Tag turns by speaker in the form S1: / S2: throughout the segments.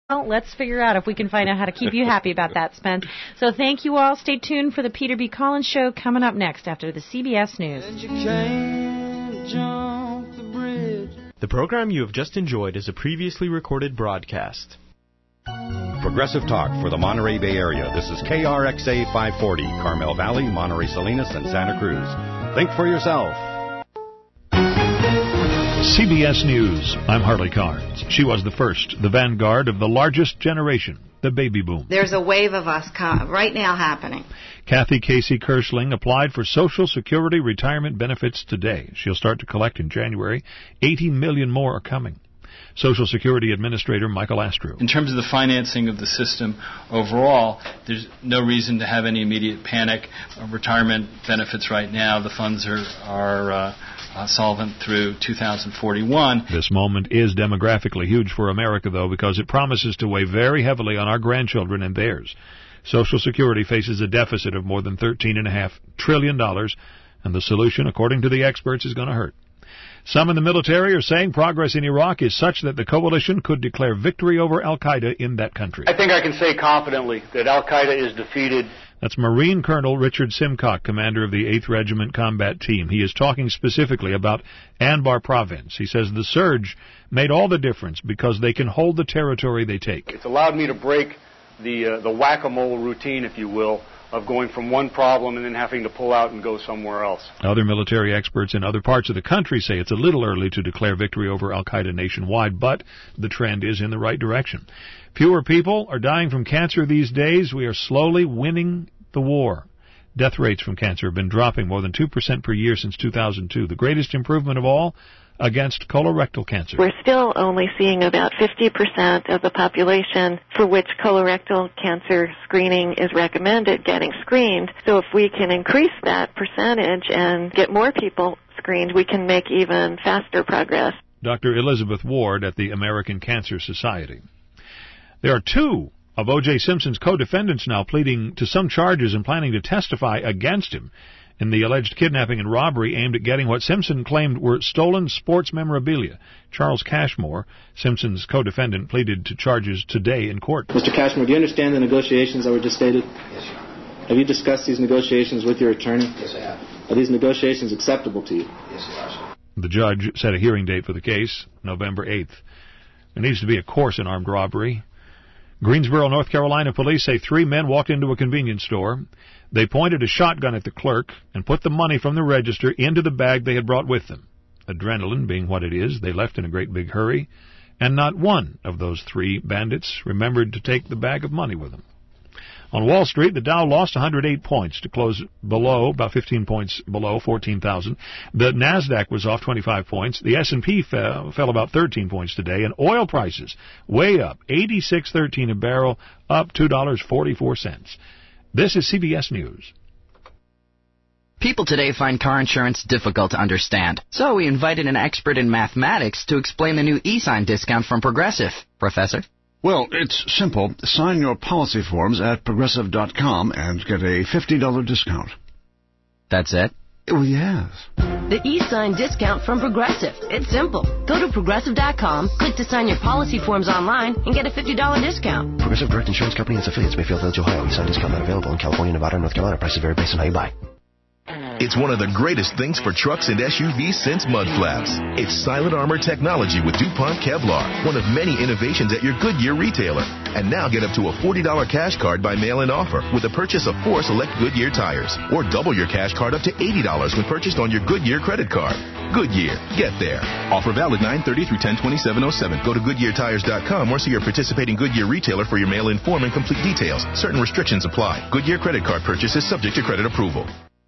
S1: Well, let's figure out if we can find out how to keep you happy about that, Spence. So thank you all. Stay tuned for the Peter B. Collins Show coming up next after the CBS News.
S2: The program you have just enjoyed is a previously recorded broadcast.
S3: Progressive Talk for the Monterey Bay Area. This is KRXA 540, Carmel Valley, Monterey Salinas, and Santa Cruz. Think for yourself.
S4: CBS News. I'm Harley Carnes. She was the first, the vanguard of the largest generation, the baby boom.
S5: There's a wave of us right now happening.
S4: Kathy Casey Kirschling applied for Social Security retirement benefits today. She'll start to collect in January. 80 million more are coming. Social Security Administrator Michael Astrew.
S6: In terms of the financing of the system overall, there's no reason to have any immediate panic. Retirement benefits right now, the funds are solvent through 2041.
S4: This moment is demographically huge for America, though, because it promises to weigh very heavily on our grandchildren and theirs. Social Security faces a deficit of more than $13.5 trillion, and the solution, according to the experts, is going to hurt. Some in the military are saying progress in Iraq is such that the coalition could declare victory over al-Qaeda in that country.
S7: I think I can say confidently that al-Qaeda is defeated.
S4: That's Marine Colonel Richard Simcock, commander of the 8th Regiment Combat Team. He is talking specifically about Anbar Province. He says the surge made all the difference because they can hold the territory they take.
S7: It's allowed me to break the whack-a-mole routine, if you will, of going from one problem and then having to pull out and go somewhere else.
S4: Other military experts in other parts of the country say it's a little early to declare victory over al-Qaeda nationwide, but the trend is in the right direction. Fewer people are dying from cancer these days. We are slowly winning the war. Death rates from cancer have been dropping more than 2% per year since 2002. The greatest improvement of all against colorectal cancer.
S8: We're still only seeing about 50% of the population for which colorectal cancer screening is recommended getting screened. So if we can increase that percentage and get more people screened, we can make even faster progress.
S4: Dr. Elizabeth Ward at the American Cancer Society. There are two of O.J. Simpson's co-defendants now pleading to some charges and planning to testify against him in the alleged kidnapping and robbery aimed at getting what Simpson claimed were stolen sports memorabilia. Charles Cashmore, Simpson's co-defendant, pleaded to charges today in court.
S9: Mr. Cashmore, do you understand the negotiations that were just stated?
S10: Yes, Your Honor.
S9: Have you discussed these negotiations with your attorney?
S10: Yes, I have.
S9: Are these negotiations acceptable to you?
S10: Yes, they are, sir.
S4: The judge set a hearing date for the case, November 8th. There needs to be a course in armed robbery. Greensboro, North Carolina police say 3 men walked into a convenience store. They pointed a shotgun at the clerk and put the money from the register into the bag they had brought with them. Adrenaline being what it is, they left in a great big hurry, and not one of those 3 bandits remembered to take the bag of money with them. On Wall Street, the Dow lost 108 points to close below, about 15 points below 14,000. The Nasdaq was off 25 points. The S&P fell about 13 points today, and oil prices way up, $86.13 a barrel, up $2.44. This is CBS News.
S11: People today find car insurance difficult to understand, so we invited an expert in mathematics to explain the new e-sign discount from Progressive. Professor?
S12: Well, it's simple. Sign your policy forms at Progressive.com and get a $50 discount.
S11: That's it?
S12: Oh, yes.
S13: The e-sign discount from Progressive. It's simple. Go to Progressive.com, click to sign your policy forms online, and get a $50 discount.
S14: Progressive Direct Insurance Company and its affiliates, Mayfield Village, Ohio. E-sign discount not available in California, Nevada, and North Carolina. Prices vary based on how you buy.
S15: It's one of the greatest things for trucks and SUVs since mud flaps. It's Silent Armor technology with DuPont Kevlar, one of many innovations at your Goodyear retailer. And now get up to a $40 cash card by mail-in offer with the purchase of 4 select Goodyear tires. Or double your cash card up to $80 when purchased on your Goodyear credit card. Goodyear. Get there. Offer valid 9/30 through 10/27/07. Go to GoodyearTires.com or see your participating Goodyear retailer for your mail-in form and complete details. Certain restrictions apply. Goodyear credit card purchase is subject to credit approval.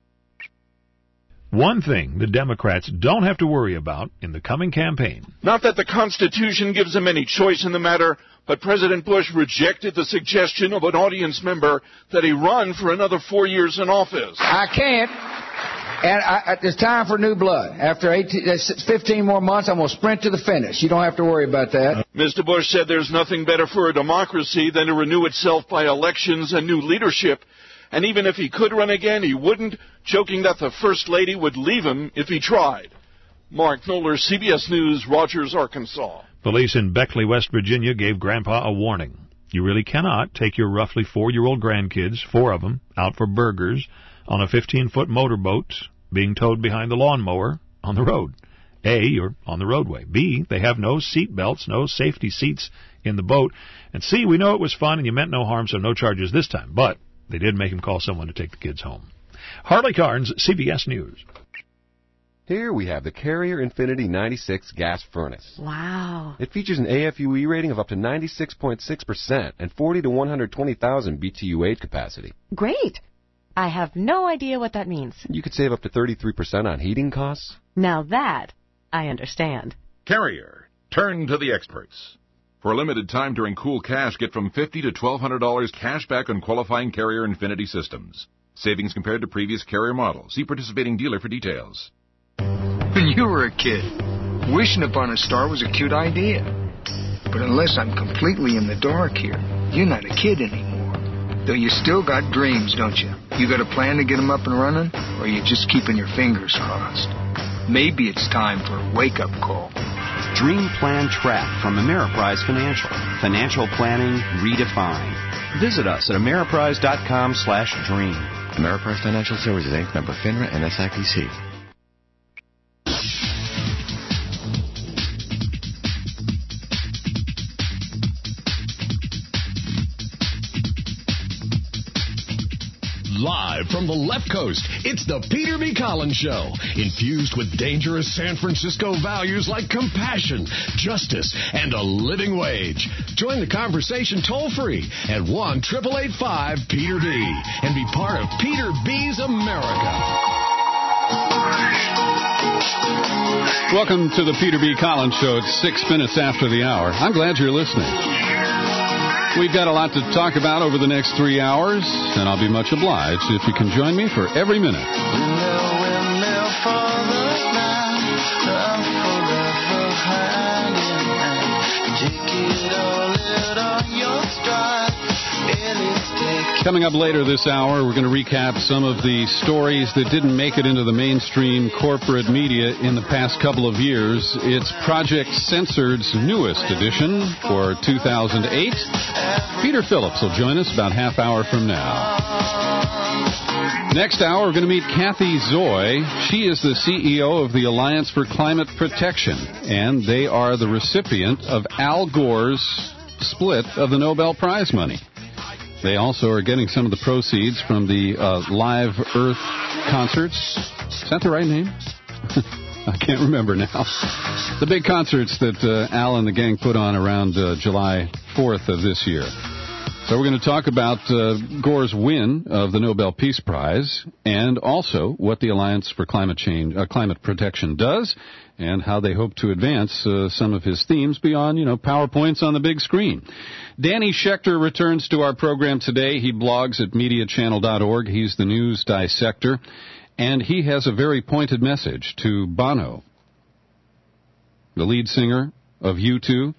S4: One thing the Democrats don't have to worry about in the coming campaign.
S16: Not that the Constitution gives them any choice in the matter, but President Bush rejected the suggestion of an audience member that he run for another 4 years in office.
S17: I can't. And it's time for new blood. After 15 more months, I'm going to sprint to the finish. You don't have to worry about that.
S16: Mr. Bush said there's nothing better for a democracy than to renew itself by elections and new leadership. And even if he could run again, he wouldn't, joking that the First Lady would leave him if he tried. Mark Knoller, CBS News, Rogers, Arkansas.
S4: Police in Beckley, West Virginia, gave Grandpa a warning. You really cannot take your roughly 4-year-old grandkids, 4 of them, out for burgers on a 15-foot motorboat being towed behind the lawnmower on the road. A, you're on the roadway. B, they have no seat belts, no safety seats in the boat. And C, we know it was fun and you meant no harm, so no charges this time. But they did make him call someone to take the kids home. Harley Carnes, CBS News.
S18: Here we have the Carrier Infinity 96 gas furnace.
S19: Wow.
S18: It features an AFUE rating of up to 96.6% and 40 to 120,000 BTUH capacity.
S19: Great. I have no idea what that means.
S18: You could save up to 33% on heating costs.
S19: Now that I understand.
S20: Carrier, turn to the experts. For a limited time during Cool Cash, get from $50 to $1,200 cash back on qualifying Carrier Infinity systems. Savings compared to previous Carrier models. See participating dealer for details.
S21: When you were a kid, wishing upon a star was a cute idea. But unless I'm completely in the dark here, you're not a kid anymore. Though you still got dreams, don't you? You got a plan to get them up and running? Or are you just keeping your fingers crossed? Maybe it's time for a wake-up call.
S22: Dream Plan Track from Ameriprise Financial. Financial planning redefined. Visit us at ameriprise.com/dream.
S23: Ameriprise Financial Services, Inc., member FINRA and SIPC.
S24: Live from the left coast, it's the Peter B. Collins Show, infused with dangerous San Francisco values like compassion, justice, and a living wage. Join the conversation toll-free at 1-888-5-PETER-B and be part of Peter B.'s America.
S25: Welcome to the Peter B. Collins Show. It's 6 minutes after the hour. I'm glad you're listening. We've got a lot to talk about over the next 3 hours, and I'll be much obliged if you can join me for every minute. Coming up later this hour, we're going to recap some of the stories that didn't make it into the mainstream corporate media in the past couple of years. It's Project Censored's newest edition for 2008. Peter Phillips will join us about half hour from now. Next hour, we're going to meet Kathy Zoy. She is the CEO of the Alliance for Climate Protection, and they are the recipient of Al Gore's split of the Nobel Prize money. They also are getting some of the proceeds from the Live Earth concerts. Is that the right name? I can't remember now. The big concerts that Al and the gang put on around July 4th of this year. So we're going to talk about Gore's win of the Nobel Peace Prize and also what the Alliance for Climate Protection does and how they hope to advance some of his themes beyond, PowerPoints on the big screen. Danny Schechter returns to our program today. He blogs at MediaChannel.org. He's the news dissector, and he has a very pointed message to Bono, the lead singer of U2.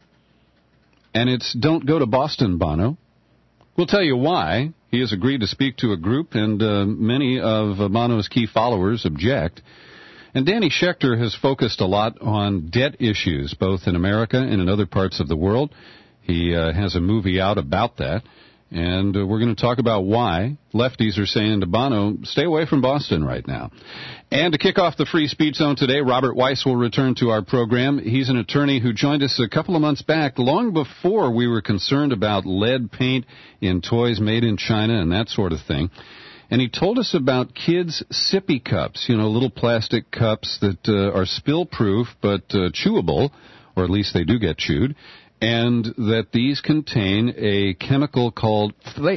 S25: And it's don't go to Boston, Bono. We'll tell you why. He has agreed to speak to a group, and many of Bono's key followers object. And Danny Schechter has focused a lot on debt issues, both in America and in other parts of the world. He has a movie out about that. And we're going to talk about why lefties are saying to Bono, stay away from Boston right now. And to kick off the Free Speech Zone today, Robert Weiss will return to our program. He's an attorney who joined us a couple of months back, long before we were concerned about lead paint in toys made in China and that sort of thing. And he told us about kids' sippy cups, little plastic cups that are spill-proof but chewable, or at least they do get chewed. And that these contain a chemical called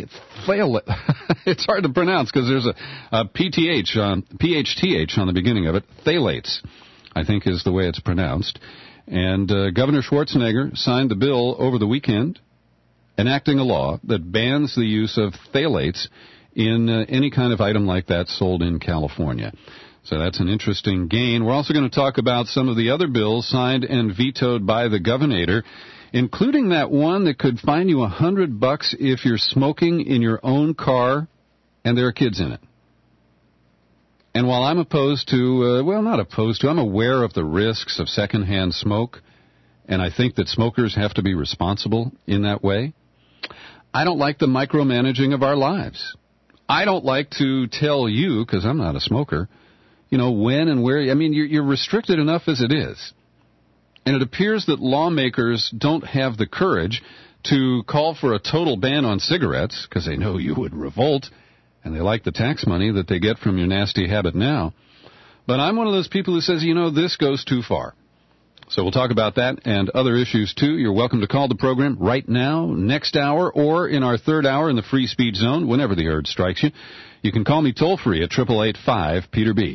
S25: it's hard to pronounce because there's a PHTH on the beginning of it. Phthalates, I think is the way it's pronounced. And Governor Schwarzenegger signed the bill over the weekend, enacting a law that bans the use of phthalates in any kind of item like that sold in California. So that's an interesting gain. We're also going to talk about some of the other bills signed and vetoed by the governor, including that one that could fine you $100 if you're smoking in your own car and there are kids in it. And while I'm I'm aware of the risks of secondhand smoke and I think that smokers have to be responsible in that way. I don't like the micromanaging of our lives. I don't like to tell you, because I'm not a smoker, when and where. I mean, you're restricted enough as it is. And it appears that lawmakers don't have the courage to call for a total ban on cigarettes, because they know you would revolt, and they like the tax money that they get from your nasty habit now. But I'm one of those people who says, this goes too far. So we'll talk about that and other issues, too. You're welcome to call the program right now, next hour, or in our third hour in the free speech zone, whenever the urge strikes you. You can call me toll-free at 888-5-PETER-B,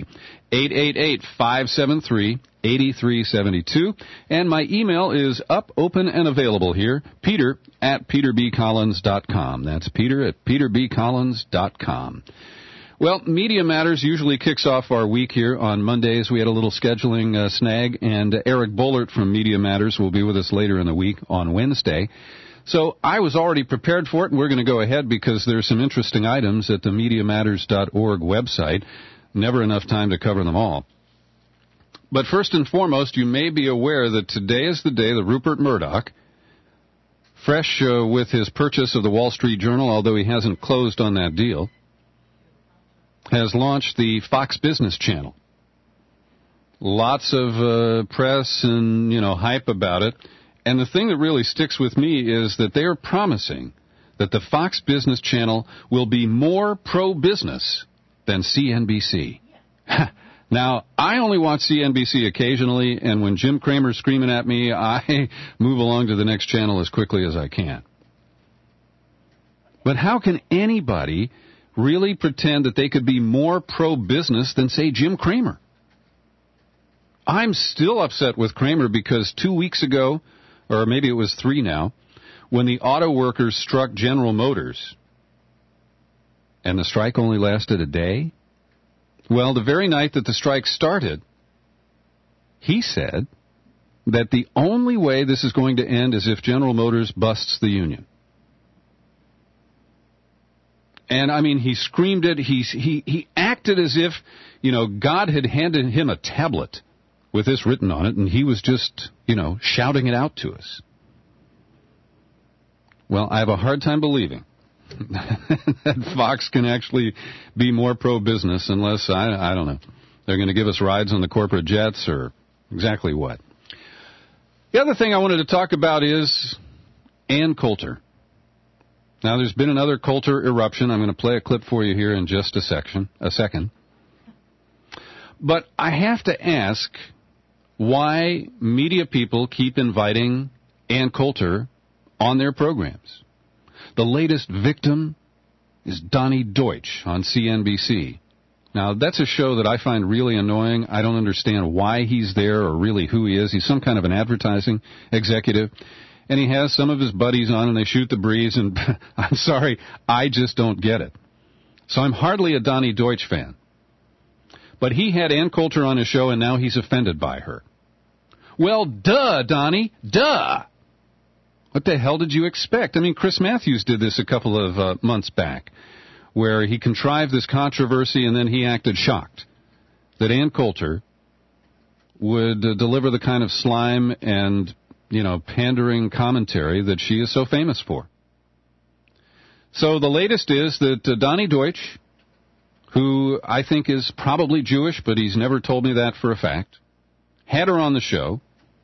S25: 888-573-8372. And my email is up, open, and available here, peter@peterbcollins.com. That's peter@peterbcollins.com. Well, Media Matters usually kicks off our week here on Mondays. We had a little scheduling snag, and Eric Bollert from Media Matters will be with us later in the week on Wednesday. So I was already prepared for it, and we're going to go ahead because there's some interesting items at the MediaMatters.org website. Never enough time to cover them all. But first and foremost, you may be aware that today is the day that Rupert Murdoch, fresh with his purchase of the Wall Street Journal, although he hasn't closed on that deal, has launched the Fox Business Channel. Lots of press and, hype about it. And the thing that really sticks with me is that they are promising that the Fox Business Channel will be more pro-business than CNBC. Now, I only watch CNBC occasionally, and when Jim Cramer's screaming at me, I move along to the next channel as quickly as I can. But how can anybody really pretend that they could be more pro-business than, say, Jim Cramer? I'm still upset with Cramer because 2 weeks ago, or maybe it was 3 now, when the auto workers struck General Motors, and the strike only lasted a day, well, the very night that the strike started, he said that the only way this is going to end is if General Motors busts the union. And, I mean, he screamed it. He acted as if, God had handed him a tablet with this written on it, and he was just, shouting it out to us. Well, I have a hard time believing that Fox can actually be more pro-business unless, I don't know, they're going to give us rides on the corporate jets or exactly what. The other thing I wanted to talk about is Ann Coulter. Now, there's been another Coulter eruption. I'm going to play a clip for you here in just a second. But I have to ask why media people keep inviting Ann Coulter on their programs. The latest victim is Donnie Deutsch on CNBC. Now, that's a show that I find really annoying. I don't understand why he's there or really who he is. He's some kind of an advertising executive. And he has some of his buddies on, and they shoot the breeze, and I'm sorry, I just don't get it. So I'm hardly a Donnie Deutsch fan. But he had Ann Coulter on his show, and now he's offended by her. Well, duh, Donnie, duh. What the hell did you expect? I mean, Chris Matthews did this a couple of months back, where he contrived this controversy, and then he acted shocked that Ann Coulter would deliver the kind of slime and pandering commentary that she is so famous for. So the latest is that Donnie Deutsch, who I think is probably Jewish, but he's never told me that for a fact, had her on the show,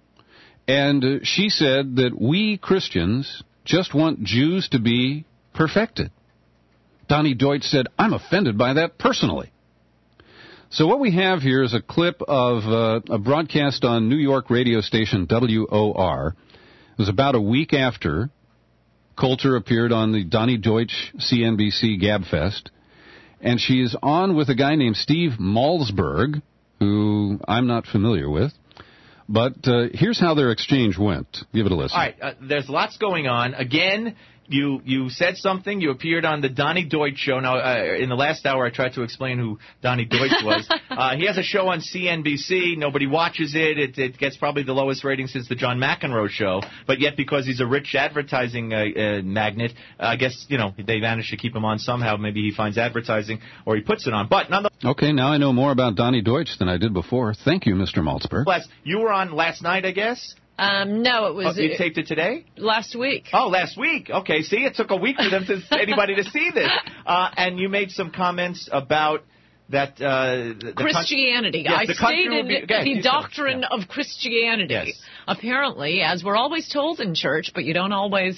S25: and she said that we Christians just want Jews to be perfected. Donnie Deutsch said, I'm offended by that personally. So what we have here is a clip of a broadcast on New York radio station WOR. It was about a week after Coulter appeared on the Donnie Deutsch CNBC Gabfest. And she is on with a guy named Steve Malzberg, who I'm not familiar with. But here's how their exchange went. Give it a listen.
S1: All right, there's lots going on. Again, you said something. You appeared on the Donnie Deutsch show. Now, in the last hour, I tried to explain who Donnie Deutsch was. He has a show on CNBC. Nobody watches it. It gets probably the lowest rating since the John McEnroe show. But yet, because he's a rich advertising magnate, I guess, they managed to keep him on somehow. Maybe he finds advertising or he puts it on. But nonetheless.
S25: Okay, now I know more about Donnie Deutsch than I did before. Thank you, Mr. Malzberg.
S1: You were on last night, I guess?
S2: No, it was...
S1: you taped it today?
S2: Last week.
S1: Oh, last week. Okay, see, it took a week for them anybody to see this. And you made some comments about that...
S2: Christianity. I stated the doctrine of Christianity. Yes. Apparently, as we're always told in church, but you don't always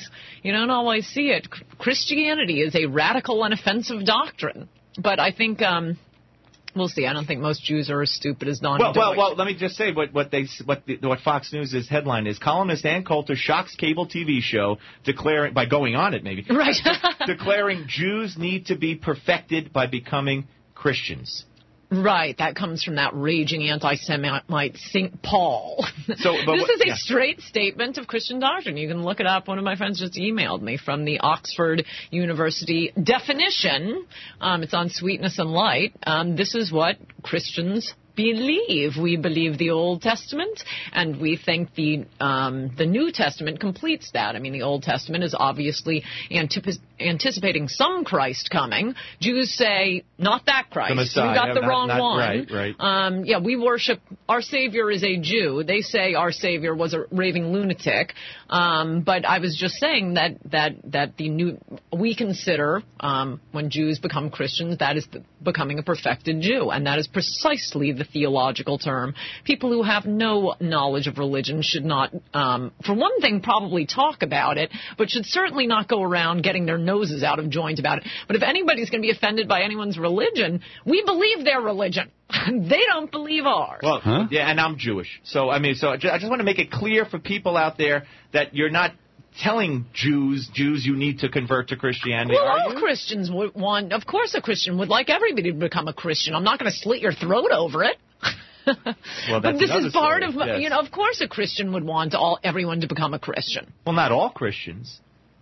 S2: see it, Christianity is a radical and offensive doctrine. But I think... we'll see. I don't think most Jews are as stupid as Donnie Deutsch.
S1: Well, let me just say what Fox News' headline is. Columnist Ann Coulter shocks cable TV show by going on it maybe.
S2: Right.
S1: Declaring Jews need to be perfected by becoming Christians.
S2: Right, that comes from that raging anti-Semite St. Paul. This is a straight statement of Christian doctrine. You can look it up. One of my friends just emailed me from the Oxford University definition. It's on Sweetness and Light. This is what Christians believe. We believe the Old Testament, and we think the New Testament completes that. I mean, the Old Testament is obviously anticipating some Christ coming. Jews say, not that Christ.
S1: The Messiah.
S2: You got the wrong one.
S1: Right.
S2: We worship, our Savior is a Jew. They say our Savior was a raving lunatic. But I was just saying that we consider, when Jews become Christians, that is becoming a perfected Jew. And that is precisely the theological term. People who have no knowledge of religion should not, for one thing, probably talk about it, but should certainly not go around getting their noses out of joint about it. But if anybody's going to be offended by anyone's religion, we believe their religion. They don't believe ours.
S1: Well, yeah, and I'm Jewish. So I just want to make it clear for people out there that you're not telling Jews you need to convert to Christianity.
S2: Well, all Christians would want, of course a Christian would like everybody to become a Christian. I'm not going to slit your throat over it.
S1: Well,
S2: but this is part
S1: story.
S2: of, of course a Christian would want everyone to become a Christian.
S1: Well, not all Christians.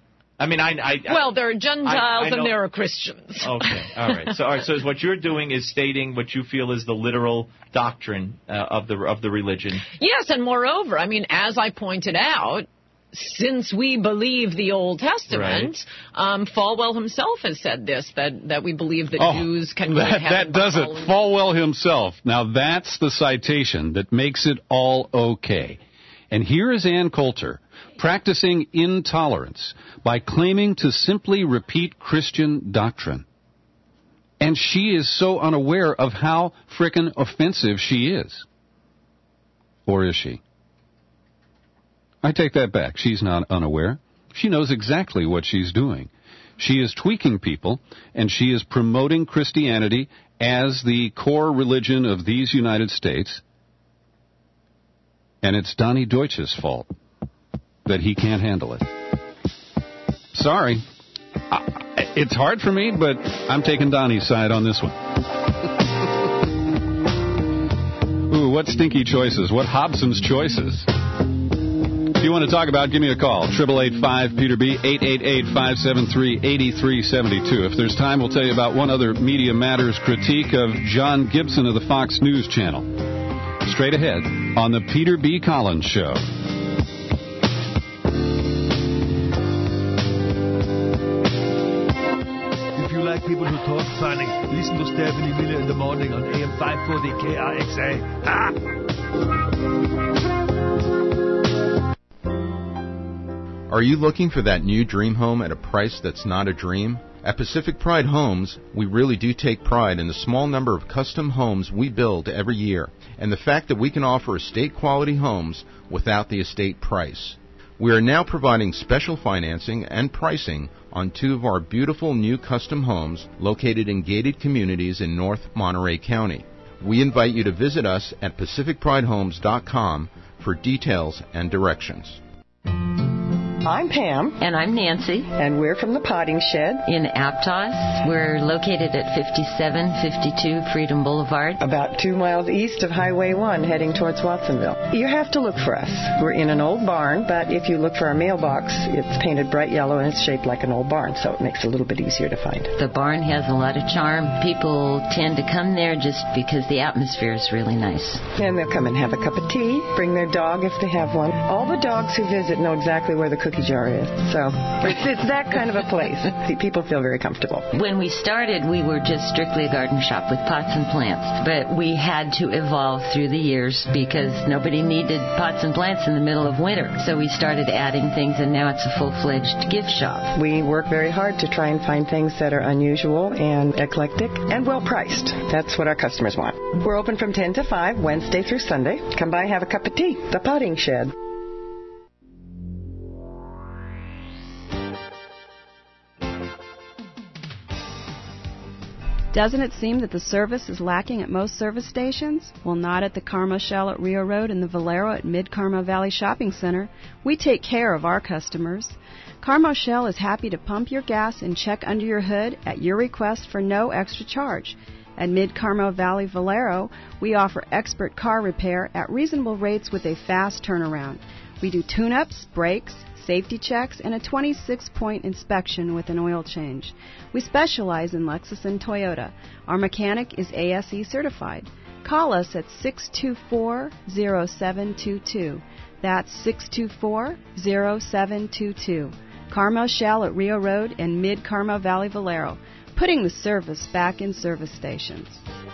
S1: I mean,
S2: well, there are Gentiles and there are Christians.
S1: Okay, all right. So what you're doing is stating what you feel is the literal doctrine of the religion.
S2: Yes, and moreover, I mean, as I pointed out, since we believe the Old Testament, Falwell himself has said this, that we believe that Jews can go to heaven.
S25: That does it. Falwell himself. Now, that's the citation that makes it all okay. And here is Ann Coulter practicing intolerance by claiming to simply repeat Christian doctrine. And she is so unaware of how frickin' offensive she is. Or is she? I take that back. She's not unaware. She knows exactly what she's doing. She is tweaking people, and she is promoting Christianity as the core religion of these United States. And it's Donnie Deutsch's fault that he can't handle it. Sorry. It's hard for me, but I'm taking Donnie's side on this one. Ooh, what stinky choices. What Hobson's choices. If you want to talk about, give me a call. 888-5-PETER-B, 888-573-8372. If there's time, we'll tell you about one other Media Matters critique of John Gibson of the Fox News Channel. Straight ahead on the Peter B. Collins Show.
S3: If you like people who talk funny, listen to Stephanie Miller in the morning on AM 540 KRXA.
S5: Are you looking for that new dream home at a price that's not a dream? At Pacific Pride Homes, we really do take pride in the small number of custom homes we build every year, and the fact that we can offer estate-quality homes without the estate price. We are now providing special financing and pricing on 2 of our beautiful new custom homes located in gated communities in North Monterey County. We invite you to visit us at PacificPrideHomes.com for details and directions.
S6: I'm Pam.
S7: And I'm Nancy.
S6: And we're from the Potting Shed
S7: in Aptos. We're located at 5752 Freedom Boulevard.
S6: About 2 miles east of Highway 1 heading towards Watsonville. You have to look for us. We're in an old barn, but if you look for our mailbox, it's painted bright yellow and it's shaped like an old barn, so it makes it a little bit easier to find.
S7: The barn has a lot of charm. People tend to come there just because the atmosphere is really nice.
S6: And they'll come and have a cup of tea, bring their dog if they have one. All the dogs who visit know exactly where the cookies cookie jar is. So it's that kind of a place. People feel very comfortable.
S7: When we started, we were just strictly a garden shop with pots and plants. But we had to evolve through the years because nobody needed pots and plants in the middle of winter. So we started adding things, and now it's a full-fledged gift shop.
S6: We work very hard to try and find things that are unusual and eclectic and well-priced. That's what our customers want. We're open from 10 to 5, Wednesday through Sunday. Come by and have a cup of tea. The Potting Shed.
S8: Doesn't it seem that the service is lacking at most service stations? Well, not at the Carmel Shell at Rio Road and the Valero at Mid-Carmel Valley Shopping Center. We take care of our customers. Carmel Shell is happy to pump your gas and check under your hood at your request for no extra charge. At Mid-Carmel Valley Valero, we offer expert car repair at reasonable rates with a fast turnaround. We do tune-ups, brakes, safety checks, and a 26-point inspection with an oil change. We specialize in Lexus and Toyota. Our mechanic is ASE certified. Call us at 624-0722. That's 624-0722. Carmel Shell at Rio Road and Mid-Carmel Valley Valero, putting the service back in service stations.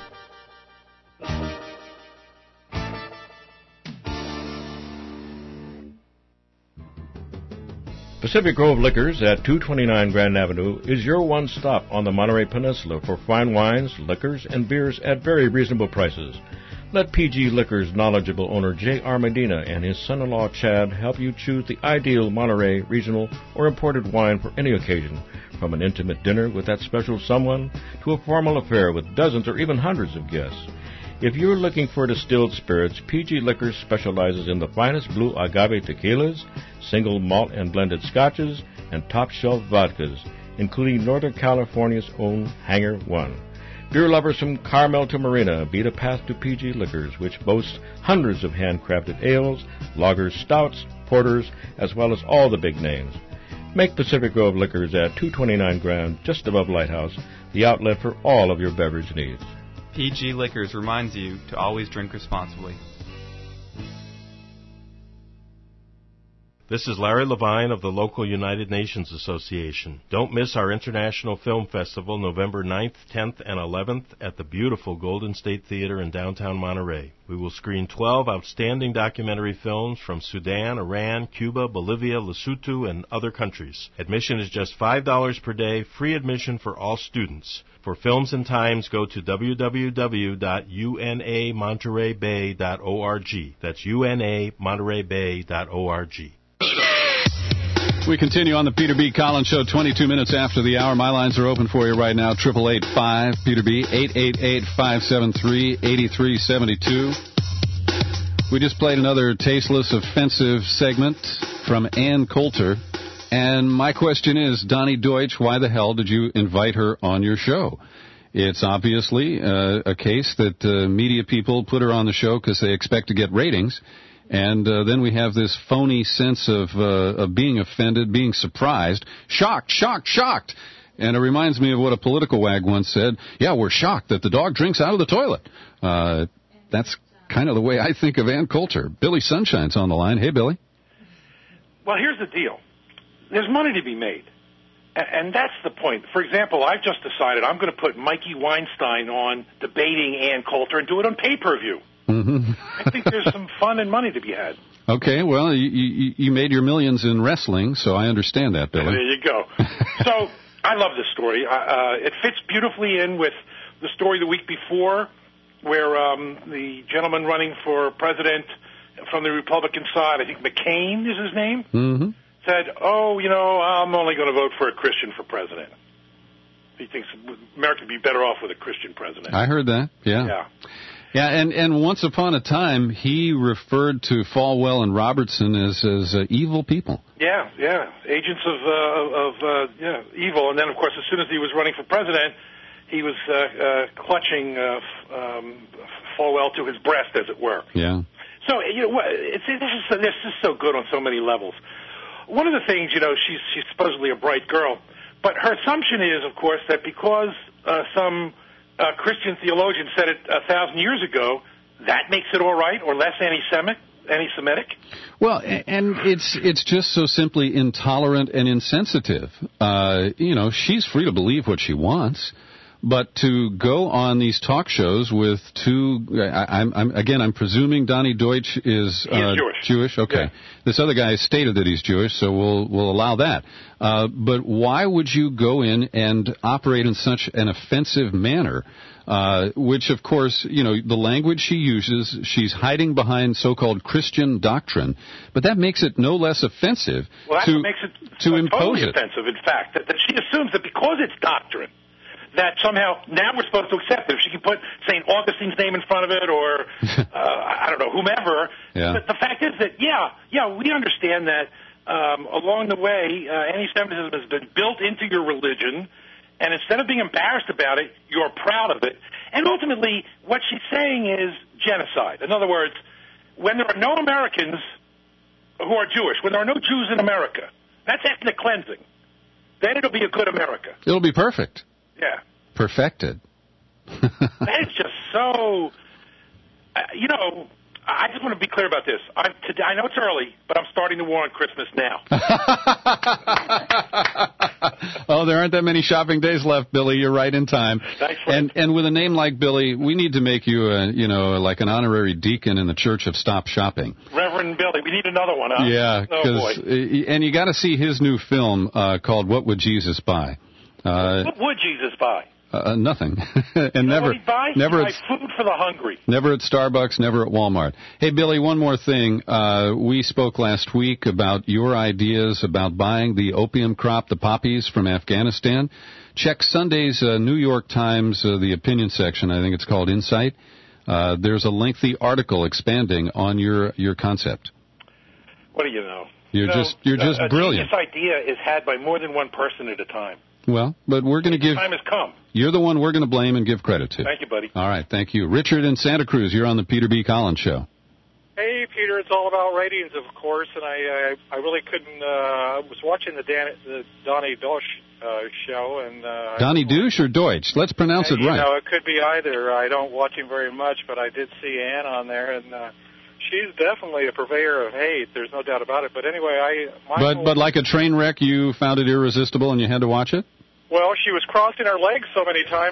S9: Pacific Grove Liquors at 229 Grand Avenue is your one stop on the Monterey Peninsula for fine wines, liquors, and beers at very reasonable prices. Let PG Liquors' knowledgeable owner J.R. Medina and his son-in-law Chad help you choose the ideal Monterey regional or imported wine for any occasion, from an intimate dinner with that special someone to a formal affair with dozens or even hundreds of guests. If you're looking for distilled spirits, PG Liquors specializes in the finest blue agave tequilas, single malt and blended scotches, and top-shelf vodkas, including Northern California's own Hangar One. Beer lovers from Carmel to Marina beat a path to PG Liquors, which boasts hundreds of handcrafted ales, lagers, stouts, porters, as well as all the big names. Make Pacific Grove Liquors at 229 Grand, just above Lighthouse, the outlet for all of your beverage needs.
S10: PG Liquors reminds you to always drink responsibly.
S9: This is Larry Levine of the local United Nations Association. Don't miss our International Film Festival November 9th, 10th, and 11th at the beautiful Golden State Theater in downtown Monterey. We will screen 12 outstanding documentary films from Sudan, Iran, Cuba, Bolivia, Lesotho, and other countries. Admission is just $5 per day, free admission for all students. For films and times, go to www.unamontereybay.org. That's unamontereybay.org.
S25: We continue on the Peter B. Collins Show, 22 minutes after the hour. My lines are open for you right now, 888-5-PETER-B, 888-573-8372. We just played another tasteless, offensive segment from Ann Coulter. And my question is, Donnie Deutsch, why the hell did you invite her on your show? It's obviously a case that media people put her on the show because they expect to get ratings. And then we have this phony sense of being offended, being surprised, shocked. And it reminds me of what a political wag once said. Yeah, we're shocked that the dog drinks out of the toilet. That's kind of the way I think of Ann Coulter. Billy Sunshine's on the line. Hey, Billy.
S11: Well, here's the deal. There's money to be made. And that's the point. For example, I've just decided I'm going to put Mikey Weinstein on debating Ann Coulter and do it on pay-per-view. Mm-hmm. I think there's some fun and money to be had.
S25: Okay, well, you made your millions in wrestling, so I understand that, Billy.
S11: There you go. So I love this story. It fits beautifully in with the story the week before where the gentleman running for president from the Republican side, I think McCain is his name, said, I'm only going to vote for a Christian for president. He thinks America would be better off with a Christian president.
S25: I heard that, yeah. Yeah, and once upon a time, he referred to Falwell and Robertson as evil people.
S11: Yeah, agents of evil. And then, of course, as soon as he was running for president, he was clutching Falwell to his breast, as it were.
S25: Yeah.
S11: So, this is so good on so many levels. One of the things, she's supposedly a bright girl, but her assumption is, of course, that because some Christian theologian said it 1,000 years ago, that makes it all right or less anti-Semitic. anti-Semitic?
S25: Well, and it's just so simply intolerant and insensitive. She's free to believe what she wants. But to go on these talk shows with two, I'm presuming Donnie Deutsch is Jewish. Okay, yeah. This other guy stated that he's Jewish, so we'll allow that. But why would you go in and operate in such an offensive manner? Which, of course, the language she uses, she's hiding behind so-called Christian doctrine, but that makes it no less offensive.
S11: Well, that's what makes it
S25: impose
S11: totally
S25: it.
S11: Offensive. In fact, that she assumes that because it's doctrine, that somehow now we're supposed to accept it. If she can put St. Augustine's name in front of it, or I don't know, whomever.
S25: Yeah.
S11: But the fact is that we understand that along the way, anti-Semitism has been built into your religion, and instead of being embarrassed about it, you're proud of it. And ultimately, what she's saying is genocide. In other words, when there are no Americans who are Jewish, when there are no Jews in America, that's ethnic cleansing. Then it'll be a good America.
S25: It'll be perfect.
S11: Yeah.
S25: Perfected.
S11: That is just so... I just want to be clear about this. I know it's early, but I'm starting the war on Christmas now.
S25: Oh, there aren't that many shopping days left, Billy. You're right in time.
S11: Thanks.
S25: And with a name like Billy, we need to make you like an honorary deacon in the Church of Stop Shopping.
S11: Reverend Billy, we need another one, huh?
S25: Yeah, and you got to see his new film called "What Would Jesus Buy?"
S11: What would Jesus buy?
S25: Nothing. And never
S11: buy food for the hungry.
S25: Never at Starbucks, never at Walmart. Hey, Billy, one more thing. We spoke last week about your ideas about buying the opium crop, the poppies from Afghanistan. Check Sunday's New York Times, the opinion section. I think it's called Insight. There's a lengthy article expanding on your concept.
S11: What do you know?
S25: You're just brilliant.
S11: This idea is had by more than one person at a time.
S25: Well, but we're going to give...
S11: Time has come.
S25: You're the one we're going to blame and give credit to.
S11: Thank you, buddy.
S25: All right, thank you. Richard in Santa Cruz, you're on the Peter B. Collins Show.
S12: Hey, Peter, it's all about ratings, of course, and I really couldn't... I was watching the Donnie Deutsch show, and...
S25: Donnie Deutsch or Deutsch? Let's pronounce it right.
S12: It could be either. I don't watch him very much, but I did see Ann on there, and... she's definitely a purveyor of hate. There's no doubt about it. But anyway,
S25: But like a train wreck, you found it irresistible and you had to watch it?
S12: Well, she was crossing her legs so many times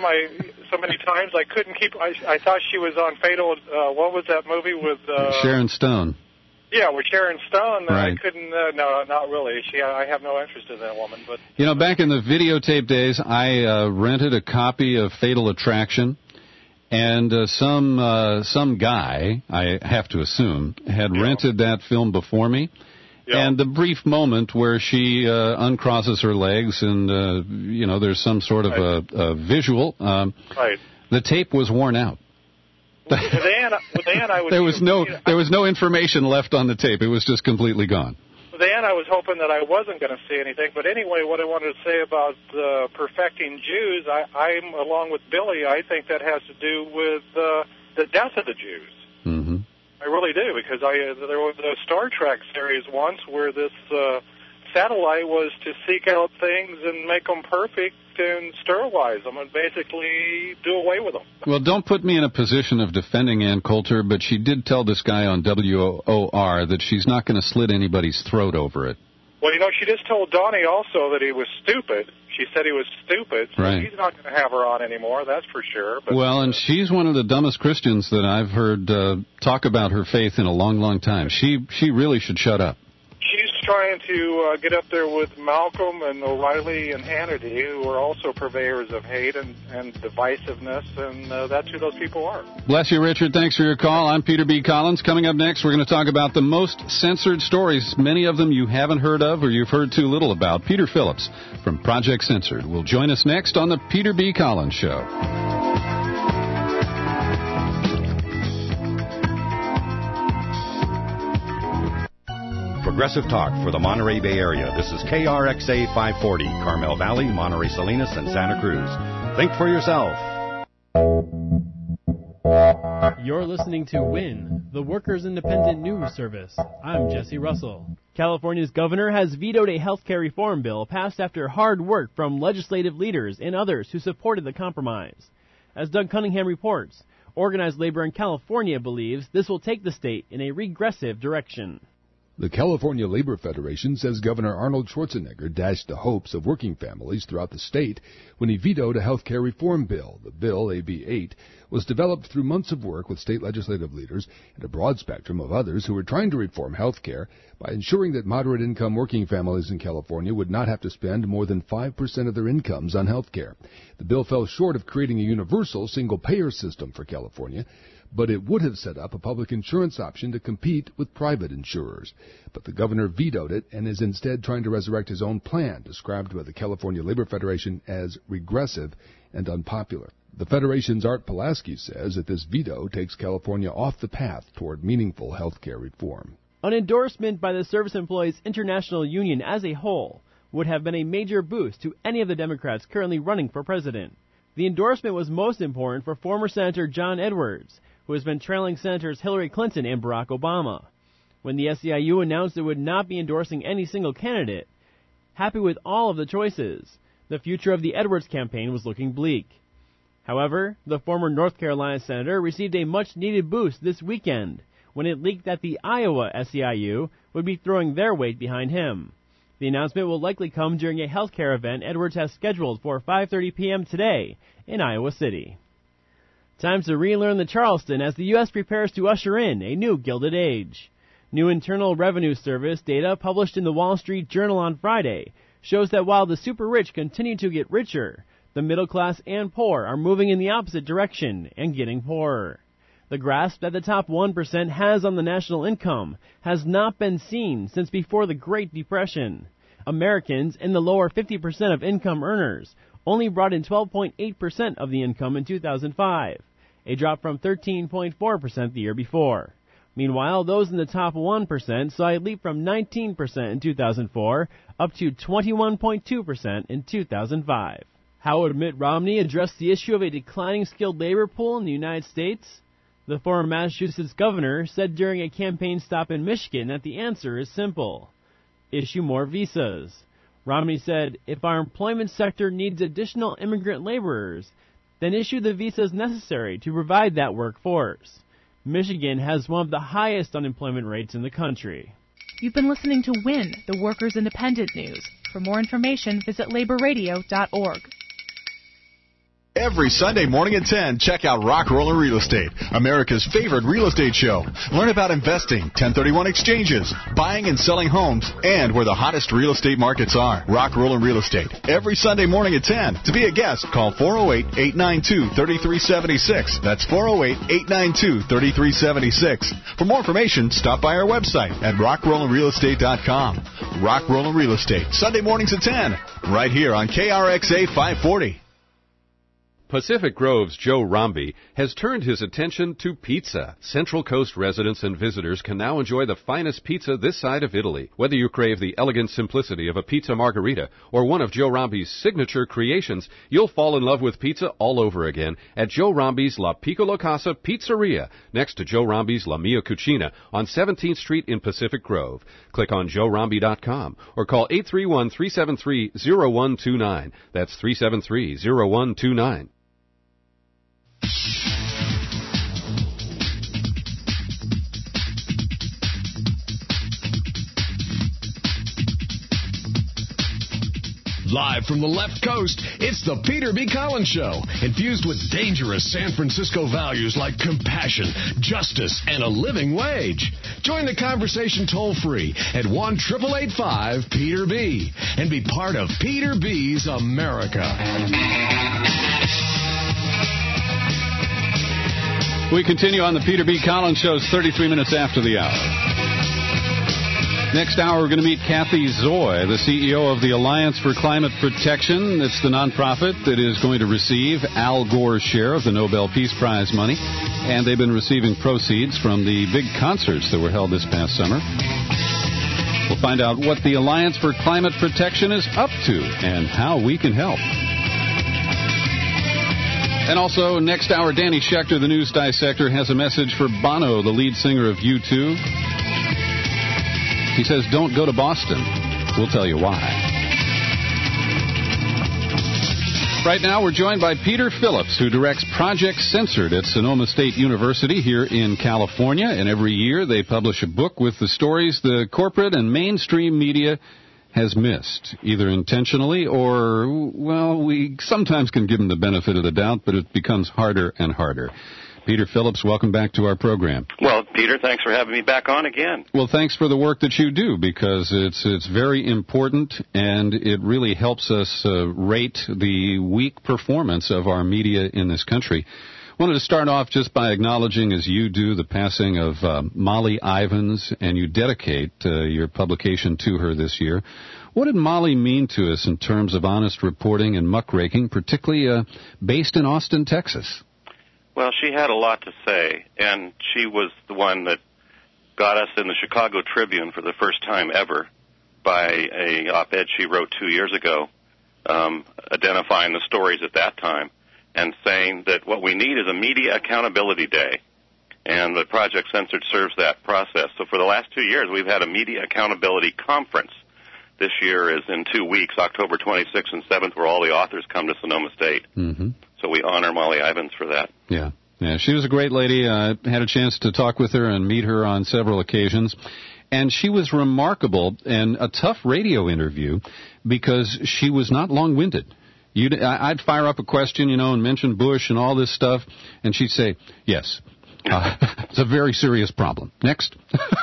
S12: I couldn't keep. I thought she was on Fatal. What was that movie with
S25: Sharon Stone?
S12: Yeah, with Sharon Stone.
S25: Right.
S12: I couldn't. No, not really. I have no interest in that woman. But
S25: back in the videotape days, I rented a copy of Fatal Attraction. And some guy, I have to assume, had rented that film before me. Yeah. And the brief moment where she uncrosses her legs and, there's some sort of a visual, the tape was worn out.
S12: With Ann, I was...
S25: There was no information left on the tape. It was just completely gone.
S12: With Ann, I was hoping that I wasn't going to see anything. But anyway, what I wanted to say about perfecting Jews, I'm along with Billy. I think that has to do with the death of the Jews.
S25: Mm-hmm.
S12: I really do, because there was a Star Trek series once where this satellite was to seek out things and make them perfect and sterilize them and basically do away with them.
S25: Well, don't put me in a position of defending Ann Coulter, but she did tell this guy on WOR that she's not going to slit anybody's throat over it.
S12: Well, she just told Donnie also that he was stupid. She said he was stupid, so
S25: right.
S12: He's not going to have her on anymore, that's for sure. But,
S25: well, and she's one of the dumbest Christians that I've heard talk about her faith in a long, long time. She really should shut up.
S12: She's trying to get up there with Malcolm and O'Reilly and Hannity, who are also purveyors of hate and divisiveness, and that's who those people are.
S25: Bless you, Richard. Thanks for your call. I'm Peter B. Collins. Coming up next, we're going to talk about the most censored stories, many of them you haven't heard of or you've heard too little about. Peter Phillips from Project Censored will join us next on the Peter B. Collins Show.
S13: Progressive talk for the Monterey Bay Area. This is KRXA 540, Carmel Valley, Monterey Salinas, and Santa Cruz. Think for yourself.
S14: You're listening to WIN, the Workers' Independent News Service. I'm Jesse Russell. California's governor has vetoed a health care reform bill passed after hard work from legislative leaders and others who supported the compromise. As Doug Cunningham reports, Organized labor in California believes this will take the state in a regressive direction.
S4: The California Labor Federation says Governor Arnold Schwarzenegger dashed the hopes of working families throughout the state when he vetoed a health care reform bill. The bill, AB 8, was developed through months of work with state legislative leaders and a broad spectrum of others who were trying to reform health care by ensuring that moderate-income working families in California would not have to spend more than 5% of their incomes on health care. The bill fell short of creating a universal single-payer system for California, but it would have set up a public insurance option to compete with private insurers. But the governor vetoed it and is instead trying to resurrect his own plan, described by the California Labor Federation as regressive and unpopular. The Federation's Art Pulaski says that this veto takes California off the path toward meaningful health care reform.
S14: An endorsement by the Service Employees International Union as a whole would have been a major boost to any of the Democrats currently running for president. The endorsement was most important for former Senator John Edwards, who has been trailing Senators Hillary Clinton and Barack Obama. When the SEIU announced it would not be endorsing any single candidate, happy with all of the choices, the future of the Edwards campaign was looking bleak. However, the former North Carolina senator received a much-needed boost this weekend when it leaked that the Iowa SEIU would be throwing their weight behind him. The announcement will likely come during a health care event Edwards has scheduled for 5:30 p.m. today in Iowa City. Time to relearn the Charleston as the U.S. prepares to usher in a new Gilded Age. New Internal Revenue Service data published in the Wall Street Journal on Friday shows that while the super rich continue to get richer, the middle class and poor are moving in the opposite direction and getting poorer. The grasp that the top 1% has on the national income has not been seen since before the Great Depression. Americans in the lower 50% of income earners only brought in 12.8% of the income in 2005, a drop from 13.4% the year before. Meanwhile, those in the top 1% saw a leap from 19% in 2004 up to 21.2% in 2005. How would Mitt Romney address the issue of a declining skilled labor pool in the United States? The former Massachusetts governor said during a campaign stop in Michigan that the answer is simple: issue more visas. Romney said, if our employment sector needs additional immigrant laborers, then issue the visas necessary to provide that workforce. Michigan has one of the highest unemployment rates in the country.
S15: You've been listening to WIN, the Workers' Independent News. For more information, visit laborradio.org.
S16: Every Sunday morning at 10, check out Rock Roller Real Estate, America's favorite real estate show. Learn about investing, 1031 exchanges, buying and selling homes, and where the hottest real estate markets are. Rock Roller Real Estate, every Sunday morning at 10. To be a guest, call 408-892-3376. That's 408-892-3376. For more information, stop by our website at rockrollerrealestate.com. Rock Roller Real Estate, Sunday mornings at 10, right here on KRXA 540.
S17: Pacific Grove's Joe Romby has turned his attention to pizza. Central Coast residents and visitors can now enjoy the finest pizza this side of Italy. Whether you crave the elegant simplicity of a pizza margherita or one of Joe Romby's signature creations, you'll fall in love with pizza all over again at Joe Romby's La Piccola Casa Pizzeria, next to Joe Romby's La Mia Cucina on 17th Street in Pacific Grove. Click on joeromby.com or call 831-373-0129. That's 373-0129.
S24: Live from the left coast, it's the Peter B. Collins Show, infused with dangerous San Francisco values like compassion, justice, and a living wage. Join the conversation toll-free at 1-888-5-PETER-B and be part of Peter B.'s America.
S25: We continue on the Peter B. Collins Show, 33 minutes after the hour. Next hour, we're going to meet Kathy Zoy, the CEO of the Alliance for Climate Protection. It's the nonprofit that is going to receive Al Gore's share of the Nobel Peace Prize money. And they've been receiving proceeds from the big concerts that were held this past summer. We'll find out what the Alliance for Climate Protection is up to and how we can help. And also, next hour, Danny Schechter, the news dissector, has a message for Bono, the lead singer of U2. He says, don't go to Boston. We'll tell you why. Right now, we're joined by Peter Phillips, who directs Project Censored at Sonoma State University here in California. And every year, they publish a book with the stories the corporate and mainstream media has missed, either intentionally or, well, we sometimes can give them the benefit of the doubt, but it becomes harder and harder. Peter Phillips, welcome back to our program.
S18: Well, Peter, thanks for having me back on again.
S25: Well, thanks for the work that you do, because it's very important, and it really helps us rate the weak performance of our media in this country. I wanted to start off just by acknowledging, as you do, the passing of Molly Ivins, and you dedicate your publication to her this year. What did Molly mean to us in terms of honest reporting and muckraking, particularly based in Austin, Texas?
S18: Well, she had a lot to say, and she was the one that got us in the Chicago Tribune for the first time ever by a op-ed she wrote 2 years ago, identifying the stories at that time and saying that what we need is a media accountability day, and the Project Censored serves that process. So for the last 2 years, we've had a media accountability conference. This year is in 2 weeks, October 26th and 7th, where all the authors come to Sonoma State.
S25: Mm-hmm.
S18: So we honor Molly Ivins for that.
S25: Yeah, she was a great lady. I had a chance to talk with her and meet her on several occasions. And she was remarkable, and a tough radio interview because she was not long-winded. I'd fire up a question, and mention Bush and all this stuff, and she'd say, yes, it's a very serious problem. Next.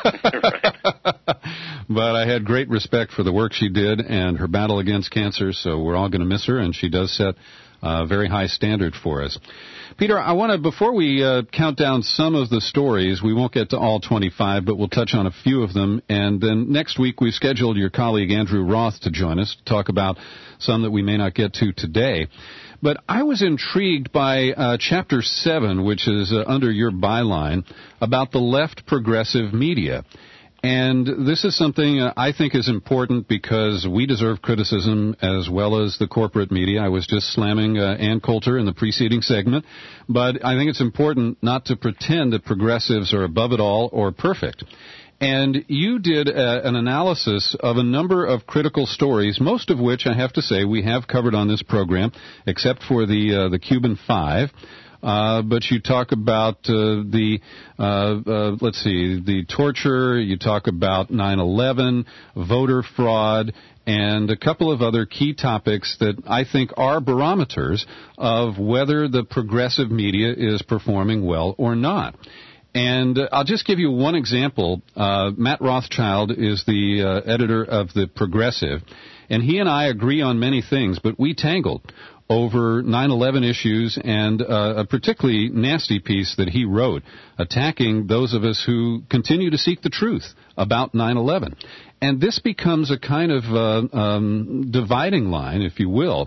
S25: But I had great respect for the work she did and her battle against cancer, so we're all going to miss her, and she does set a very high standard for us. Peter, I want to, before we count down some of the stories, we won't get to all 25, but we'll touch on a few of them. And then next week we've scheduled your colleague Andrew Roth to join us to talk about some that we may not get to today. But I was intrigued by Chapter 7, which is under your byline, about the left progressive media. And this is something I think is important because we deserve criticism as well as the corporate media. I was just slamming Ann Coulter in the preceding segment. But I think it's important not to pretend that progressives are above it all or perfect. And you did an analysis of a number of critical stories, most of which I have to say we have covered on this program, except for the Cuban Five. But you talk about the torture, you talk about 9/11, voter fraud, and a couple of other key topics that I think are barometers of whether the progressive media is performing well or not. And I'll just give you one example. Matt Rothschild is the editor of The Progressive, and he and I agree on many things, but we tangled over 9/11 issues and a particularly nasty piece that he wrote attacking those of us who continue to seek the truth about 9/11. And this becomes a kind of dividing line, if you will,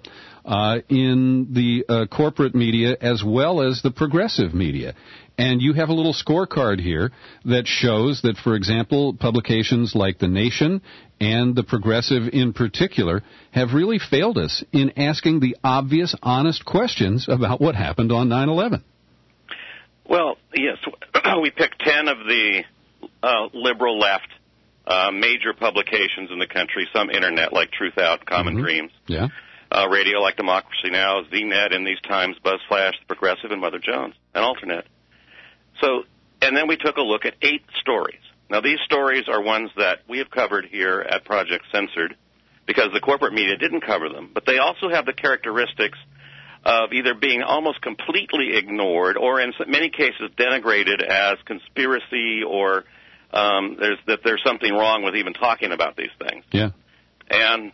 S25: in the corporate media as well as the progressive media. And you have a little scorecard here that shows that, for example, publications like The Nation and The Progressive in particular have really failed us in asking the obvious, honest questions about what happened on 9/11.
S18: Well, yes, we picked 10 of the liberal left major publications in the country, some internet like Truth Out, Common Dreams.
S25: Yeah.
S18: Radio like Democracy Now!, ZNet, In These Times, BuzzFlash, The Progressive, and Mother Jones, and Alternet. So, and then we took a look at 8 stories. Now, these stories are ones that we have covered here at Project Censored because the corporate media didn't cover them, but they also have the characteristics of either being almost completely ignored or in many cases denigrated as conspiracy or there's something wrong with even talking about these things.
S25: Yeah.
S18: And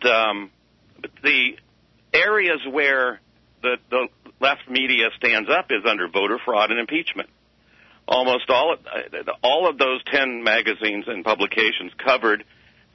S18: the areas where the left media stands up is under voter fraud and impeachment. Almost all of those 10 magazines and publications covered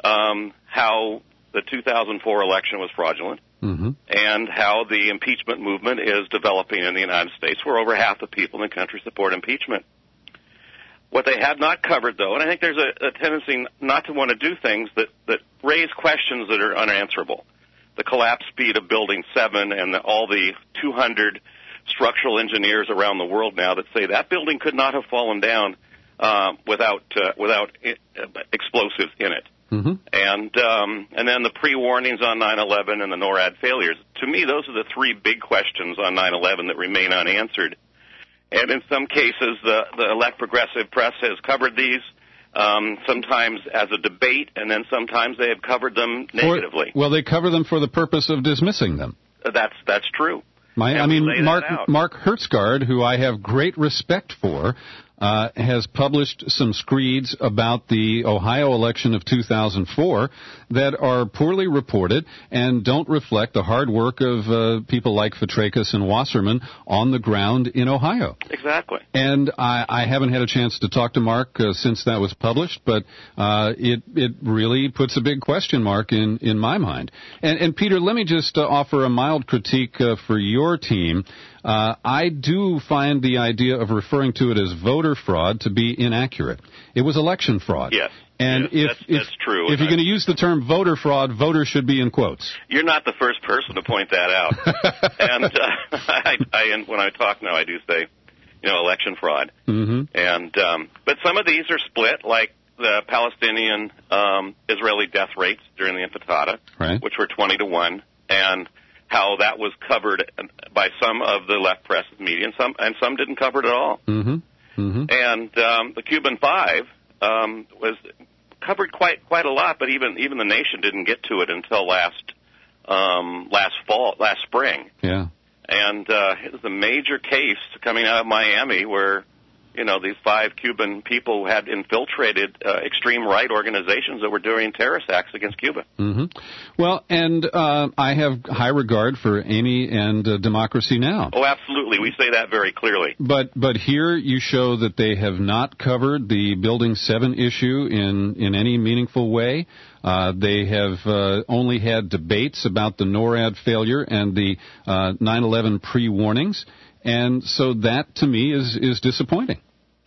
S18: how the 2004 election was fraudulent and how the impeachment movement is developing in the United States, where over half the people in the country support impeachment. What they have not covered, though, and I think there's a tendency not to want to do things that raise questions that are unanswerable. The collapse speed of Building 7 and all the 200 structural engineers around the world now that say that building could not have fallen down without explosives in it. and then the pre-warnings on 9/11 and the NORAD failures. To me, those are the three big questions on 9/11 that remain unanswered. And in some cases, the left progressive press has covered these, sometimes as a debate, and then sometimes they have covered them negatively.
S25: Well, they cover them for the purpose of dismissing them.
S18: That's true.
S25: Mark Hertsgaard, who I have great respect for, has published some screeds about the Ohio election of 2004 that are poorly reported and don't reflect the hard work of people like Fitrakis and Wasserman on the ground in Ohio.
S18: Exactly.
S25: And I haven't had a chance to talk to Mark since that was published, but it really puts a big question mark in my mind. And Peter, let me just offer a mild critique for your team. I do find the idea of referring to it as voter fraud to be inaccurate. It was election fraud.
S18: Yes.
S25: And
S18: that's true.
S25: If you're going to use the term voter fraud, voter should be in quotes.
S18: You're not the first person to point that out. And when I talk now, I do say, election fraud.
S25: Mm-hmm.
S18: And but some of these are split, like the Palestinian Israeli death rates during the Intifada,
S25: right,
S18: which were 20-1, and how that was covered by some of the left press media, and some didn't cover it at all.
S25: Mm-hmm. Mm-hmm.
S18: And the Cuban Five was covered quite a lot, but even the Nation didn't get to it until last spring.
S25: Yeah.
S18: And it was a major case coming out of Miami where these 5 Cuban people had infiltrated extreme right organizations that were doing terrorist acts against Cuba.
S25: Mm-hmm. Well, and I have high regard for Amy and Democracy Now!
S18: Oh, absolutely. We say that very clearly.
S25: But here you show that they have not covered the Building 7 issue in any meaningful way. They have only had debates about the NORAD failure and the 9/11 pre-warnings. And so that, to me, is disappointing.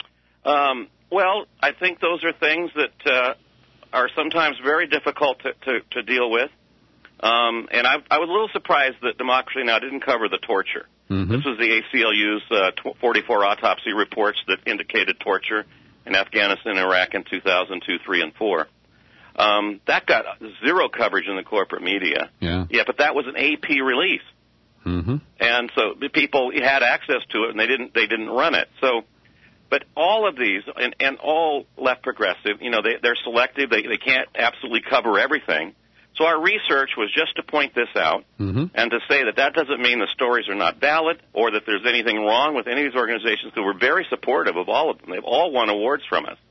S18: Well, I think those are things that are sometimes very difficult to deal with. And I was a little surprised that Democracy Now! Didn't cover the torture.
S25: Mm-hmm.
S18: This was the ACLU's 44 autopsy reports that indicated torture in Afghanistan and Iraq in 2002, 3, and 4. That got zero coverage in the corporate media.
S25: Yeah,
S18: but that was an AP release.
S25: Mm-hmm.
S18: And so the people had access to it, and they didn't run it. So, but all of these and all left progressive, they're selective. They can't absolutely cover everything. So our research was just to point this out
S25: mm-hmm.
S18: and to say that doesn't mean the stories are not valid or that there's anything wrong with any of these organizations, because we're very supportive of all of them. They've all won awards from us.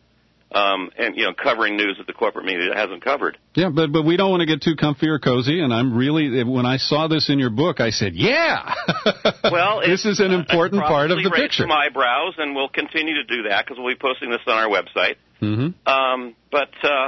S18: And covering news that the corporate media hasn't covered.
S25: Yeah, but we don't want to get too comfy or cozy. And I'm really, when I saw this in your book, I said, yeah.
S18: Well,
S25: this is an important part of the picture.
S18: Some eyebrows, and we'll continue to do that because we'll be posting this on our website.
S25: Mm-hmm.
S18: But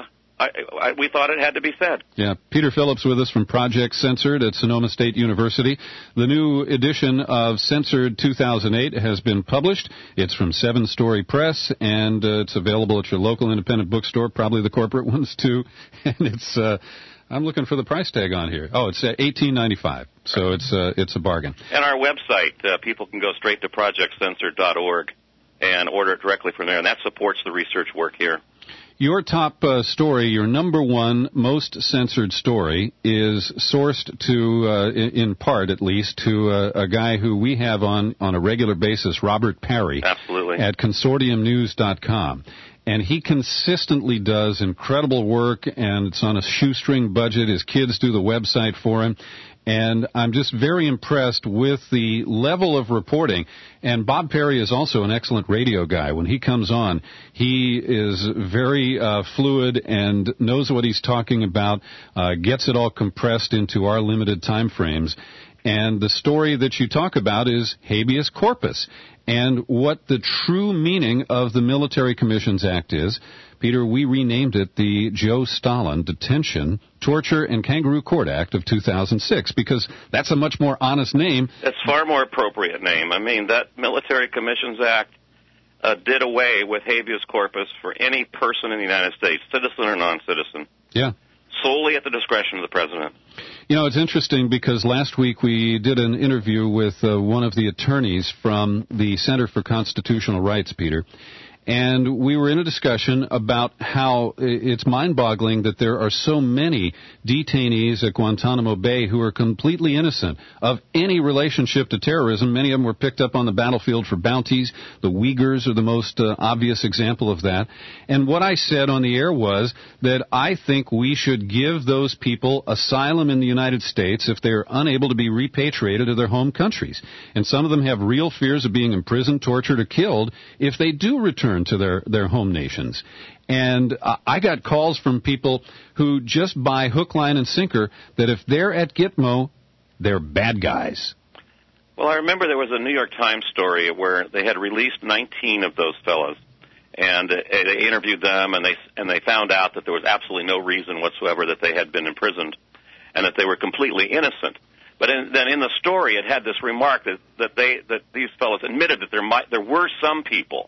S18: we thought it had to be said.
S25: Yeah, Peter Phillips with us from Project Censored at Sonoma State University. The new edition of Censored 2008 has been published. It's from 7 Story Press, and it's available at your local independent bookstore, probably the corporate ones too. And it's I'm looking for the price tag on here. Oh, it's $18.95, so it's a bargain.
S18: And our website, people can go straight to projectcensored.org and order it directly from there, and that supports the research work here.
S25: Your top story, your number one most censored story, is sourced to, in part at least, to a guy who we have on a regular basis, Robert Parry.
S18: Absolutely.
S25: At consortiumnews.com. And he consistently does incredible work, and it's on a shoestring budget. His kids do the website for him. And I'm just very impressed with the level of reporting. And Bob Parry is also an excellent radio guy. When he comes on, he is very fluid and knows what he's talking about, gets it all compressed into our limited time frames. And the story that you talk about is habeas corpus, and what the true meaning of the Military Commissions Act is. Peter, we renamed it the Joe Stalin Detention, Torture, and Kangaroo Court Act of 2006, because that's a much more honest name.
S18: That's a far more appropriate name. I mean, that Military Commissions Act did away with habeas corpus for any person in the United States, citizen or non-citizen.
S25: Yeah.
S18: Solely at the discretion of the president.
S25: You know, it's interesting because last week we did an interview with one of the attorneys from the Center for Constitutional Rights, Peter, And we were in a discussion about how it's mind-boggling that there are so many detainees at Guantanamo Bay who are completely innocent of any relationship to terrorism. Many of them were picked up on the battlefield for bounties. The Uyghurs are the most obvious example of that. And what I said on the air was that I think we should give those people asylum in the United States if they're unable to be repatriated to their home countries. And some of them have real fears of being imprisoned, tortured, or killed if they do return to their home nations. And I got calls from people who just buy hook, line, and sinker that if they're at Gitmo, they're bad guys.
S18: Well, I remember there was a New York Times story where they had released 19 of those fellows, and they interviewed them, and they found out that there was absolutely no reason whatsoever that they had been imprisoned, and that they were completely innocent. But then in the story, it had this remark that these fellows admitted that there were some people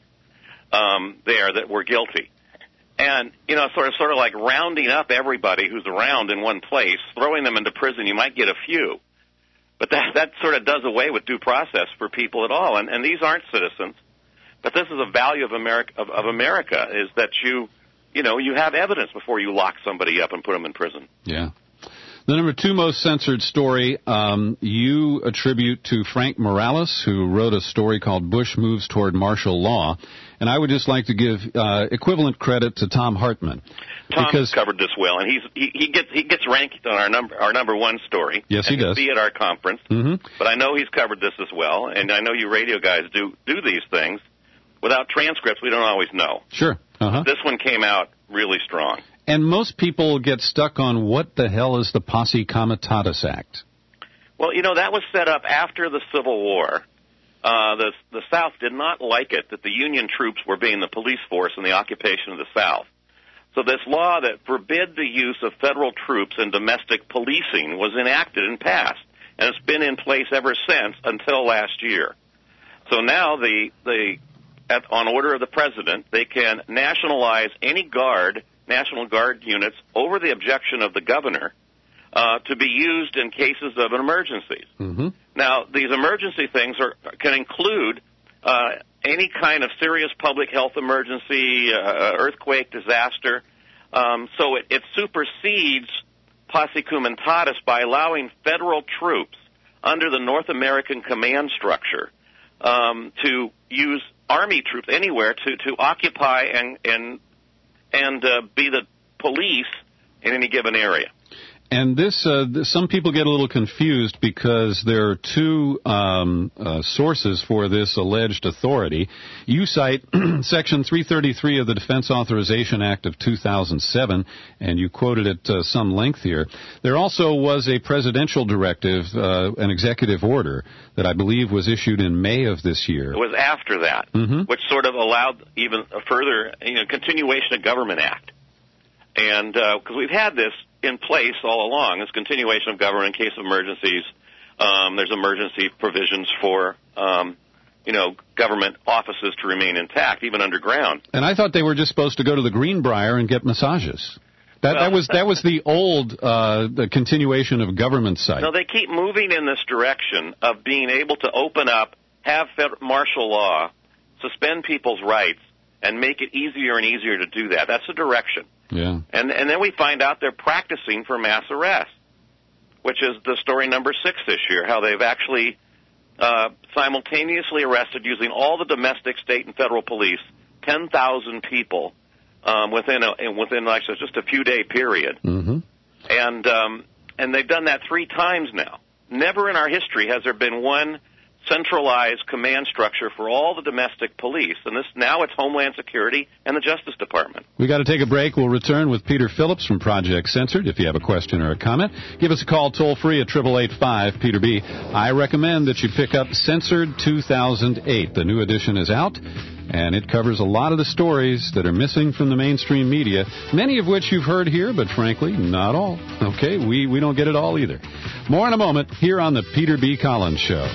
S18: there that were guilty. And, sort of like rounding up everybody who's around in one place, throwing them into prison, you might get a few. But that sort of does away with due process for people at all. And these aren't citizens. But this is a value of America is that you have evidence before you lock somebody up and put them in prison.
S25: Yeah. The number 2 most censored story you attribute to Frank Morales, who wrote a story called Bush Moves Toward Martial Law. And I would just like to give equivalent credit to Tom Hartman.
S18: Tom covered this well, and he gets ranked on our number 1 story.
S25: Yes, he does.
S18: He'll be at our conference.
S25: Mm-hmm.
S18: But I know he's covered this as well, and I know you radio guys do these things. Without transcripts, we don't always know.
S25: Sure. Uh-huh.
S18: This one came out really strong.
S25: And most people get stuck on what the hell is the Posse Comitatus Act?
S18: Well, that was set up after the Civil War. The South did not like it that the Union troops were being the police force in the occupation of the South. So this law that forbid the use of federal troops in domestic policing was enacted and passed, and it's been in place ever since until last year. So now on order of the president, they can nationalize any National Guard units over the objection of the governor to be used in cases of emergencies.
S25: Mm-hmm.
S18: Now, these emergency things can include any kind of serious public health emergency, earthquake, disaster. So it supersedes Posse Comitatus by allowing federal troops under the North American command structure to use Army troops anywhere to occupy and be the police in any given area.
S25: And this, some people get a little confused because there are 2 sources for this alleged authority. You cite Section 333 of the Defense Authorization Act of 2007, and you quoted it some length here. There also was a presidential directive, an executive order, that I believe was issued in May of this year.
S18: It was after that, which sort of allowed even a further continuation of Government Act. And because we've had this in place all along, this continuation of government in case of emergencies. There's emergency provisions for, government offices to remain intact, even underground.
S25: And I thought they were just supposed to go to the Greenbrier and get massages. That was the old the continuation of government site.
S18: No, they keep moving in this direction of being able to open up, have martial law, suspend people's rights, and make it easier and easier to do that. That's the direction.
S25: Yeah.
S18: And then we find out they're practicing for mass arrest, which is the story number 6 this year, how they've actually simultaneously arrested, using all the domestic, state, and federal police, 10,000 people within just a few-day period.
S25: Mm-hmm.
S18: And they've done that 3 times now. Never in our history has there been one centralized command structure for all the domestic police, and now it's Homeland Security and the Justice Department.
S25: We got to take a break. We'll return with Peter Phillips from Project Censored. If you have a question or a comment, give us a call toll free at 888-5-PETER-B. I recommend that you pick up Censored 2008. The new edition is out, and it covers a lot of the stories that are missing from the mainstream media, many of which you've heard here, but frankly, not all. Okay, we don't get it all either. More in a moment here on the Peter B. Collins Show.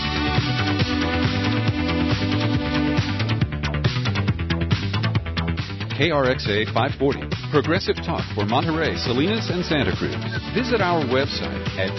S17: KRXA 540, progressive talk for Monterey, Salinas, and Santa Cruz. Visit our website at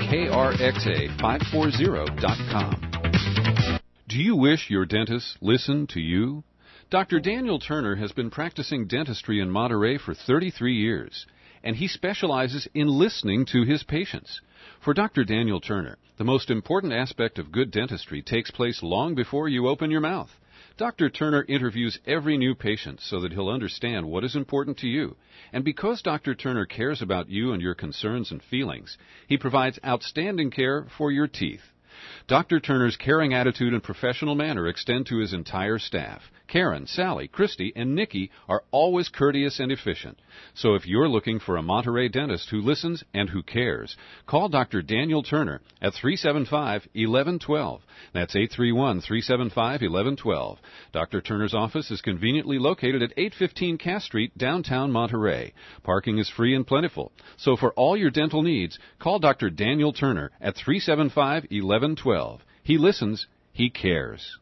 S17: krxa540.com. Do you wish your dentist listened to you? Dr. Daniel Turner has been practicing dentistry in Monterey for 33 years, and he specializes in listening to his patients. For Dr. Daniel Turner, the most important aspect of good dentistry takes place long before you open your mouth. Dr. Turner interviews every new patient so that he'll understand what is important to you. And because Dr. Turner cares about you and your concerns and feelings, he provides outstanding care for your teeth. Dr. Turner's caring attitude and professional manner extend to his entire staff. Karen, Sally, Christy, and Nikki are always courteous and efficient. So if you're looking for a Monterey dentist who listens and who cares, call Dr. Daniel Turner at 375-1112. That's 831-375-1112. Dr. Turner's office is conveniently located at 815 Cass Street, downtown Monterey. Parking is free and plentiful. So for all your dental needs, call Dr. Daniel Turner at 375-1112. He listens, he cares.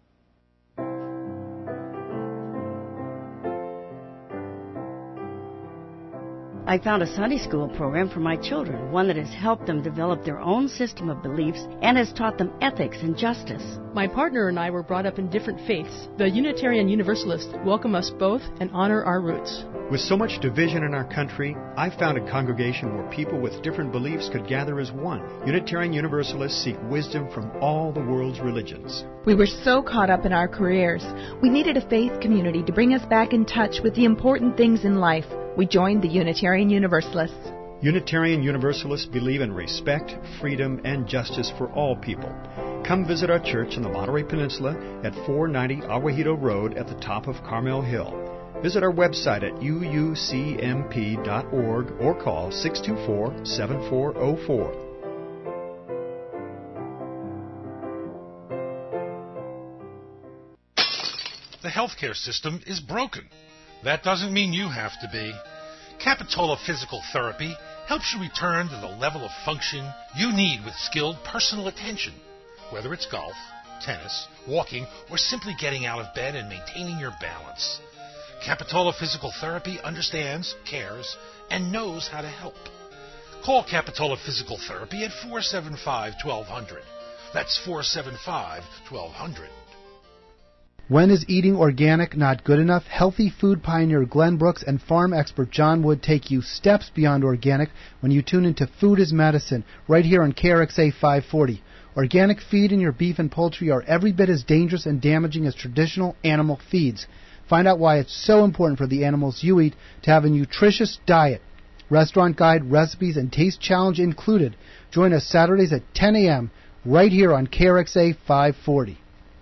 S19: I found a Sunday school program for my children, one that has helped them develop their own system of beliefs and has taught them ethics and justice.
S20: My partner and I were brought up in different faiths. The Unitarian Universalists welcome us both and honor our roots.
S21: With so much division in our country, I found a congregation where people with different beliefs could gather as one. Unitarian Universalists seek wisdom from all the world's religions.
S22: We were so caught up in our careers. We needed a faith community to bring us back in touch with the important things in life. We joined the Unitarian Universalists.
S21: Unitarian Universalists believe in respect, freedom, and justice for all people. Come visit our church on the Monterey Peninsula at 490 Aguajito Road at the top of Carmel Hill. Visit our website at uucmp.org or call 624-7404.
S23: The healthcare system is broken. That doesn't mean you have to be. Capitola Physical Therapy helps you return to the level of function you need with skilled personal attention, whether it's golf, tennis, walking, or simply getting out of bed and maintaining your balance. Capitola Physical Therapy understands, cares, and knows how to help. Call Capitola Physical Therapy at 475-1200. That's 475-1200.
S26: When is eating organic not good enough? Healthy food pioneer Glenn Brooks and farm expert John Wood take you steps beyond organic when you tune into Food is Medicine right here on KRXA 540. Organic feed in your beef and poultry are every bit as dangerous and damaging as traditional animal feeds. Find out why it's so important for the animals you eat to have a nutritious diet. Restaurant guide, recipes, and taste challenge included. Join us Saturdays at 10 a.m. right here on KRXA 540.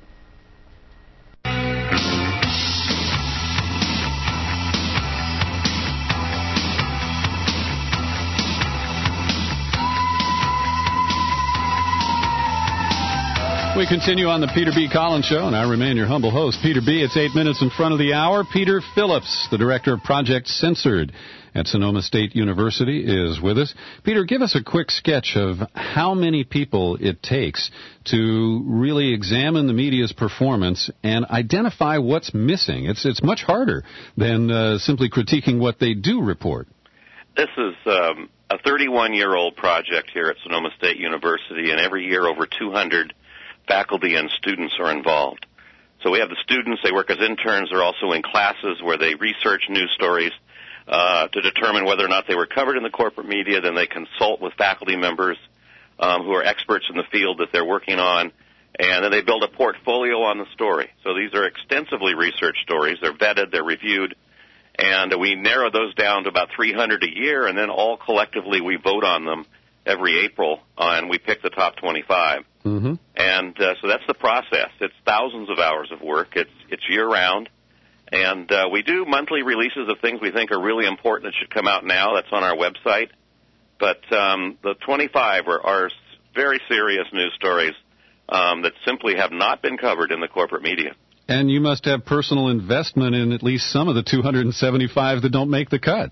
S25: We continue on the Peter B. Collins Show, and I remain your humble host, Peter B. It's 8 minutes in front of the hour. Peter Phillips, the director of Project Censored at Sonoma State University, is with us. Peter, give us a quick sketch of how many people it takes to really examine the media's performance and identify what's missing. It's much harder than simply critiquing what they do report.
S18: This is a 31-year-old project here at Sonoma State University, and every year over 200 faculty and students are involved. So we have the students, they work as interns, they're also in classes where they research news stories to determine whether or not they were covered in the corporate media. Then they consult with faculty members who are experts in the field that they're working on, and then they build a portfolio on the story. So these are extensively researched stories. They're vetted, they're reviewed, and we narrow those down to about 300 a year, and then all collectively we vote on them every April, and we pick the top 25.
S25: Mm-hmm.
S18: And so that's the process. It's thousands of hours of work. It's year-round. And we do monthly releases of things we think are really important that should come out now. That's on our website. But the 25 are very serious news stories that simply have not been covered in the corporate media.
S25: And you must have personal investment in at least some of the 275 that don't make the cut.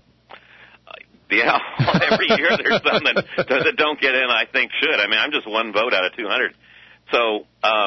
S18: Yeah, every year there's some that don't get in, I think should. I mean, I'm just one vote out of 200. So,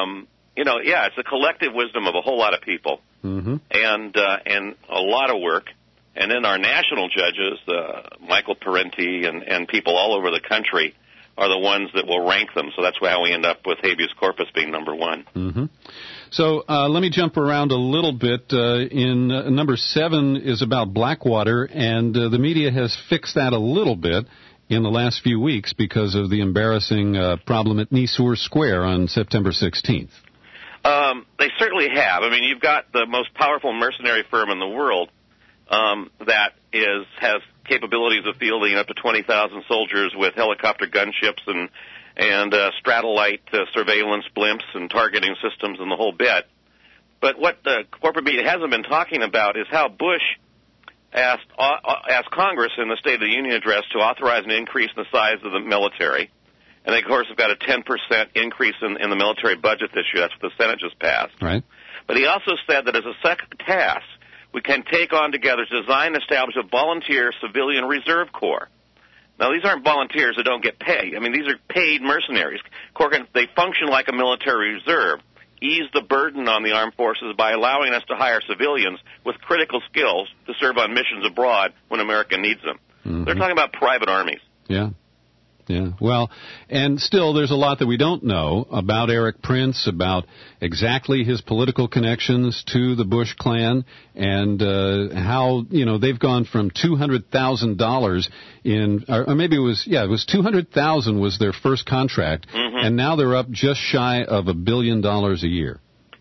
S18: it's a collective wisdom of a whole lot of people,
S25: mm-hmm.
S18: and a lot of work. And then our national judges, Michael Parenti and people all over the country, are the ones that will rank them. So that's how we end up with habeas corpus being number one.
S25: Mm-hmm. So let me jump around a little bit. In number 7 is about Blackwater, and the media has fixed that a little bit in the last few weeks because of the embarrassing problem at Nisour Square on September 16th.
S18: They certainly have. I mean, you've got the most powerful mercenary firm in the world that has capabilities of fielding up to 20,000 soldiers with helicopter gunships and Stratolite surveillance blimps and targeting systems and the whole bit. But what the corporate media hasn't been talking about is how Bush asked Congress in the State of the Union address to authorize an increase in the size of the military. And they, of course, have got a 10% increase in the military budget this year. That's what the Senate just passed.
S25: Right.
S18: But he also said that as a second task, we can take on together to design and establish a volunteer civilian reserve corps. Now, these aren't volunteers that don't get paid. I mean, these are paid mercenaries. They function like a military reserve. Ease the burden on the armed forces by allowing us to hire civilians with critical skills to serve on missions abroad when America needs them. Mm-hmm. They're talking about private armies.
S25: Yeah. Yeah, well, and still there's a lot that we don't know about Erik Prince, about exactly his political connections to the Bush clan, and how, they've gone from $200,000 or maybe it was $200,000 was their first contract, and now they're up just shy of $1 billion a year.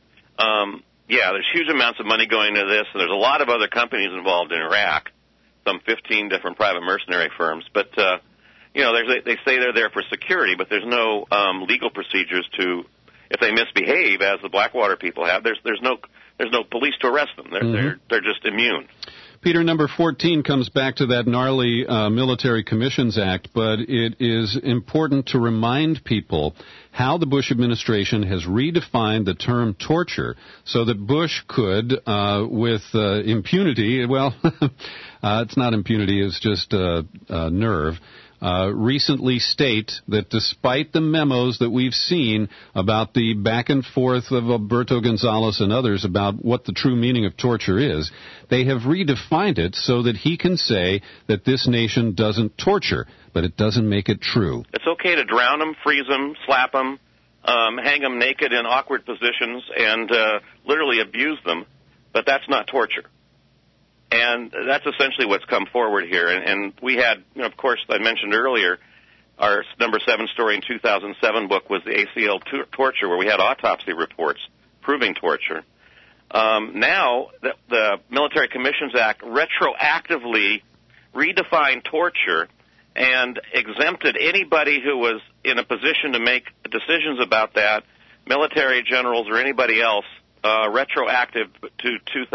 S18: There's huge amounts of money going into this, and there's a lot of other companies involved in Iraq, some 15 different private mercenary firms, but they say they're there for security, but there's no legal procedures to, if they misbehave, as the Blackwater people have. There's no police to arrest them. They're just immune.
S25: Peter, number 14 comes back to that gnarly Military Commissions Act, but it is important to remind people how the Bush administration has redefined the term torture so that Bush could, with impunity, it's not impunity, it's just nerve, recently state that despite the memos that we've seen about the back and forth of Alberto Gonzales and others about what the true meaning of torture is, they have redefined it so that he can say that this nation doesn't torture, but it doesn't make it true.
S18: It's okay to drown them, freeze them, slap them, hang them naked in awkward positions, and literally abuse them, but that's not torture. And that's essentially what's come forward here. And we had, of course, I mentioned earlier, our number 7 story in 2007 book was the ACL torture, where we had autopsy reports proving torture. Now, the Military Commissions Act retroactively redefined torture and exempted anybody who was in a position to make decisions about that, military generals or anybody else, retroactive to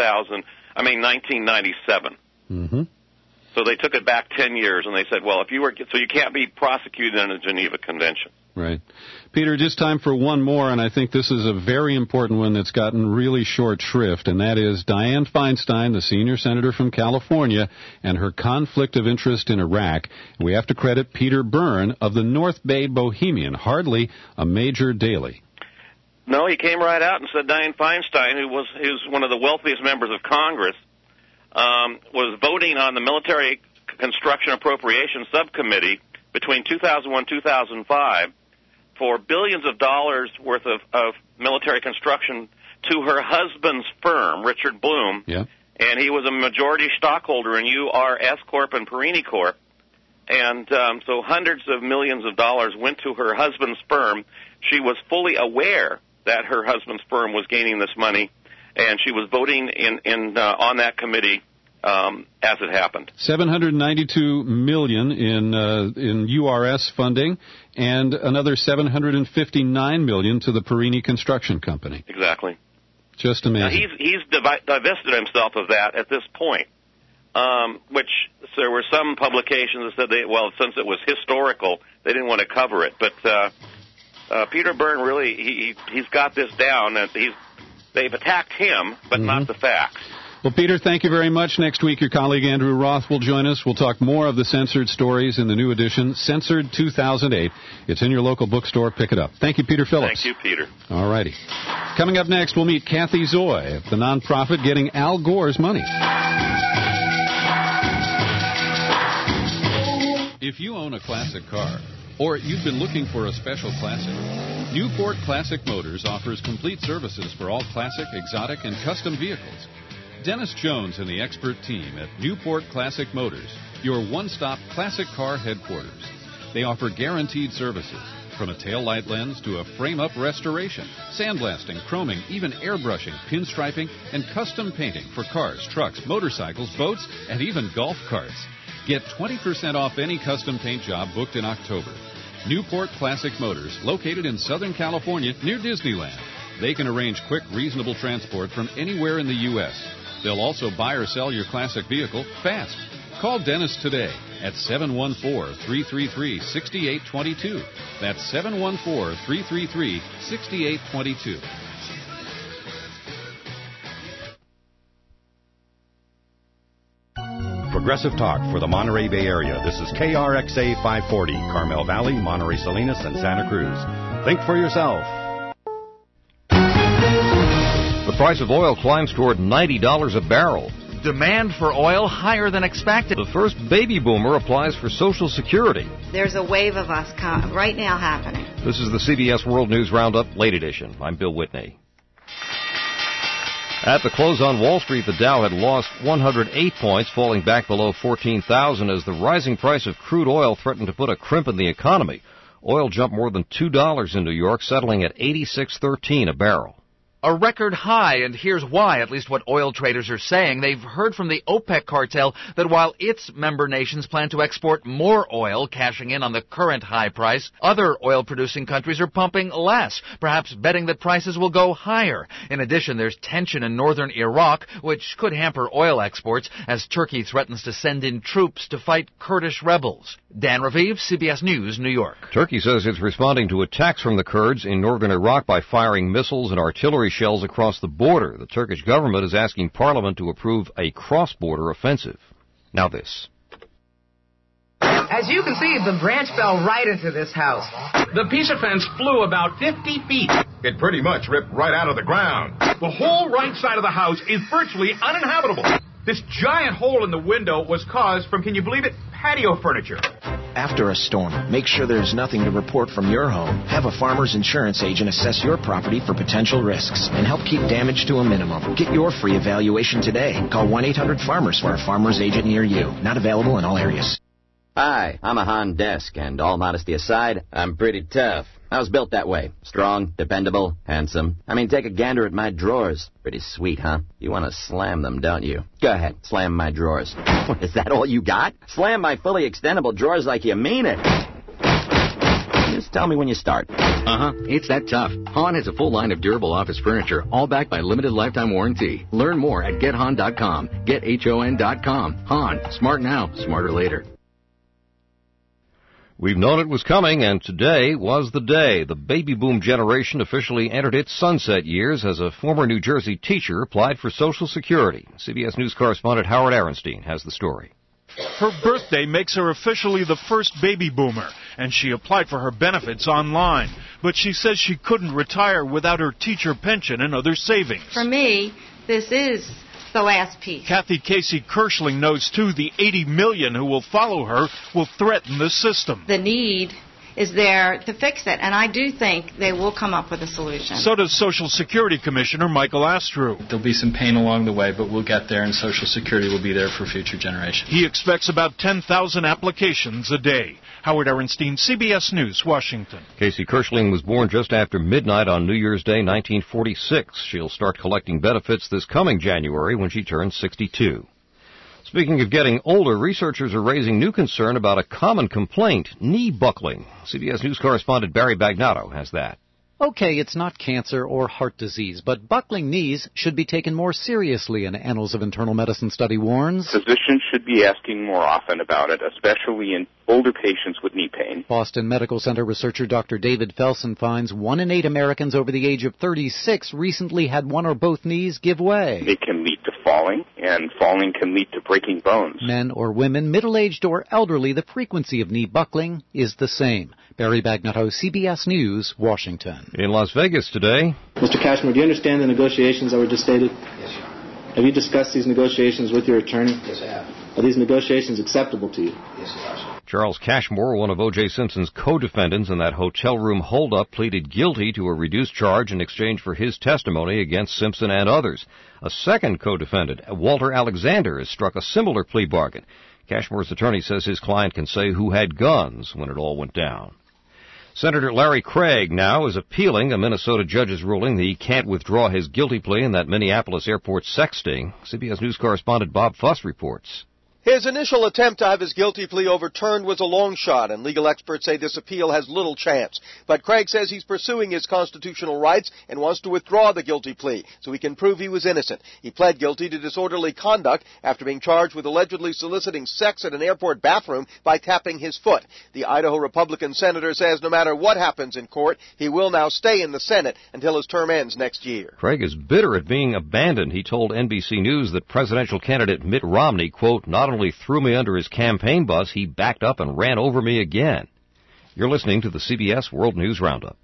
S18: 1997.
S25: Mm-hmm.
S18: So they took it back 10 years, and they said, well, so you can't be prosecuted in the Geneva Convention.
S25: Right. Peter, just time for one more, and I think this is a very important one that's gotten really short shrift, and that is Dianne Feinstein, the senior senator from California, and her conflict of interest in Iraq. We have to credit Peter Byrne of the North Bay Bohemian, hardly a major daily.
S18: No, he came right out and said Dianne Feinstein, who's one of the wealthiest members of Congress, was voting on the Military Construction Appropriation Subcommittee between 2001 and 2005 for billions of dollars worth of military construction to her husband's firm, Richard Bloom.
S25: Yeah.
S18: And he was a majority stockholder in URS Corp and Perini Corp. And so hundreds of millions of dollars went to her husband's firm. She was fully aware that her husband's firm was gaining this money, and she was voting on that committee as it happened.
S25: $792 million in URS funding, and another $759 million to the Perini Construction Company.
S18: Exactly.
S25: Just amazing.
S18: Now he's divested himself of that at this point, which there were some publications that said since it was historical, they didn't want to cover it, but. Peter Byrne really, he's got this down, and they've attacked him, but not the facts.
S25: Well, Peter, thank you very much. Next week, your colleague Andrew Roth will join us. We'll talk more of the censored stories in the new edition, Censored 2008. It's in your local bookstore. Pick it up. Thank you, Peter Phillips.
S18: Thank you, Peter.
S25: All righty. Coming up next, we'll meet Kathy Zoy, the nonprofit getting Al Gore's money. If you own a classic car, or you've been looking for a special classic, Newport Classic Motors offers complete services for all classic, exotic, and custom vehicles. Dennis Jones and the expert team at Newport Classic Motors, your one-stop classic car headquarters. They offer guaranteed services, from a taillight lens to a frame-up restoration, sandblasting, chroming, even airbrushing, pinstriping, and custom painting for cars, trucks, motorcycles, boats, and even golf carts. Get 20% off any custom paint job booked in October. Newport Classic Motors, located in Southern California near Disneyland. They can arrange quick, reasonable transport from anywhere in the U.S. They'll also buy or sell your classic vehicle fast. Call Dennis today at 714-333-6822. That's 714-333-6822.
S13: Progressive Talk for the Monterey Bay Area. This is KRXA 540, Carmel Valley, Monterey Salinas, and Santa Cruz. Think for yourself.
S1: The price of oil climbs toward $90 a barrel.
S2: Demand for oil higher than expected.
S1: The first baby boomer applies for Social Security.
S3: There's a wave of us right now happening.
S1: This is the CBS World News Roundup, late edition. I'm Bill Whitney. At the close on Wall Street, the Dow had lost 108 points, falling back below 14,000 as the rising price of crude oil threatened to put a crimp in the economy. Oil jumped more than $2 in New York, settling at $86.13 a barrel.
S2: A record high, and here's why, at least what oil traders are saying. They've heard from the OPEC cartel that while its member nations plan to export more oil, cashing in on the current high price, other oil-producing countries are pumping less, perhaps betting that prices will go higher. In addition, there's tension in northern Iraq, which could hamper oil exports as Turkey threatens to send in troops to fight Kurdish rebels. Dan Raviv, CBS News, New York.
S1: Turkey says it's responding to attacks from the Kurds in northern Iraq by firing missiles and artillery shells across the border. The Turkish government is asking Parliament to approve a cross-border offensive. Now this.
S5: As you can see, the branch fell right into this house. The piece of fence flew about 50 feet.
S6: It pretty much ripped right out of the ground. The whole right side of the house is virtually uninhabitable. This giant hole in the window was caused from, can you believe it, patio furniture.
S7: After a storm, make sure there's nothing to report from your home. Have a farmer's insurance agent assess your property for potential risks and help keep damage to a minimum. Get your free evaluation today. Call 1-800-FARMERS for a farmer's agent near you. Not available in all areas.
S27: Hi, I'm a Hon Desk, and all modesty aside, I'm pretty tough. I was built that way. Strong, dependable, handsome. I mean, take a gander at my drawers. Pretty sweet, huh? You want to slam them, don't you? Go ahead, slam my drawers. What, is that all you got? Slam my fully extendable drawers like you mean it. Just tell me when you start.
S28: It's that tough. Hahn has a full line of durable office furniture, all backed by limited lifetime warranty. Learn more at GetHahn.com. GetHon.com. Hahn. Smart now, smarter later.
S1: We've known it was coming, and today was the day. The baby boom generation officially entered its sunset years as a former New Jersey teacher applied for Social Security. CBS News correspondent Howard Arenstein has the story.
S29: Her birthday makes her officially the first baby boomer, and she applied for her benefits online. But she says she couldn't retire without her teacher pension and other savings.
S3: For me, this is the last piece.
S29: Kathy Casey Kirschling knows, too, the 80 million who will follow her will threaten the system.
S3: The need is there to fix it, and I do think they will come up with a solution.
S29: So does Social Security Commissioner Michael Astrew.
S30: There'll be some pain along the way, but we'll get there, and Social Security will be there for future generations.
S29: He expects about 10,000 applications a day. Howard Arenstein, CBS News, Washington.
S1: Casey Kirschling was born just after midnight on New Year's Day, 1946. She'll start collecting benefits this coming January when she turns 62. Speaking of getting older, researchers are raising new concern about a common complaint, knee buckling. CBS News correspondent Barry Bagnato has that.
S31: Okay, it's not cancer or heart disease, but buckling knees should be taken more seriously, an Annals of Internal Medicine study warns.
S32: Physicians should be asking more often about it, especially in older patients with knee pain.
S31: Boston Medical Center researcher Dr. David Felsen finds 1 in 8 Americans over the age of 36 recently had one or both knees give way.
S32: It can lead to falling, and falling can lead to breaking bones.
S31: Men or women, middle-aged or elderly, the frequency of knee buckling is the same. Barry Bagnato, CBS News, Washington.
S1: In Las Vegas today.
S33: Mr. Cashmore, do you understand the negotiations that were just stated? Yes, sir.
S4: Have you discussed these negotiations with your attorney?
S8: Yes, I have.
S4: Are these negotiations acceptable to you?
S8: Yes, they are, sir.
S1: Charles Cashmore, one of O.J. Simpson's co-defendants in that hotel room holdup, pleaded guilty to a reduced charge in exchange for his testimony against Simpson and others. A second co-defendant, Walter Alexander, has struck a similar plea bargain. Cashmore's attorney says his client can say who had guns when it all went down. Senator Larry Craig now is appealing a Minnesota judge's ruling that he can't withdraw his guilty plea in that Minneapolis airport sex sting. CBS News correspondent Bob Fuss reports.
S9: His initial attempt to have his guilty plea overturned was a long shot, and legal experts say this appeal has little chance. But Craig says he's pursuing his constitutional rights and wants to withdraw the guilty plea so he can prove he was innocent. He pled guilty to disorderly conduct after being charged with allegedly soliciting sex at an airport bathroom by tapping his foot. The Idaho Republican senator says no matter what happens in court, he will now stay in the Senate until his term ends next year.
S1: Craig is bitter at being abandoned. He told NBC News that presidential candidate Mitt Romney, quote, not only threw me under his campaign bus, he backed up and ran over me again. You're listening to the CBS World News Roundup.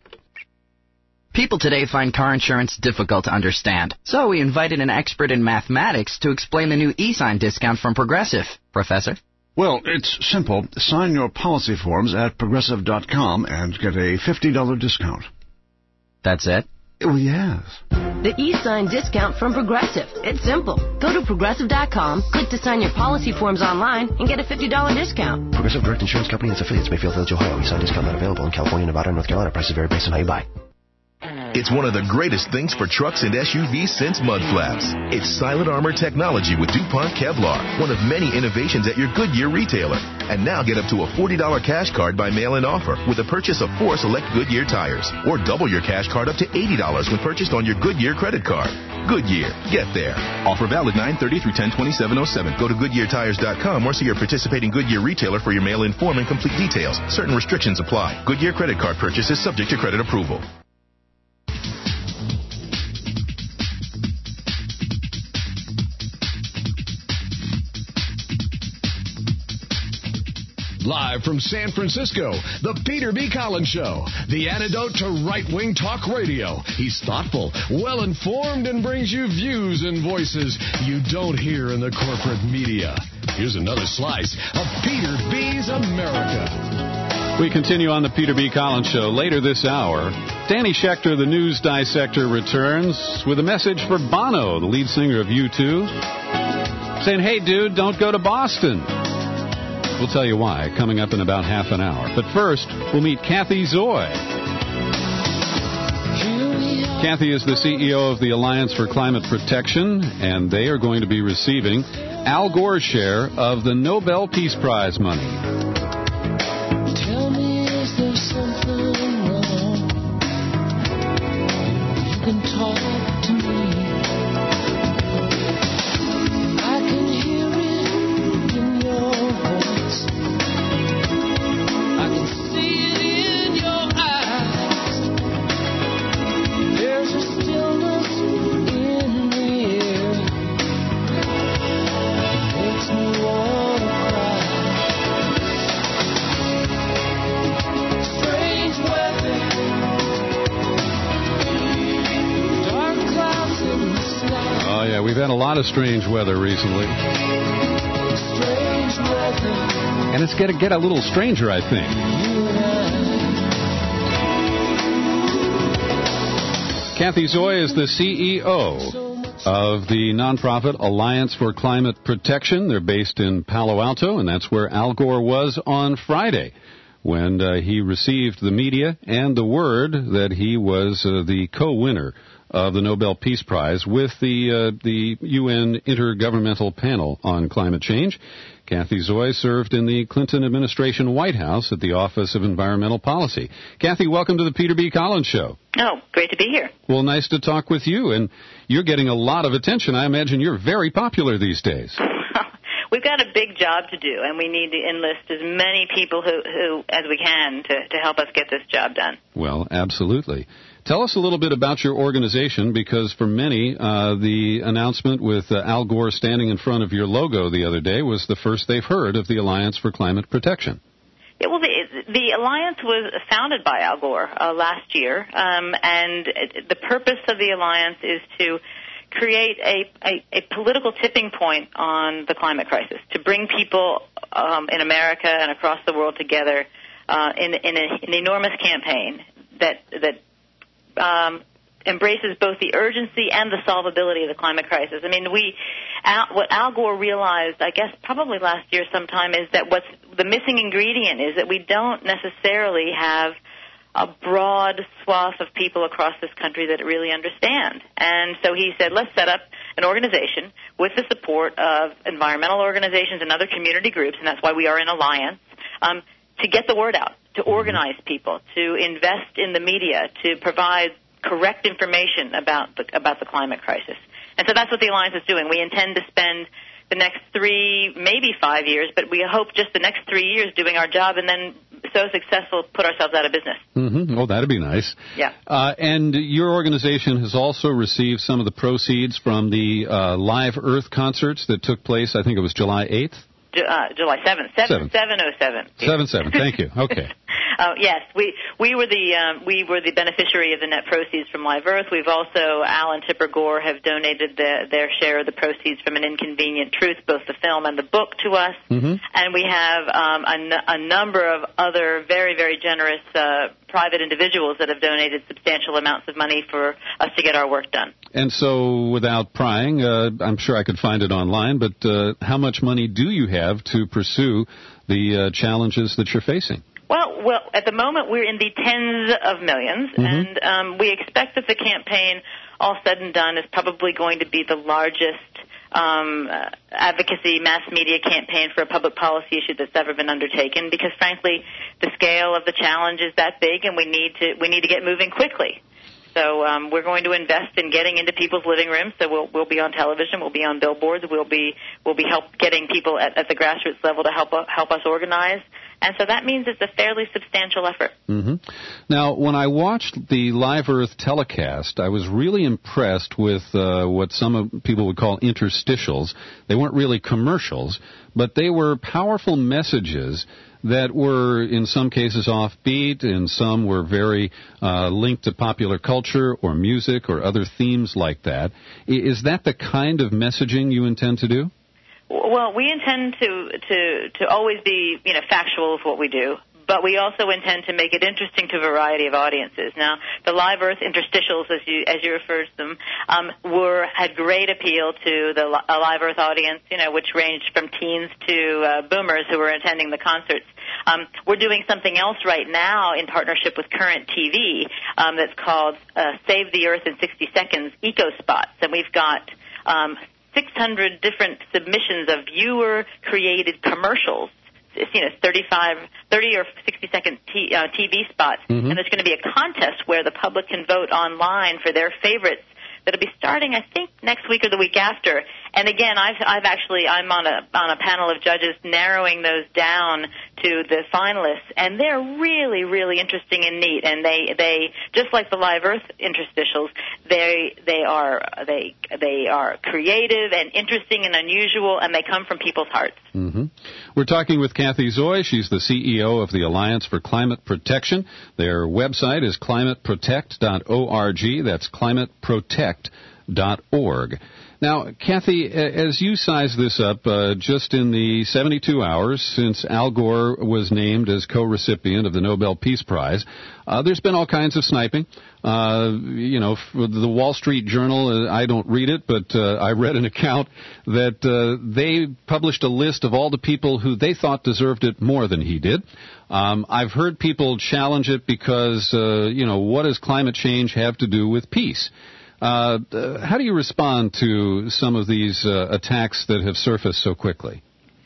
S10: People today find car insurance difficult to understand, so we invited an expert in mathematics to explain the new e-sign discount from Progressive. Professor?
S11: Well, it's simple. Sign your policy forms at Progressive.com and get a $50 discount.
S10: That's it?
S11: Oh, yes.
S12: The e-sign discount from Progressive. It's simple. Go to Progressive.com, click to sign your policy forms online, and get a $50 discount.
S14: Progressive Direct Insurance Company and its affiliates, Mayfield Village, Ohio. E-sign discount not available in California, Nevada, and North Carolina. Prices vary based on how you buy.
S15: It's one of the greatest things for trucks and SUVs since mud flaps. It's Silent Armor technology with DuPont Kevlar, one of many innovations at your Goodyear retailer. And now get up to a $40 cash card by mail-in offer with a purchase of 4 select Goodyear tires. Or double your cash card up to $80 when purchased on your Goodyear credit card. Goodyear. Get there. Offer valid 9/30 through 10/27/07. Go to GoodyearTires.com or see your participating Goodyear retailer for your mail-in form and complete details. Certain restrictions apply. Goodyear credit card purchase is subject to credit approval.
S16: Live from San Francisco, the Peter B. Collins Show, the antidote to right-wing talk radio. He's thoughtful, well-informed, and brings you views and voices you don't hear in the corporate media. Here's another slice of Peter B.'s America.
S25: We continue on the Peter B. Collins Show. Later this hour, Danny Schechter, the news dissector, returns with a message for Bono, the lead singer of U2, saying, hey, dude, don't go to Boston. We'll tell you why, coming up in about half an hour. But first, we'll meet Kathy Zoy. Kathy is the CEO of the Alliance for Climate Protection, and they are going to be receiving Al Gore's share of the Nobel Peace Prize money.
S17: Tell me, is there something wrong? You can talk to me. I can hear it in your voice. I can see it in your eyes. There's a stillness in the air. It makes me want to cry. Strange weather, dark clouds in the sky.
S25: Oh, yeah, we've had a lot of strange weather recently.
S17: Strange weather.
S25: And it's going to get a little stranger, I think. Kathy Zoy is the CEO of the nonprofit Alliance for Climate Protection. They're based in Palo Alto, and that's where Al Gore was on Friday when he received the media and the word that he was the co-winner of the Nobel Peace Prize with the UN Intergovernmental Panel on Climate Change. Kathy Zoy served in the Clinton administration White House at the Office of Environmental Policy. Kathy, welcome to the Peter B. Collins Show.
S19: Oh, great to be here.
S25: Well, nice to talk with you, and you're getting a lot of attention. I imagine you're very popular these days.
S19: We've got a big job to do, and we need to enlist as many people who as we can to help us get this job done.
S25: Well, absolutely. Tell us a little bit about your organization, because for many, the announcement with Al Gore standing in front of your logo the other day was the first they've heard of the Alliance for Climate Protection.
S19: Yeah, well, the Alliance was founded by Al Gore last year, and the purpose of the Alliance is to create a political tipping point on the climate crisis, to bring people in America and across the world together in an enormous campaign that embraces both the urgency and the solvability of the climate crisis. I mean, what Al Gore realized, I guess probably last year sometime, is that what's the missing ingredient is that we don't necessarily have a broad swath of people across this country that really understand. And so he said, let's set up an organization with the support of environmental organizations and other community groups, and that's why we are in alliance, to get the word out, to organize people, to invest in the media, to provide correct information about the climate crisis. And so that's what the Alliance is doing. We intend to spend the next 3, maybe 5 years, but we hope just the next 3 years doing our job, and then so successful, put ourselves out of business.
S25: Mm-hmm. Oh, that'd be nice.
S19: Yeah.
S25: And your organization has also received some of the proceeds from the Live Earth concerts that took place, I think it was July 8th?
S19: July 7th. 7/7/07.
S25: 7/7. Thank you. Okay.
S19: Yes, we were the beneficiary of the net proceeds from Live Earth. We've also, Al and Tipper Gore have donated their share of the proceeds from An Inconvenient Truth, both the film and the book, to us. Mm-hmm. And we have a number of other very, very generous private individuals that have donated substantial amounts of money for us to get our work done.
S25: And so, without prying, I'm sure I could find it online, but how much money do you have to pursue the challenges that you're facing?
S19: Well, at the moment we're in the tens of millions, mm-hmm. and we expect that the campaign, all said and done, is probably going to be the largest advocacy mass media campaign for a public policy issue that's ever been undertaken, because frankly the scale of the challenge is that big, and we need to get moving quickly. So we're going to invest in getting into people's living rooms. So we'll be on television, we'll be on billboards, we'll be getting people at the grassroots level to help us organize. And so that means it's a fairly substantial effort.
S25: Mm-hmm. Now, when I watched the Live Earth telecast, I was really impressed with what some people would call interstitials. They weren't really commercials, but they were powerful messages that were, in some cases, offbeat, and some were very linked to popular culture or music or other themes like that. Is that the kind of messaging you intend to do?
S19: Well, we intend to always be, factual with what we do, but we also intend to make it interesting to a variety of audiences. Now, the Live Earth interstitials, as you refer to them, had great appeal to the Live Earth audience, which ranged from teens to boomers who were attending the concerts. We're doing something else right now in partnership with Current TV that's called Save the Earth in 60 Seconds Eco Spots, and we've got 600 different submissions of viewer-created commercials. It's 30 or 60-second TV spots, mm-hmm. and there's going to be a contest where the public can vote online for their favorites. That'll be starting, I think, next week or the week after. And again, I'm on a panel of judges narrowing those down to the finalists, and they're really, really interesting and neat. And they just like the Live Earth interstitials, they are creative and interesting and unusual, and they come from people's hearts.
S25: Mm-hmm. We're talking with Kathy Zoy. She's the CEO of the Alliance for Climate Protection. Their website is climateprotect.org. That's climateprotect.org. Now, Kathy, as you size this up, just in the 72 hours since Al Gore was named as co-recipient of the Nobel Peace Prize, there's been all kinds of sniping. The Wall Street Journal, I don't read it, but I read an account that they published a list of all the people who they thought deserved it more than he did. I've heard people challenge it because, what does climate change have to do with peace? How do you respond to some of these attacks that have surfaced so quickly?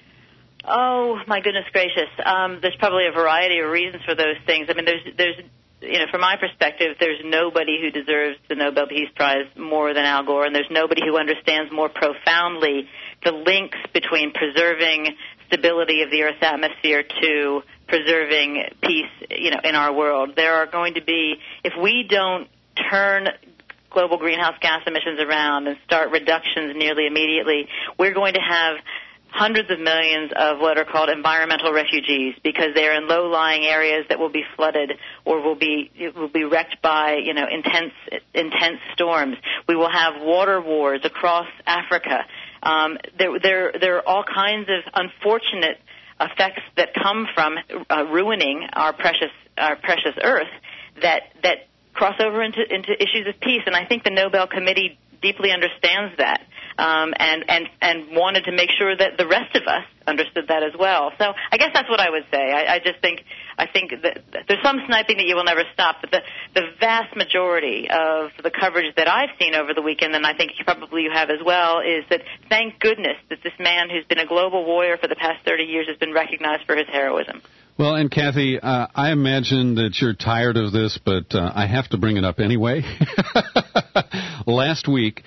S19: Oh, my goodness gracious. There's probably a variety of reasons for those things. I mean, there's from my perspective, there's nobody who deserves the Nobel Peace Prize more than Al Gore, and there's nobody who understands more profoundly the links between preserving stability of the Earth's atmosphere to preserving peace, in our world. There are going to be, if we don't turn global greenhouse gas emissions around and start reductions nearly immediately, we're going to have hundreds of millions of what are called environmental refugees because they're in low-lying areas that will be flooded or will be wrecked by intense storms. We will have water wars across Africa. There are all kinds of unfortunate effects that come from ruining our precious Earth that cross over into issues of peace, and I think the Nobel Committee deeply understands that. And wanted to make sure that the rest of us understood that as well. So I guess that's what I would say. I think that there's some sniping that you will never stop, but the vast majority of the coverage that I've seen over the weekend, and I think probably you have as well, is that thank goodness that this man who's been a global warrior for the past 30 years has been recognized for his heroism.
S25: Well, and Kathy, I imagine that you're tired of this, but I have to bring it up anyway. Last week,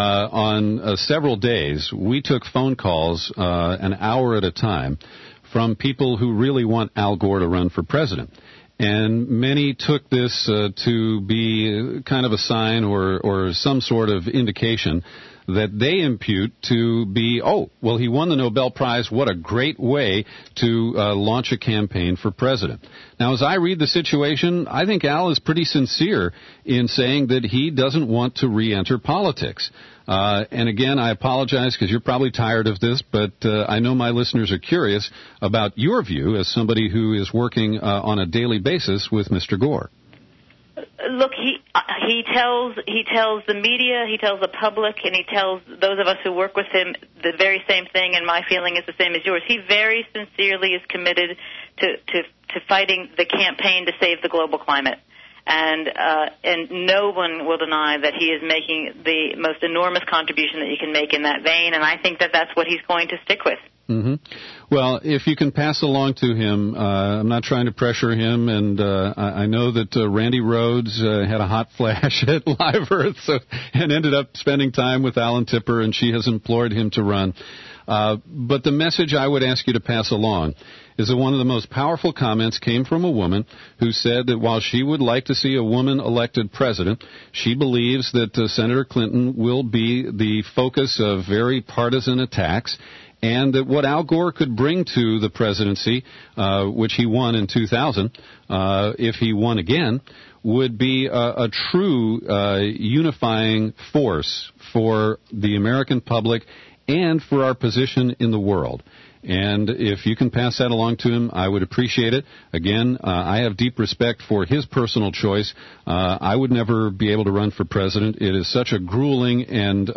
S25: on several days, we took phone calls an hour at a time from people who really want Al Gore to run for president. And many took this to be kind of a sign or some sort of indication that they impute to be, he won the Nobel Prize. What a great way to launch a campaign for president. Now, as I read the situation, I think Al is pretty sincere in saying that he doesn't want to re-enter politics. And again, I apologize because you're probably tired of this, but I know my listeners are curious about your view as somebody who is working on a daily basis with Mr. Gore.
S19: Look, he tells the media, he tells the public, and he tells those of us who work with him the very same thing, and my feeling is the same as yours. He very sincerely is committed to fighting the campaign to save the global climate. And no one will deny that he is making the most enormous contribution that you can make in that vein, and I think that that's what he's going to stick with.
S25: Mm-hmm. Well, if you can pass along to him, I'm not trying to pressure him, and I know that Randy Rhodes had a hot flash at Live Earth and ended up spending time with Alan Tipper, and she has implored him to run. But the message I would ask you to pass along is that one of the most powerful comments came from a woman who said that while she would like to see a woman elected president, she believes that Senator Clinton will be the focus of very partisan attacks, and that what Al Gore could bring to the presidency, which he won in 2000, if he won again, would be a true unifying force for the American public and for our position in the world. And if you can pass that along to him, I would appreciate it. Again, I have deep respect for his personal choice. I would never be able to run for president. It is such a grueling and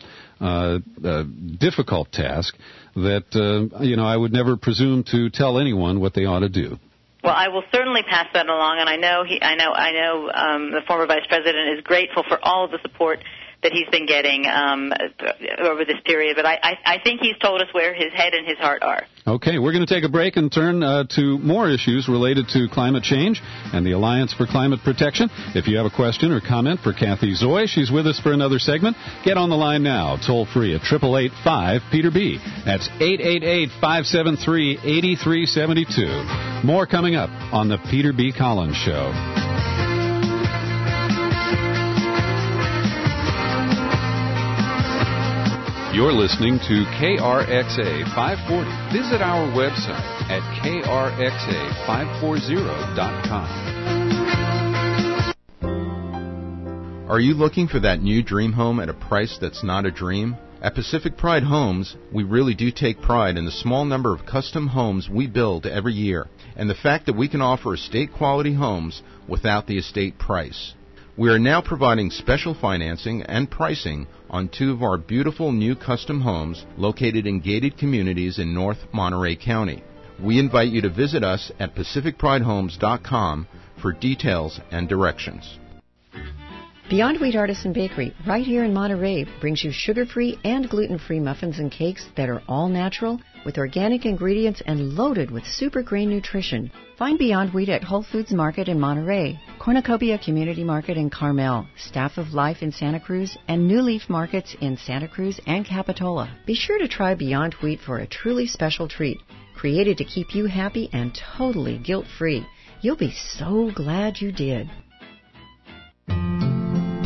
S25: difficult task that I would never presume to tell anyone what they ought to do.
S19: Well, I will certainly pass that along, and I know the former vice president is grateful for all of the support that he's been getting over this period, but I think he's told us where his head and his heart are. Okay, we're going to take a break and turn to more issues related to climate change and the Alliance for Climate Protection. If you have a question or comment for Kathy Zoy, she's with us for another segment. Get on the line now, toll free at 888-5-PETER-B. That's 888-573-8372. More coming up on the Peter B. Collins Show. You're listening to KRXA 540. Visit our website at krxa540.com.
S2: Are you looking for that new dream home at a price that's not a dream? At Pacific Pride Homes, we really do take pride in the small number of custom homes we build every year, and the fact that we can offer estate-quality homes without the estate price. We are now providing special financing and pricing on 2 of our beautiful new custom homes located in gated communities in North Monterey County. We invite you to visit us at PacificPrideHomes.com for details and directions.
S5: Beyond Wheat Artisan Bakery, right here in Monterey, brings you sugar-free and gluten-free muffins and cakes that are all natural, with organic ingredients and loaded with super grain nutrition. Find Beyond Wheat at Whole Foods Market in Monterey, Cornucopia Community Market in Carmel, Staff of Life in Santa Cruz, and New Leaf Markets in Santa Cruz and Capitola. Be sure to try Beyond Wheat for a truly special treat, created to keep you happy and totally guilt-free. You'll be so glad you did.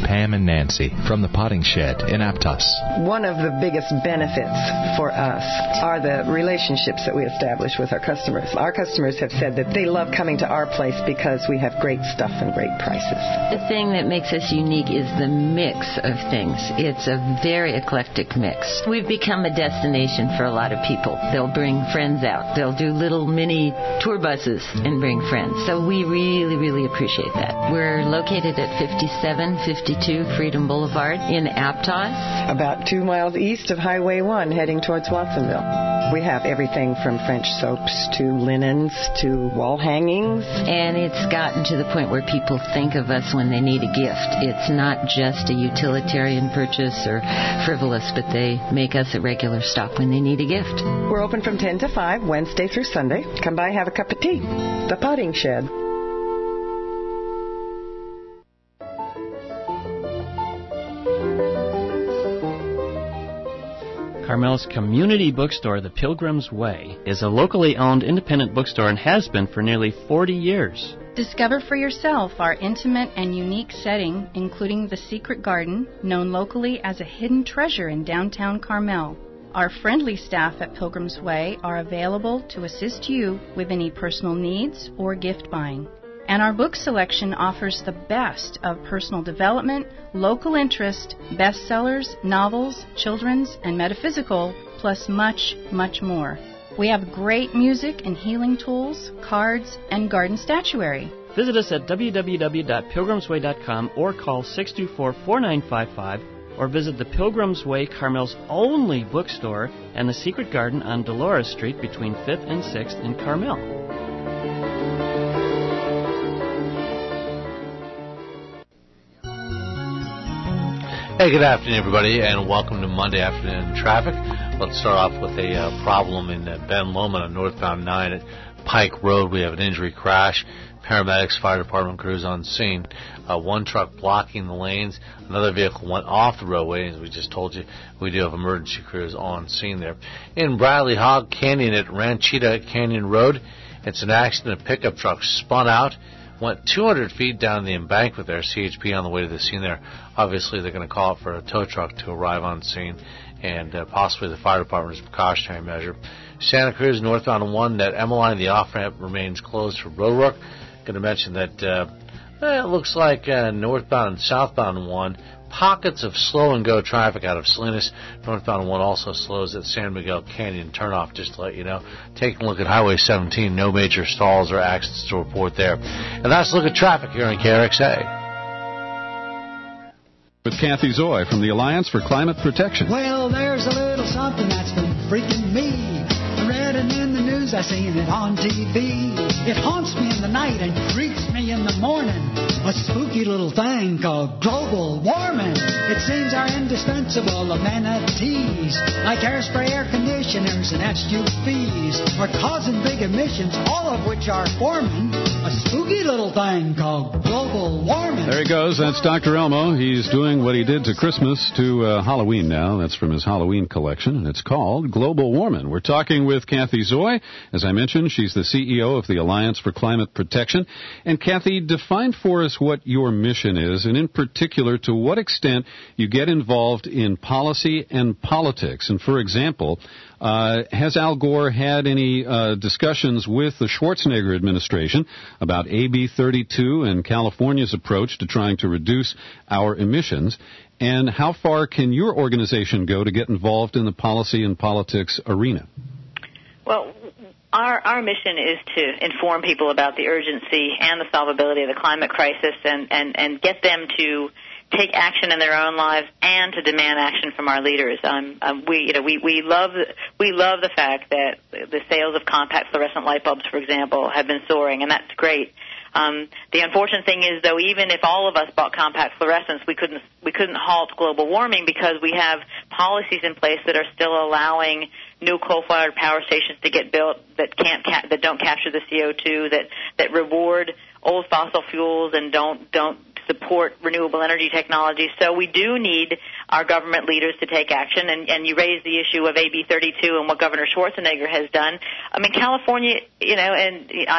S6: Pam and Nancy from the Potting Shed in Aptos.
S7: One of the biggest benefits for us are the relationships that we establish with our customers. Our customers have said that they love coming to our place because we have great stuff and great prices.
S8: The thing that makes us unique is the mix of things. It's a very eclectic mix. We've become a destination for a lot of people. They'll bring friends out. They'll do little mini tour buses and bring friends. So we really, really appreciate that. We're located at 5752 Freedom Boulevard in Aptos.
S7: About 2 miles east of Highway 1 heading towards Watsonville. We have everything from French soaps to linens to wall hangings.
S8: And it's gotten to the point where people think of us when they need a gift. It's not just a utilitarian purchase or frivolous, but they make us a regular stop when they need a gift.
S7: We're open from 10 to 5, Wednesday through Sunday. Come by, have a cup of tea. The Potting Shed.
S13: Carmel's community bookstore, The Pilgrim's Way, is a locally owned independent bookstore and has been for nearly 40 years.
S18: Discover for yourself our intimate and unique setting, including the Secret Garden, known locally as a hidden treasure in downtown Carmel. Our friendly staff at Pilgrim's Way are available to assist you with any personal needs or gift buying. And our book selection offers the best of personal development, local interest, bestsellers, novels, children's, and metaphysical, plus much, much more. We have great music and healing tools, cards, and garden statuary.
S13: Visit us at www.pilgrimsway.com or call 624-4955 or visit the Pilgrim's Way, Carmel's only bookstore, and the Secret Garden on Dolores Street between 5th and 6th in Carmel.
S20: Hey, good afternoon, everybody, and welcome to Monday Afternoon Traffic. Let's start off with a problem in Ben Lomond on northbound 9 at Pike Road. We have an injury crash. Paramedics, fire department crews on scene. One truck blocking the lanes. Another vehicle went off the roadway. As we just told you, we do have emergency crews on scene there. In Bradley Hog Canyon at Ranchita Canyon Road, it's an accident. A pickup truck spun out, went 200 feet down the embankment there. CHP on the way to the scene there. Obviously, they're going to call for a tow truck to arrive on scene, and possibly the fire department as a precautionary measure. Santa Cruz, northbound 1, that Emmeline, the off-ramp remains closed for road work. Going to mention that it looks like northbound and southbound 1, pockets of slow-and-go traffic out of Salinas. Northbound 1 also slows at San Miguel Canyon turnoff, just to let you know. Taking a look at Highway 17, no major stalls or accidents to report there. And that's a look at traffic here on KRXA.
S25: With Kathy Zoy from the Alliance for Climate Protection.
S21: Well, there's a little something that's been freaking me. I read it in the news, I seen it on TV. It haunts me in the night and creeps me in the morning. A spooky little thing called global warming. It seems our indispensable amenities, like airspray, air conditioners, and SUVs, are causing big emissions, all of which are forming a spooky little thing called global warming.
S25: There he goes. That's Dr. Elmo. He's doing what he did to Christmas to Halloween now. That's from his Halloween collection, and it's called Global Warming. We're talking with Kathy Zoy. As I mentioned, she's the CEO of the Alliance for Climate Protection. And Kathy, define for us what your mission is, and in particular, to what extent you get involved in policy and politics. And for example, has Al Gore had any discussions with the Schwarzenegger administration about AB 32 and California's approach to trying to reduce our emissions? And how far can your organization go to get involved in the policy and politics arena?
S19: Well, our mission is to inform people about the urgency and the solvability of the climate crisis and get them to take action in their own lives and to demand action from our leaders. We love the fact that the sales of compact fluorescent light bulbs, for example, have been soaring, and that's great. The unfortunate thing is, though, even if all of us bought compact fluorescents, we couldn't halt global warming because we have policies in place that are still allowing new coal-fired power stations to get built that don't capture the CO2, that reward old fossil fuels and don't support renewable energy technology. So we do need our government leaders to take action. And you raised the issue of AB 32 and what Governor Schwarzenegger has done. I mean, California, and I've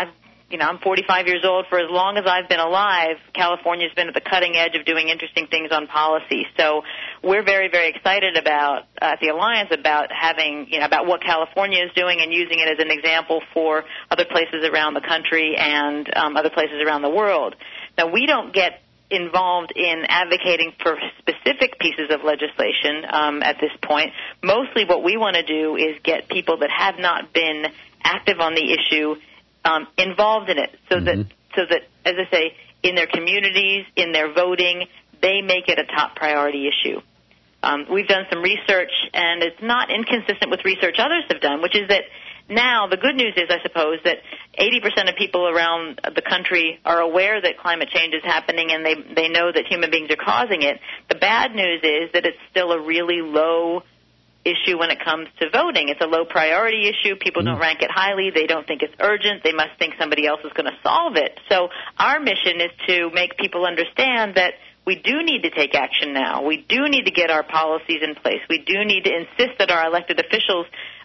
S19: I'm 45 years old. For as long as I've been alive, California's been at the cutting edge of doing interesting things on policy. So we're very, very excited about the Alliance about about what California is doing and using it as an example for other places around the country and other places around the world. Now, we don't get involved in advocating for specific pieces of legislation at this point. Mostly what we want to do is get people that have not been active on the issue involved in it, so that, as I say, in their communities, in their voting, they make it a top priority issue. We've done some research, and it's not inconsistent with research others have done, which is that now the good news is, I suppose, that 80% of people around the country are aware that climate change is happening, and they know that human beings are causing it. The bad news is that it's still a really low issue when it comes to voting. It's a low priority issue. People don't rank it highly. They don't think it's urgent. They must think somebody else is going to solve it. So our mission is to make people understand that we do need to take action now. We do need to get our policies in place. We do need to insist that our elected officials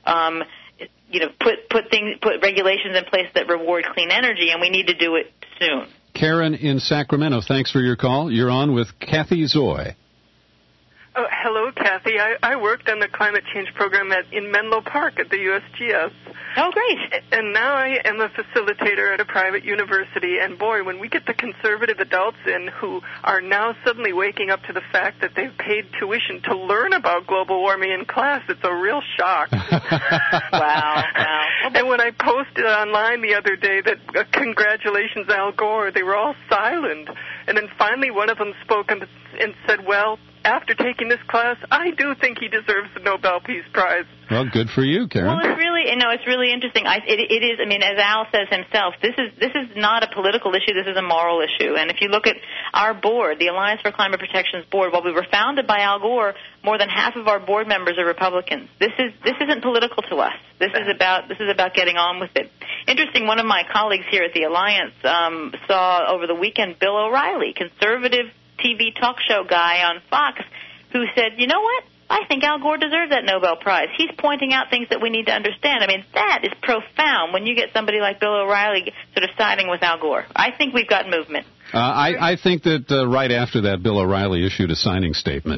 S19: put regulations in place that reward clean energy, and we need to do it soon.
S25: Karen in Sacramento, thanks for your call. You're on with Kathy Zoy.
S3: Oh, hello, Kathy. I worked on the climate change program in Menlo Park at the USGS.
S19: Oh, great.
S3: And now I am a facilitator at a private university. And, boy, when we get the conservative adults in who are now suddenly waking up to the fact that they've paid tuition to learn about global warming in class, it's a real shock.
S19: Wow.
S3: And when I posted online the other day that congratulations, Al Gore, they were all silent. And then finally one of them spoke and said, well, after taking this class, I do think he deserves the Nobel Peace Prize.
S25: Well, good for you, Karen.
S19: Well, it's really interesting. It is. I mean, as Al says himself, this is not a political issue. This is a moral issue. And if you look at our board, the Alliance for Climate Protection's board, while we were founded by Al Gore, more than half of our board members are Republicans. This isn't political to us. This is about getting on with it. Interesting. One of my colleagues here at the Alliance saw over the weekend Bill O'Reilly, conservative TV talk show guy on Fox, who said, you know what? I think Al Gore deserves that Nobel Prize. He's pointing out things that we need to understand. I mean, that is profound when you get somebody like Bill O'Reilly sort of siding with Al Gore. I think we've got movement.
S25: I think that right after that, Bill O'Reilly issued a signing statement.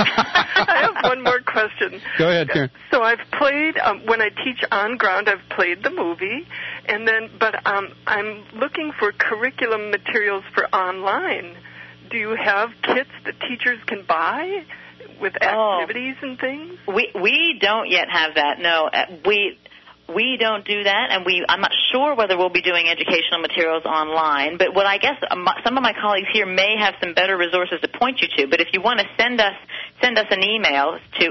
S3: I have one more question.
S25: Go ahead, Karen.
S3: So I've played, when I teach on ground, I've played the movie, but I'm looking for curriculum materials for online. Do you have kits that teachers can buy with activities and things?
S19: We don't yet have that. No, we don't do that, and I'm not sure whether we'll be doing educational materials online. But what I guess some of my colleagues here may have some better resources to point you to. But if you want to send us an email to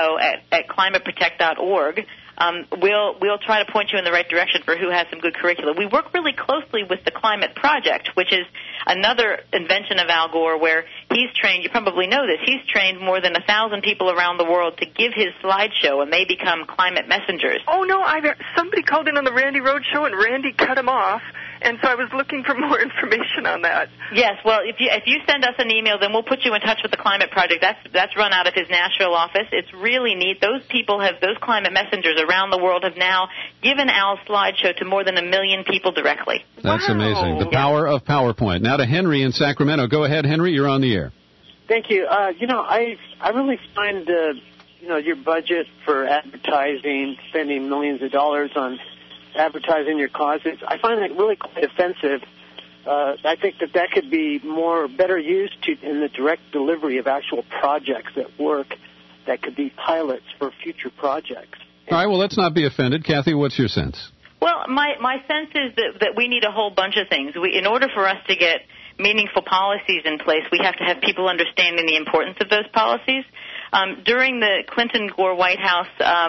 S19: info@climateprotect.org. We'll try to point you in the right direction for who has some good curriculum. We work really closely with the Climate Project, which is another invention of Al Gore, where he's trained, you probably know this, he's trained more than 1,000 people around the world to give his slideshow, and they become climate messengers.
S3: Oh, no, somebody called in on the Randy Rhoads show, and Randy cut him off. And so I was looking for more information on that.
S19: Yes, well, if you send us an email, then we'll put you in touch with the Climate Project. That's run out of his Nashville office. It's really neat. Those climate messengers around the world have now given Al's slideshow to more than 1 million people directly.
S25: That's amazing. The power of PowerPoint. Now to Henry in Sacramento. Go ahead, Henry. You're on the air.
S4: Thank you. I really find your budget for advertising, spending millions of dollars on advertising your causes, I find that really quite offensive. I think that could be better used in the direct delivery of actual projects that work that could be pilots for future projects.
S25: All right, well, let's not be offended. Kathy, what's your sense?
S19: Well, my sense is that we need a whole bunch of things. In order for us to get meaningful policies in place, we have to have people understanding the importance of those policies. During the Clinton-Gore White House,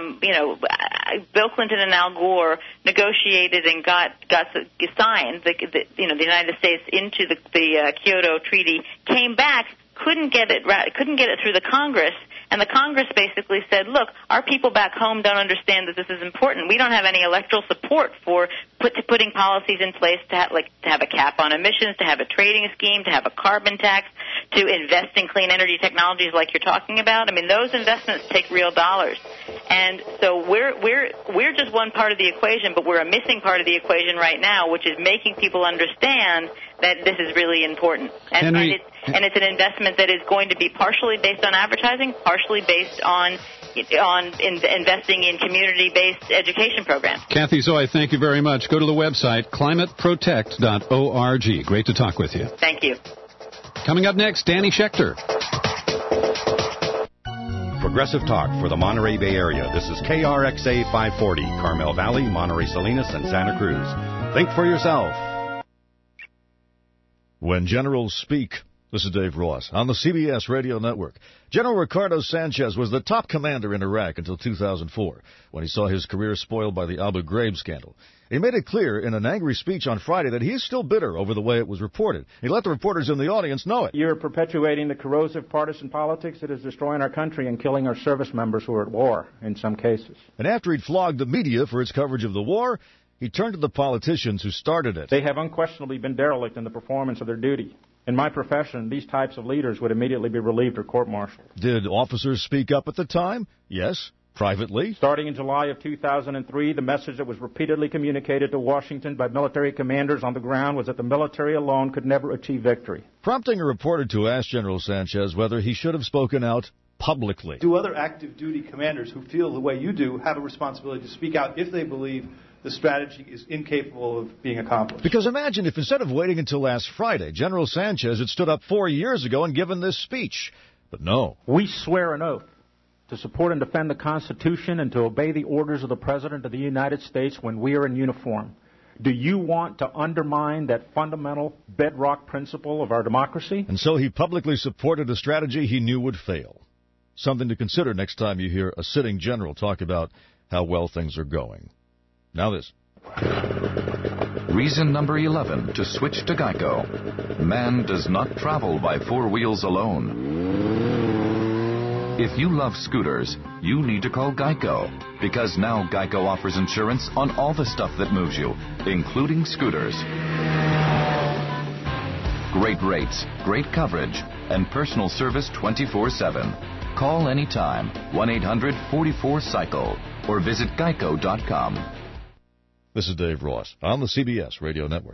S19: Bill Clinton and Al Gore negotiated and got signed the United States into the Kyoto Treaty. Came back, couldn't get it through the Congress. And the Congress basically said, look, our people back home don't understand that this is important. We don't have any electoral support for putting policies in place to have a cap on emissions, to have a trading scheme, to have a carbon tax, to invest in clean energy technologies like you're talking about. I mean, those investments take real dollars. And so we're just one part of the equation, but we're a missing part of the equation right now, which is making people understand that this is really important. And it's an investment that is going to be partially based on advertising, partially based on investing in community-based education programs.
S25: Kathy Zoe, thank you very much. Go to the website, climateprotect.org. Great to talk with you.
S19: Thank you.
S25: Coming up next, Danny Schechter.
S1: Progressive Talk for the Monterey Bay Area. This is KRXA 540, Carmel Valley, Monterey Salinas, and Santa Cruz. Think for yourself.
S9: When generals speak. This is Dave Ross on the CBS Radio Network. General Ricardo Sanchez was the top commander in Iraq until 2004, when he saw his career spoiled by the Abu Ghraib scandal. He made it clear in an angry speech on Friday that he is still bitter over the way it was reported. He let the reporters in the audience know it.
S22: You're perpetuating the corrosive partisan politics that is destroying our country and killing our service members who are at war in some cases.
S9: And after he'd flogged the media for its coverage of the war, he turned to the politicians who started it.
S22: They have unquestionably been derelict in the performance of their duty. In my profession, these types of leaders would immediately be relieved or court-martialed.
S9: Did officers speak up at the time? Yes. Privately?
S22: Starting in July of 2003, the message that was repeatedly communicated to Washington by military commanders on the ground was that the military alone could never achieve victory.
S9: Prompting a reporter to ask General Sanchez whether he should have spoken out publicly.
S23: Do other active duty commanders who feel the way you do have a responsibility to speak out if they believe the strategy is incapable of being accomplished?
S9: Because imagine if instead of waiting until last Friday, General Sanchez had stood up 4 years ago and given this speech. But no.
S22: We swear an oath to support and defend the Constitution and to obey the orders of the President of the United States when we are in uniform. Do you want to undermine that fundamental bedrock principle of our democracy?
S9: And so he publicly supported a strategy he knew would fail. Something to consider next time you hear a sitting general talk about how well things are going. Now this.
S24: Reason number 11 to switch to Geico. Man does not travel by four wheels alone. If you love scooters, you need to call Geico, because now Geico offers insurance on all the stuff that moves you, including scooters. Great rates, great coverage, and personal service 24/7. Call anytime, 1-800-44-CYCLE, or visit geico.com.
S9: This is Dave Ross on the CBS Radio Network.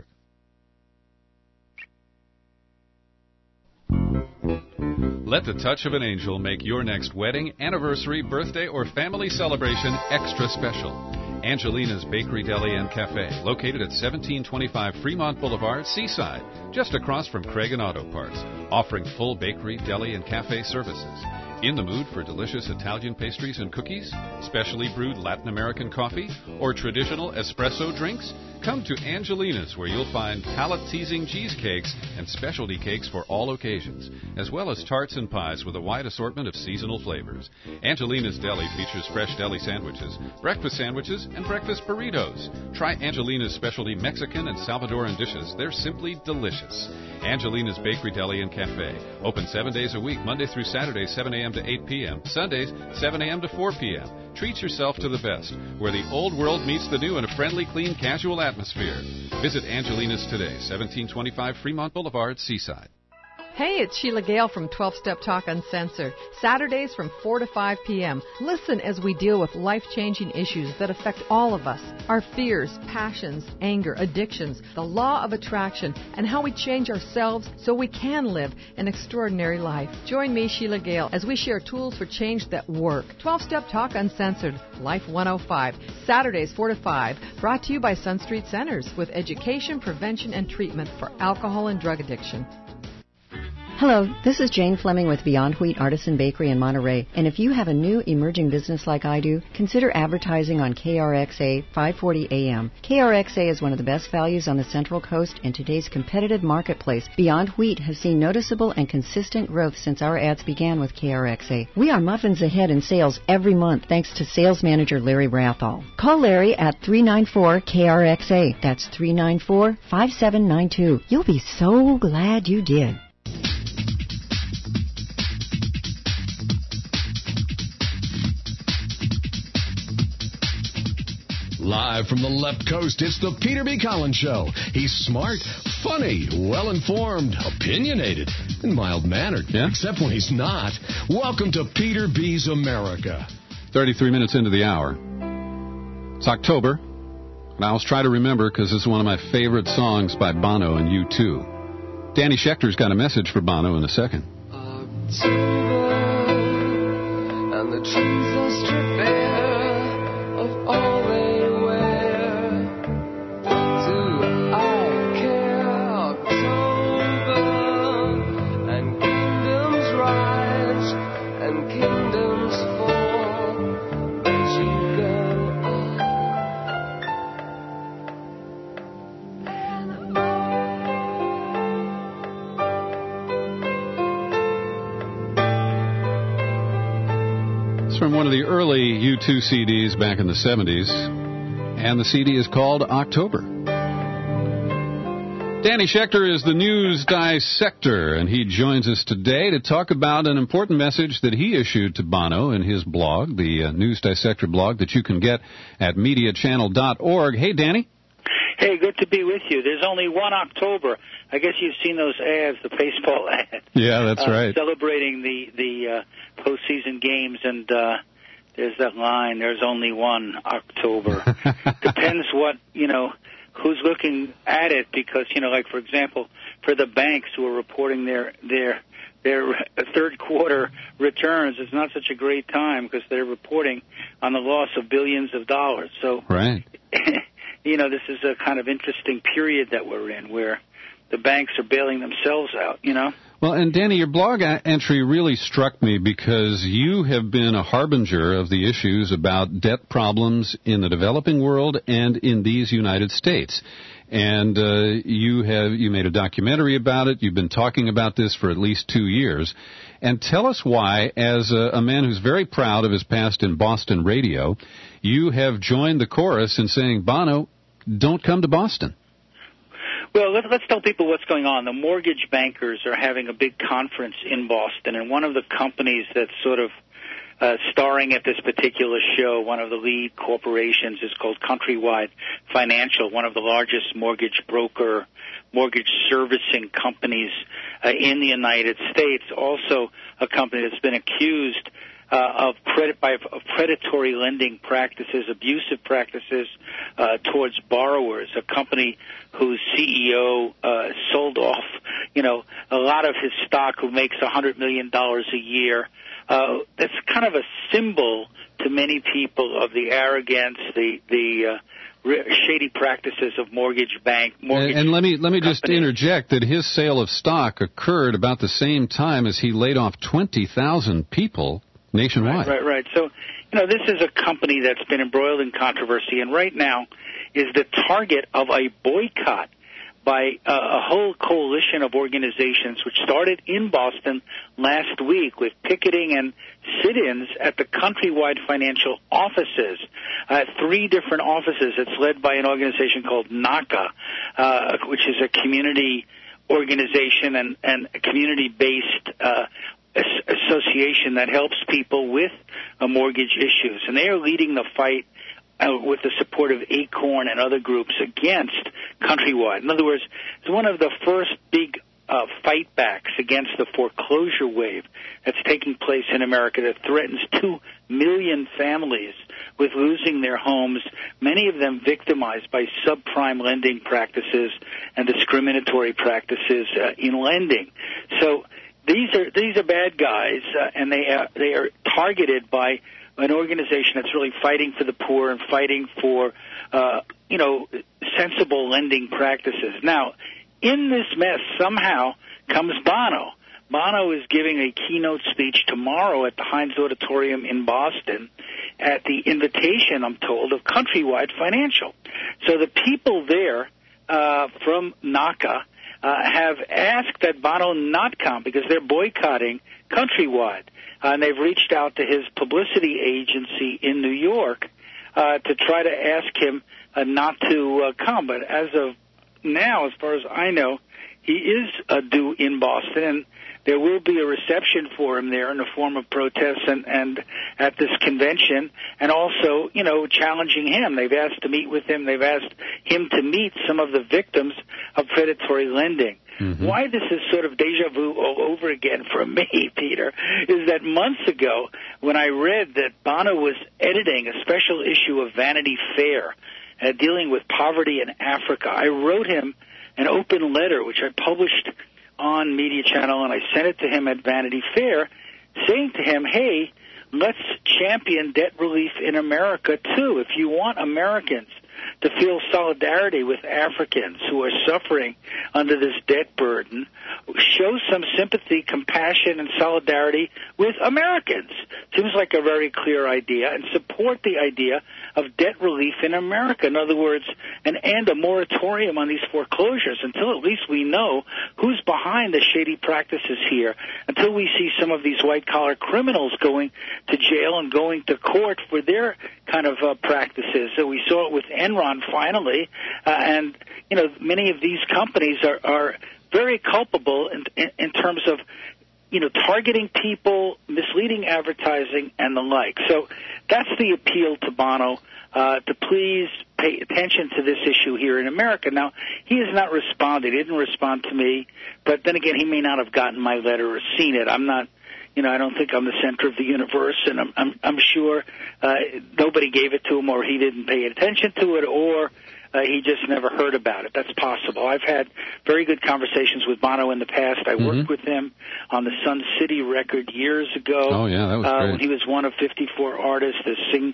S25: Let the touch of an angel make your next wedding, anniversary, birthday, or family celebration extra special. Angelina's Bakery, Deli, and Cafe, located at 1725 Fremont Boulevard, Seaside, just across from Craig and Auto Parts, offering full bakery, deli, and cafe services. In the mood for delicious Italian pastries and cookies, specially brewed Latin American coffee, or traditional espresso drinks? Come to Angelina's, where you'll find palate-teasing cheesecakes and specialty cakes for all occasions, as well as tarts and pies with a wide assortment of seasonal flavors. Angelina's Deli features fresh deli sandwiches, breakfast sandwiches, and breakfast burritos. Try Angelina's specialty Mexican and Salvadoran dishes. They're simply delicious. Angelina's Bakery, Deli, and Cafe. Open 7 days a week, Monday through Saturday, 7 a.m. to 8 p.m. Sundays, 7 a.m. to 4 p.m. Treat yourself to the best, where the old world meets the new in a friendly, clean, casual atmosphere. Visit Angelina's today, 1725 Fremont Boulevard, Seaside.
S26: Hey, it's Sheila Gale from 12-Step Talk Uncensored. Saturdays from 4 to 5 p.m. Listen as we deal with life-changing issues that affect all of us. Our fears, passions, anger, addictions, the law of attraction, and how we change ourselves so we can live an extraordinary life. Join me, Sheila Gale, as we share tools for change that work. 12-Step Talk Uncensored, Life 105. Saturdays 4 to 5. Brought to you by Sun Street Centers with education, prevention, and treatment for alcohol and drug addiction.
S5: Hello, this is Jane Fleming with Beyond Wheat Artisan Bakery in Monterey. And if you have a new emerging business like I do, consider advertising on KRXA 540 AM. KRXA is one of the best values on the Central Coast in today's competitive marketplace. Beyond Wheat has seen noticeable and consistent growth since our ads began with KRXA. We are muffins ahead in sales every month thanks to sales manager Larry Rathall. Call Larry at 394-KRXA. That's 394-5792. You'll be so glad you did.
S10: Live from the left coast, it's the Peter B. Collins Show. He's smart, funny, well-informed, opinionated, and mild-mannered. Yeah? Except when he's not. Welcome to Peter B's America.
S25: 33 minutes into the hour. It's October, and I always try to remember because it's one of my favorite songs by Bono and U2. Danny Schechter's got a message for Bono in a second.
S17: October, and the trees are stripped bare of all they wear. What do I care? October, and kingdoms rise and kingdoms fall, but you go
S25: From one of the early U2 CDs back in the 70s, and the CD is called October. Danny Schechter is the news dissector, and he joins us today to talk about an important message that he issued to Bono in his blog, the News Dissector blog that you can get at MediaChannel.org. Hey, Danny.
S11: Hey, good to be with you. There's only one October. I guess you've seen those ads, the baseball ads.
S25: Yeah, that's right.
S11: Celebrating the postseason games, and there's that line, there's only one October. Depends what, who's looking at it, because, like, for example, for the banks who are reporting their third quarter returns, it's not such a great time because they're reporting on the loss of billions of dollars. So,
S25: right.
S11: This is a kind of interesting period that we're in where the banks are bailing themselves out,
S25: Well, and Danny, your blog entry really struck me because you have been a harbinger of the issues about debt problems in the developing world and in these United States. And you made a documentary about it. You've been talking about this for at least 2 years. And tell us why, as a man who's very proud of his past in Boston radio, you have joined the chorus in saying, Bono, don't come to Boston.
S11: Well, let's tell people what's going on. The mortgage bankers are having a big conference in Boston, and one of the companies that's sort of starring at this particular show, one of the lead corporations, is called Countrywide Financial, one of the largest mortgage servicing companies in the United States, also a company that's been accused of predatory lending practices, abusive practices towards borrowers. A company whose CEO sold off, a lot of his stock, who makes $100 million a year. That's kind of a symbol to many people of the arrogance, the shady practices of mortgage.
S25: And let me just interject that his sale of stock occurred about the same time as he laid off 20,000 people nationwide.
S11: Right. So, this is a company that's been embroiled in controversy, and right now is the target of a boycott by a whole coalition of organizations, which started in Boston last week with picketing and sit-ins at the Countrywide Financial offices, 3 different offices. It's led by an organization called NACA, which is a community organization and a community-based association that helps people with mortgage issues. And they are leading the fight with the support of ACORN and other groups against Countrywide. In other words, it's one of the first big fight backs against the foreclosure wave that's taking place in America that threatens 2 million families with losing their homes, many of them victimized by subprime lending practices and discriminatory practices in lending. So these are bad guys, and they are targeted by an organization that's really fighting for the poor and fighting for sensible lending practices. Now, in this mess somehow comes Bono. Bono is giving a keynote speech tomorrow at the Heinz Auditorium in Boston at the invitation, I'm told, of Countrywide Financial. So the people there from NACA have asked that Bono not come because they're boycotting Countrywide. And they've reached out to his publicity agency in New York to try to ask him not to come. But as of now, as far as I know, he is due in Boston, and there will be a reception for him there in the form of protests and at this convention, and also, challenging him. They've asked to meet with him. They've asked him to meet some of the victims of predatory lending. Mm-hmm. Why this is sort of deja vu all over again for me, Peter, is that months ago when I read that Bono was editing a special issue of Vanity Fair dealing with poverty in Africa, I wrote him an open letter, which I published on Media Channel, and I sent it to him at Vanity Fair, saying to him, hey, let's champion debt relief in America, too. If you want Americans to feel solidarity with Africans who are suffering under this debt burden, show some sympathy, compassion, and solidarity with Americans. Seems like a very clear idea, and support the idea of debt relief in America. In other words, a moratorium on these foreclosures until at least we know who's behind the shady practices here, until we see some of these white-collar criminals going to jail and going to court for their kind of practices. So we saw it with Enron finally, and many of these companies are very culpable in terms of targeting people, misleading advertising, and the like. So that's the appeal to Bono, to please pay attention to this issue here in America. Now, he has not responded. He didn't respond to me, but then again, he may not have gotten my letter or seen it. I'm not, I don't think I'm the center of the universe, and I'm sure nobody gave it to him, or he didn't pay attention to it, or he just never heard about it. That's possible. I've had very good conversations with Bono in the past. I worked with him on the Sun City record years ago.
S25: Oh, yeah, that was great.
S11: When he was one of 54 artists to sing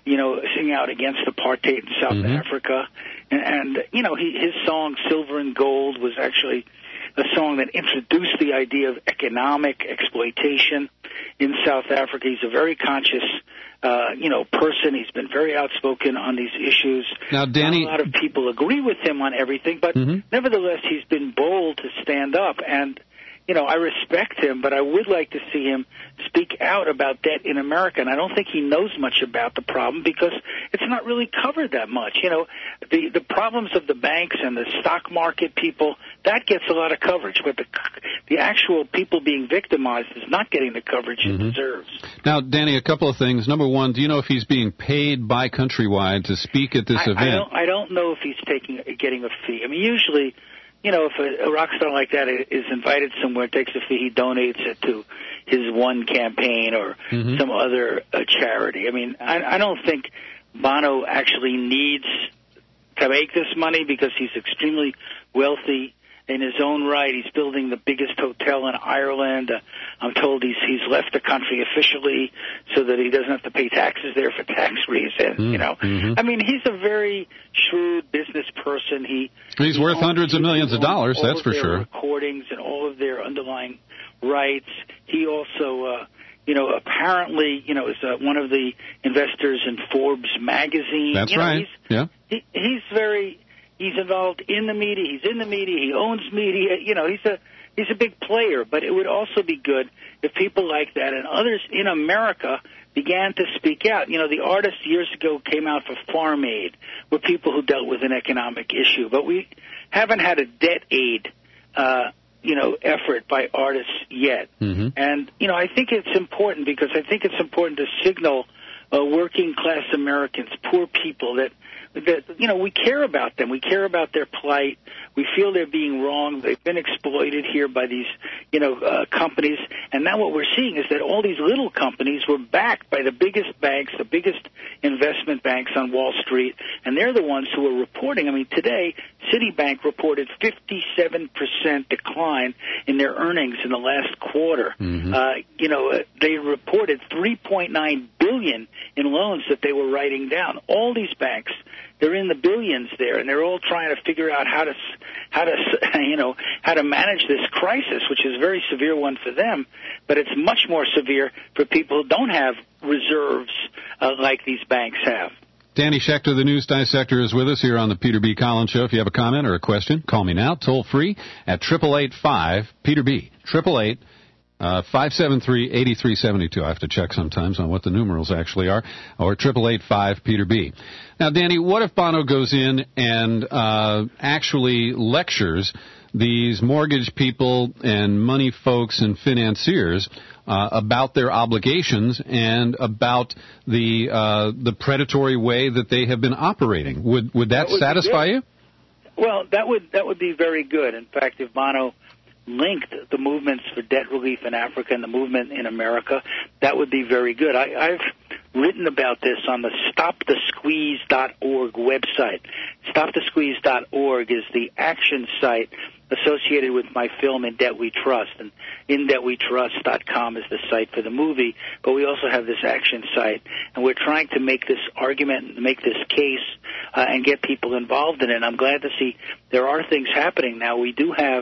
S11: out against apartheid in South Africa. And his song Silver and Gold was actually a song that introduced the idea of economic exploitation in South Africa. He's a very conscious person. He's been very outspoken on these issues.
S25: Now, Danny,
S11: not a lot of people agree with him on everything, but nevertheless, he's been bold to stand up. And, I respect him, but I would like to see him speak out about debt in America. And I don't think he knows much about the problem because it's not really covered that much. The problems of the banks and the stock market people, that gets a lot of coverage. But the actual people being victimized is not getting the coverage it deserves.
S25: Now, Danny, a couple of things. Number one, do you know if he's being paid by Countrywide to speak at this event?
S11: I don't know if he's getting a fee. I mean, usually, if a rock star like that is invited somewhere, takes a fee, he donates it to his one campaign or some other charity. I mean, I don't think Bono actually needs to make this money because he's extremely wealthy in his own right. He's building the biggest hotel in Ireland. I'm told he's left the country officially so that he doesn't have to pay taxes there for tax reasons. I mean, he's a very shrewd business person.
S25: He's worth hundreds of millions of dollars, that's for sure.
S11: Recordings and all of their underlying rights. He also, apparently, is one of the investors in Forbes magazine.
S25: That's right.
S11: He's involved in the media. He's in the media. He owns media. He's a big player. But it would also be good if people like that and others in America began to speak out. The artists years ago came out for Farm Aid, were people who dealt with an economic issue. But we haven't had a debt aid, effort by artists yet. And, I think it's important because I think it's important to signal working class Americans, poor people, that we care about them. We care about their plight. We feel they're being wronged. They've been exploited here by these, companies. And now what we're seeing is that all these little companies were backed by the biggest banks, the biggest investment banks on Wall Street, and they're the ones who are reporting. I mean, today, Citibank reported 57% decline in their earnings in the last quarter. They reported $3.9 billion in loans that they were writing down. All these banks, they're in the billions there, and they're all trying to figure out how to manage this crisis, which is a very severe one for them, but it's much more severe for people who don't have reserves like these banks have.
S25: Danny Schechter, the News Dissector, is with us here on the Peter B. Collins Show. If you have a comment or a question, call me now, toll free at 888-5-PETER-B, 888-573-8372. I have to check sometimes on what the numerals actually are, or 888-5-PETER-B. Now, Danny, what if Bono goes in and actually lectures these mortgage people and money folks and financiers about their obligations and about the predatory way that they have been operating. Would that satisfy you?
S11: Well, that would be very good. In fact, if Bono linked the movements for debt relief in Africa and the movement in America, that would be very good. I've written about this on the StopTheSqueeze.org website. StopTheSqueeze.org is the action site associated with my film In Debt We Trust, and InDebtWeTrust.com is the site for the movie, but we also have this action site, and we're trying to make this argument, make this case, and get people involved in it. And I'm glad to see there are things happening now. We do have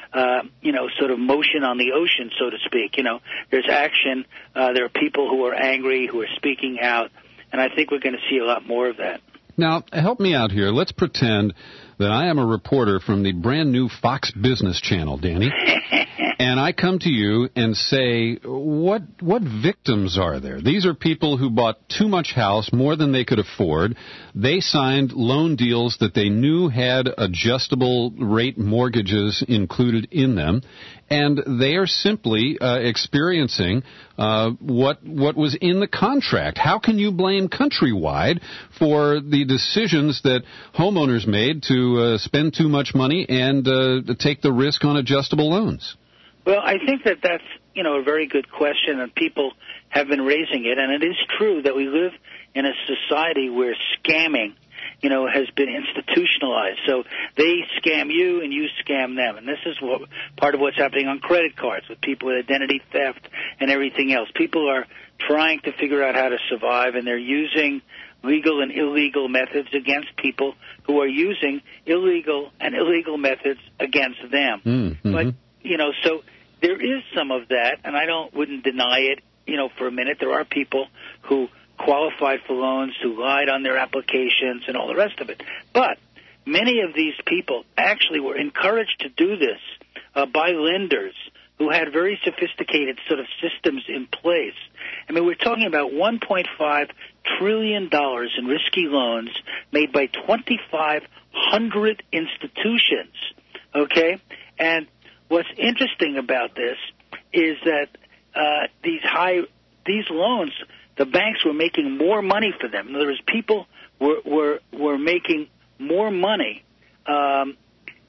S11: sort of motion on the ocean, so to speak. There's action. There are people who are angry, who are speaking out, and I think we're going to see a lot more of that.
S25: Now, help me out here. Let's pretend that I am a reporter from the brand new Fox Business Channel, Danny, and I come to you and say, what victims are there? These are people who bought too much house, more than they could afford. They signed loan deals that they knew had adjustable rate mortgages included in them, and they are simply experiencing what was in the contract. How can you blame Countrywide for the decisions that homeowners made to spend too much money and take the risk on adjustable loans?
S11: Well, I think that's a very good question, and people have been raising it. And it is true that we live in a society where scamming, has been institutionalized. So they scam you and you scam them. And this is part of what's happening on credit cards with people with identity theft and everything else. People are trying to figure out how to survive, and they're using legal and illegal methods against people who are using illegal and illegal methods against them.
S25: Mm-hmm.
S11: But, so there is some of that, and I wouldn't deny it, for a minute. There are people who qualified for loans, who lied on their applications and all the rest of it. But many of these people actually were encouraged to do this by lenders who had very sophisticated sort of systems in place. I mean, we're talking about $1.5 trillion in risky loans made by 2,500 institutions, okay? And what's interesting about this is that these loans, the banks were making more money for them. In other words, people were making more money than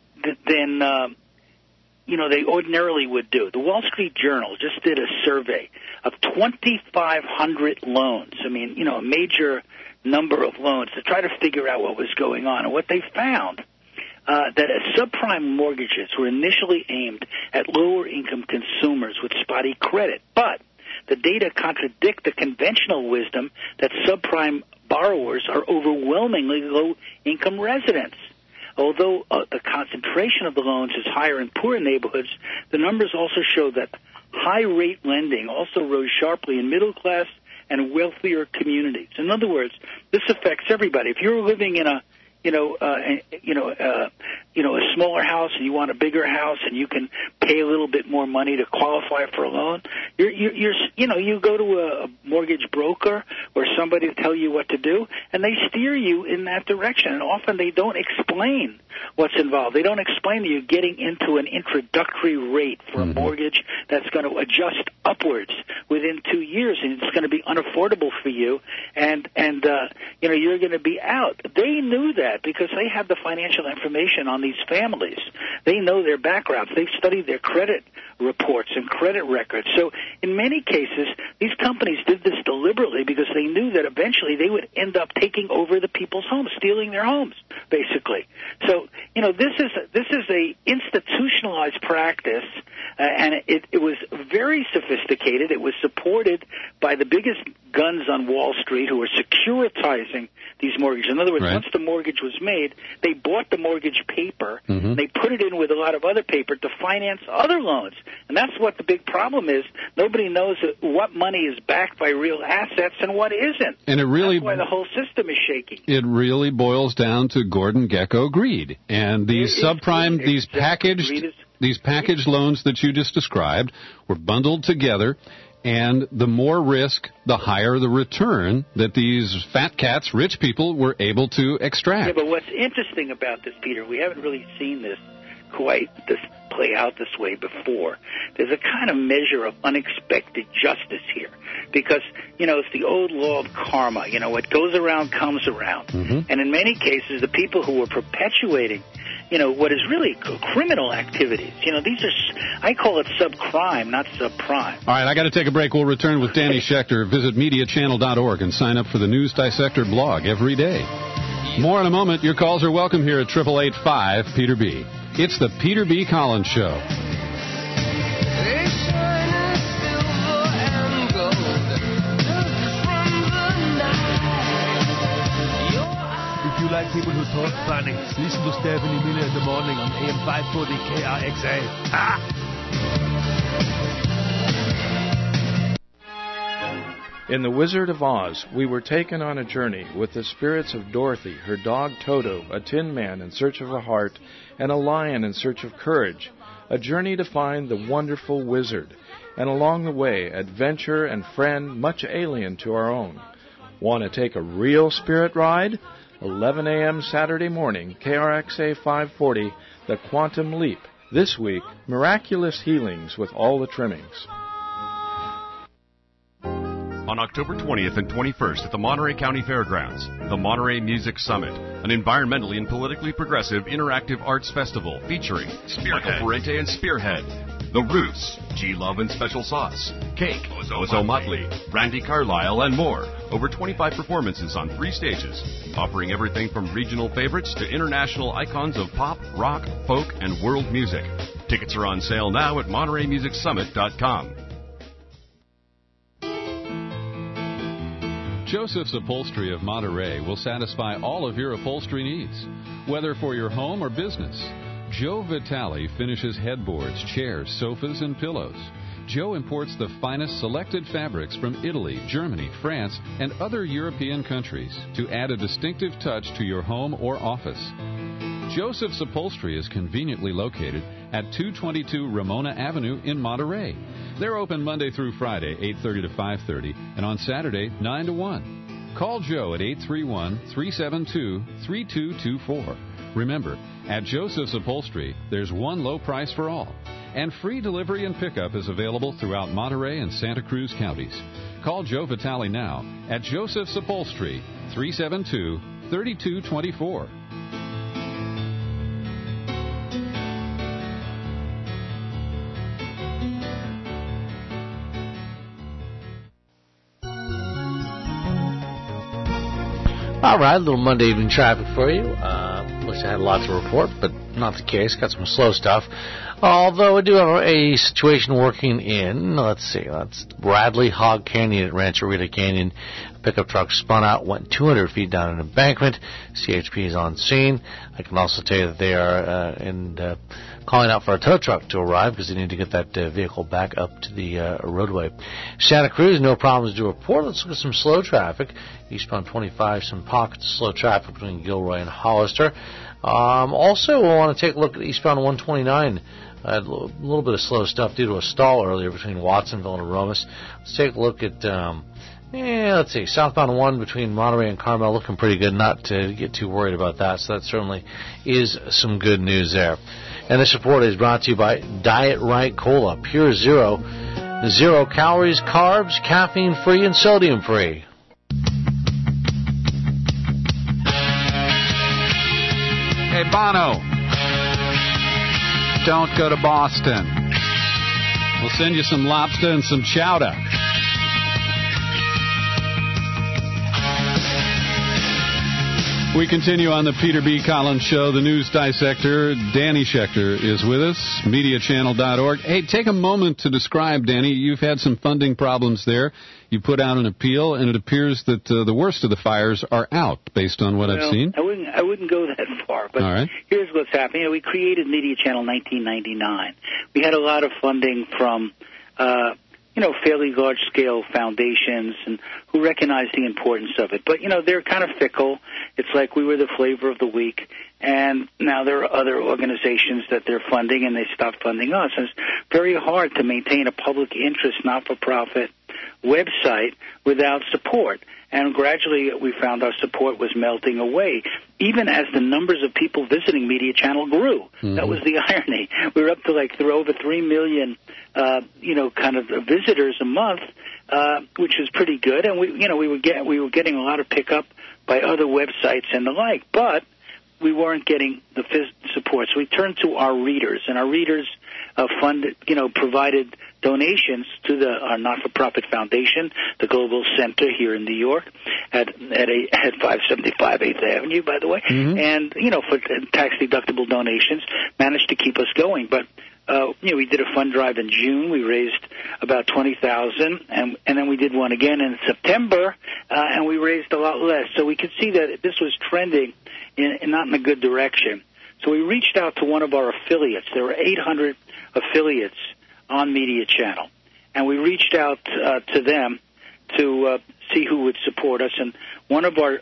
S11: they ordinarily would do. The Wall Street Journal just did a survey of 2,500 loans. I mean, a major number of loans to try to figure out what was going on. And what they found that subprime mortgages were initially aimed at lower-income consumers with spotty credit, but the data contradict the conventional wisdom that subprime borrowers are overwhelmingly low-income residents. Although the concentration of the loans is higher in poor neighborhoods, the numbers also show that high-rate lending also rose sharply in middle-class and wealthier communities. In other words, this affects everybody. If you're living in a a smaller house and you want a bigger house and you can pay a little bit more money to qualify for a loan, you go to a mortgage broker or somebody to tell you what to do, and they steer you in that direction. And often they don't explain what's involved. They don't explain that you're getting into an introductory rate for a mortgage that's going to adjust upwards within 2 years, and it's going to be unaffordable for you, and you're going to be out. They knew that because they have the financial information on these families. They know their backgrounds. They've studied their credit reports and credit records. So in many cases, these companies did this deliberately because they knew that eventually they would end up taking over the people's homes, stealing their homes, basically. So, this is a institutionalized practice, and it was very sophisticated. It was supported by the biggest guns on Wall Street who were securitizing these mortgages. In other words, once the mortgage was made, they bought the mortgage paper, they put it in with a lot of other paper to finance other loans. And that's what the big problem is. Nobody knows what money is backed by real assets and what isn't.
S25: And that's
S11: why the whole system is shaking.
S25: It really boils down to Gordon Gekko greed. And these subprime, these packaged loans that you just described were bundled together. And the more risk, the higher the return that these fat cats, rich people, were able to extract.
S11: Yeah, but what's interesting about this, Peter, we haven't really seen this quite play out this way before. There's a kind of measure of unexpected justice here because, it's the old law of karma. What goes around comes around.
S25: Mm-hmm.
S11: And in many cases, the people who are perpetuating what is really criminal activities. These are, I call it subcrime, not subprime.
S25: All right, I got to take a break. We'll return with Danny Schechter. Visit MediaChannel.org and sign up for the News Dissector blog every day. More in a moment. Your calls are welcome here at 888-5-PETER-B. It's the Peter B. Collins Show.
S2: If you like people who talk funny, listen to Stephanie Miller in the morning on AM 540 KRXA. Ha!
S6: In The Wizard of Oz, we were taken on a journey with the spirits of Dorothy, her dog Toto, a tin man in search of a heart, and a lion in search of courage. A journey to find the wonderful wizard. And along the way, adventure and friend much alien to our own. Want to take a real spirit ride? 11 a.m. Saturday morning, KRXA 540, The Quantum Leap. This week, miraculous healings with all the trimmings.
S1: On October 20th and 21st at the Monterey County Fairgrounds, the Monterey Music Summit, an environmentally and politically progressive interactive arts festival featuring Michael Parente and Spearhead, The Roots, G Love and Special Sauce, Cake, Ozo Motley, Randy Carlisle, and more. Over 25 performances on 3 stages, offering everything from regional favorites to international icons of pop, rock, folk, and world music. Tickets are on sale now at MontereyMusicSummit.com.
S25: Joseph's Upholstery of Monterey will satisfy all of your upholstery needs, whether for your home or business. Joe Vitale finishes headboards, chairs, sofas, and pillows. Joe imports the finest selected fabrics from Italy, Germany, France, and other European countries to add a distinctive touch to your home or office. Joseph's Upholstery is conveniently located at 222 Ramona Avenue in Monterey. They're open Monday through Friday, 8:30 to 5:30, and on Saturday, 9 to 1. Call Joe at 831-372-3224. Remember, at Joseph's Upholstery, there's one low price for all, and free delivery and pickup is available throughout Monterey and Santa Cruz counties. Call Joe Vitale now at Joseph's Upholstery, 372-3224.
S20: All right, a little Monday evening traffic for you. Wish I had a lot to report, but not the case. Got some slow stuff. Although I do have a situation working in, let's see, that's Bradley Hog Canyon at Rancho Rita Canyon. A pickup truck spun out, went 200 feet down an embankment. CHP is on scene. I can also tell you that they are calling out for a tow truck to arrive because they need to get that vehicle back up to the roadway. Santa Cruz, no problems to report. Let's look at some slow traffic. Eastbound 25, some pockets of slow traffic between Gilroy and Hollister. Also, we'll want to take a look at eastbound 129. A little bit of slow stuff due to a stall earlier between Watsonville and Aromas. Let's take a look at, let's see, southbound 1 between Monterey and Carmel looking pretty good. Not to get too worried about that, so that certainly is some good news there. And this report is brought to you by Diet Right Cola, pure zero calories, carbs, caffeine-free, and sodium-free.
S25: Hey, Bono, don't go to Boston. We'll send you some lobster and some chowder. We continue on the Peter B. Collins Show. The News Dissector, Danny Schechter, is with us, MediaChannel.org. Hey, take a moment to describe, Danny. You've had some funding problems there. You put out an appeal, and it appears that the worst of the fires are out, based on what I've seen.
S11: I wouldn't go that far, but here's what's happening. We created Media Channel in 1999. We had a lot of funding from fairly large-scale foundations and who recognize the importance of it. But, they're kind of fickle. It's like we were the flavor of the week, and now there are other organizations that they're funding, and they stopped funding us. And it's very hard to maintain a public interest, not-for-profit website without support. And gradually we found our support was melting away, even as the numbers of people visiting Media Channel grew. Mm-hmm. That was the irony. We were up to over 3 million, kind of visitors a month, which was pretty good. And we were getting a lot of pickup by other websites and the like, but we weren't getting the support. So we turned to our readers, and our readers provided donations to our not-for-profit foundation, the Global Center here in New York, at 575 8th Avenue, by the way, mm-hmm. and for tax-deductible donations, managed to keep us going. But we did a fund drive in June. We raised about $20,000, and then we did one again in September, and we raised a lot less. So we could see that this was trending not in a good direction. So we reached out to one of our affiliates. There were 800 affiliates on Media Channel, and we reached out to them to see who would support us. And one of our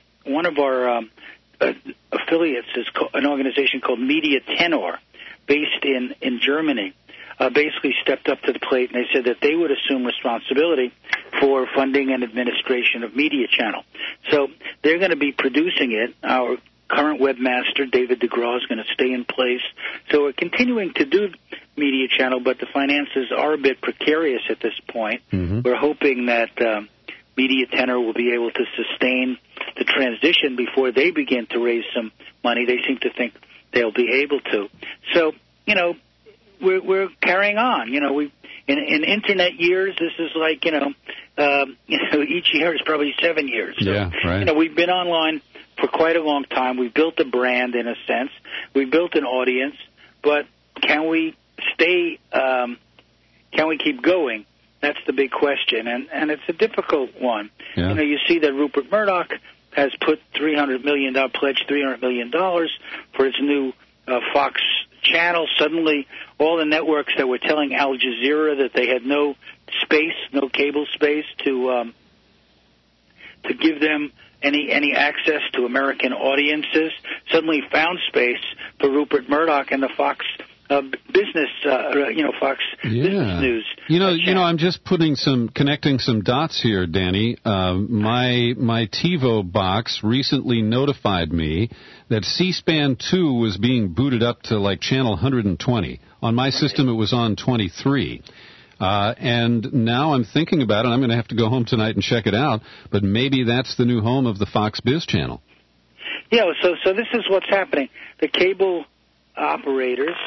S11: affiliates is an organization called Media Tenor, based in Germany. Basically stepped up to the plate, and they said that they would assume responsibility for funding and administration of Media Channel. So they're going to be producing it. Our current webmaster, David DeGraw, is going to stay in place. So we're continuing to do Media Channel, but the finances are a bit precarious at this point. Mm-hmm. We're hoping that Media Tenor will be able to sustain the transition before they begin to raise some money. They seem to think they'll be able to. So, we're carrying on. In Internet years, this is like, each year is probably 7 years. So,
S25: yeah, right.
S11: We've been online for quite a long time. We've built a brand, in a sense. We've built an audience, but can we stay, can we keep going? That's the big question, and it's a difficult one. Yeah. You see that Rupert Murdoch has put pledged $300 million for its new Fox channel. Suddenly, all the networks that were telling Al Jazeera that they had no cable space to give them any access to American audiences, suddenly found space for Rupert Murdoch and the Fox business, Fox Business News.
S25: I'm just connecting some dots here, Danny. My TiVo box recently notified me that C-SPAN 2 was being booted up to channel 120. On my system, it was on 23. And now I'm thinking about it. I'm going to have to go home tonight and check it out. But maybe that's the new home of the Fox Biz channel.
S11: Yeah. So this is what's happening. The cable operators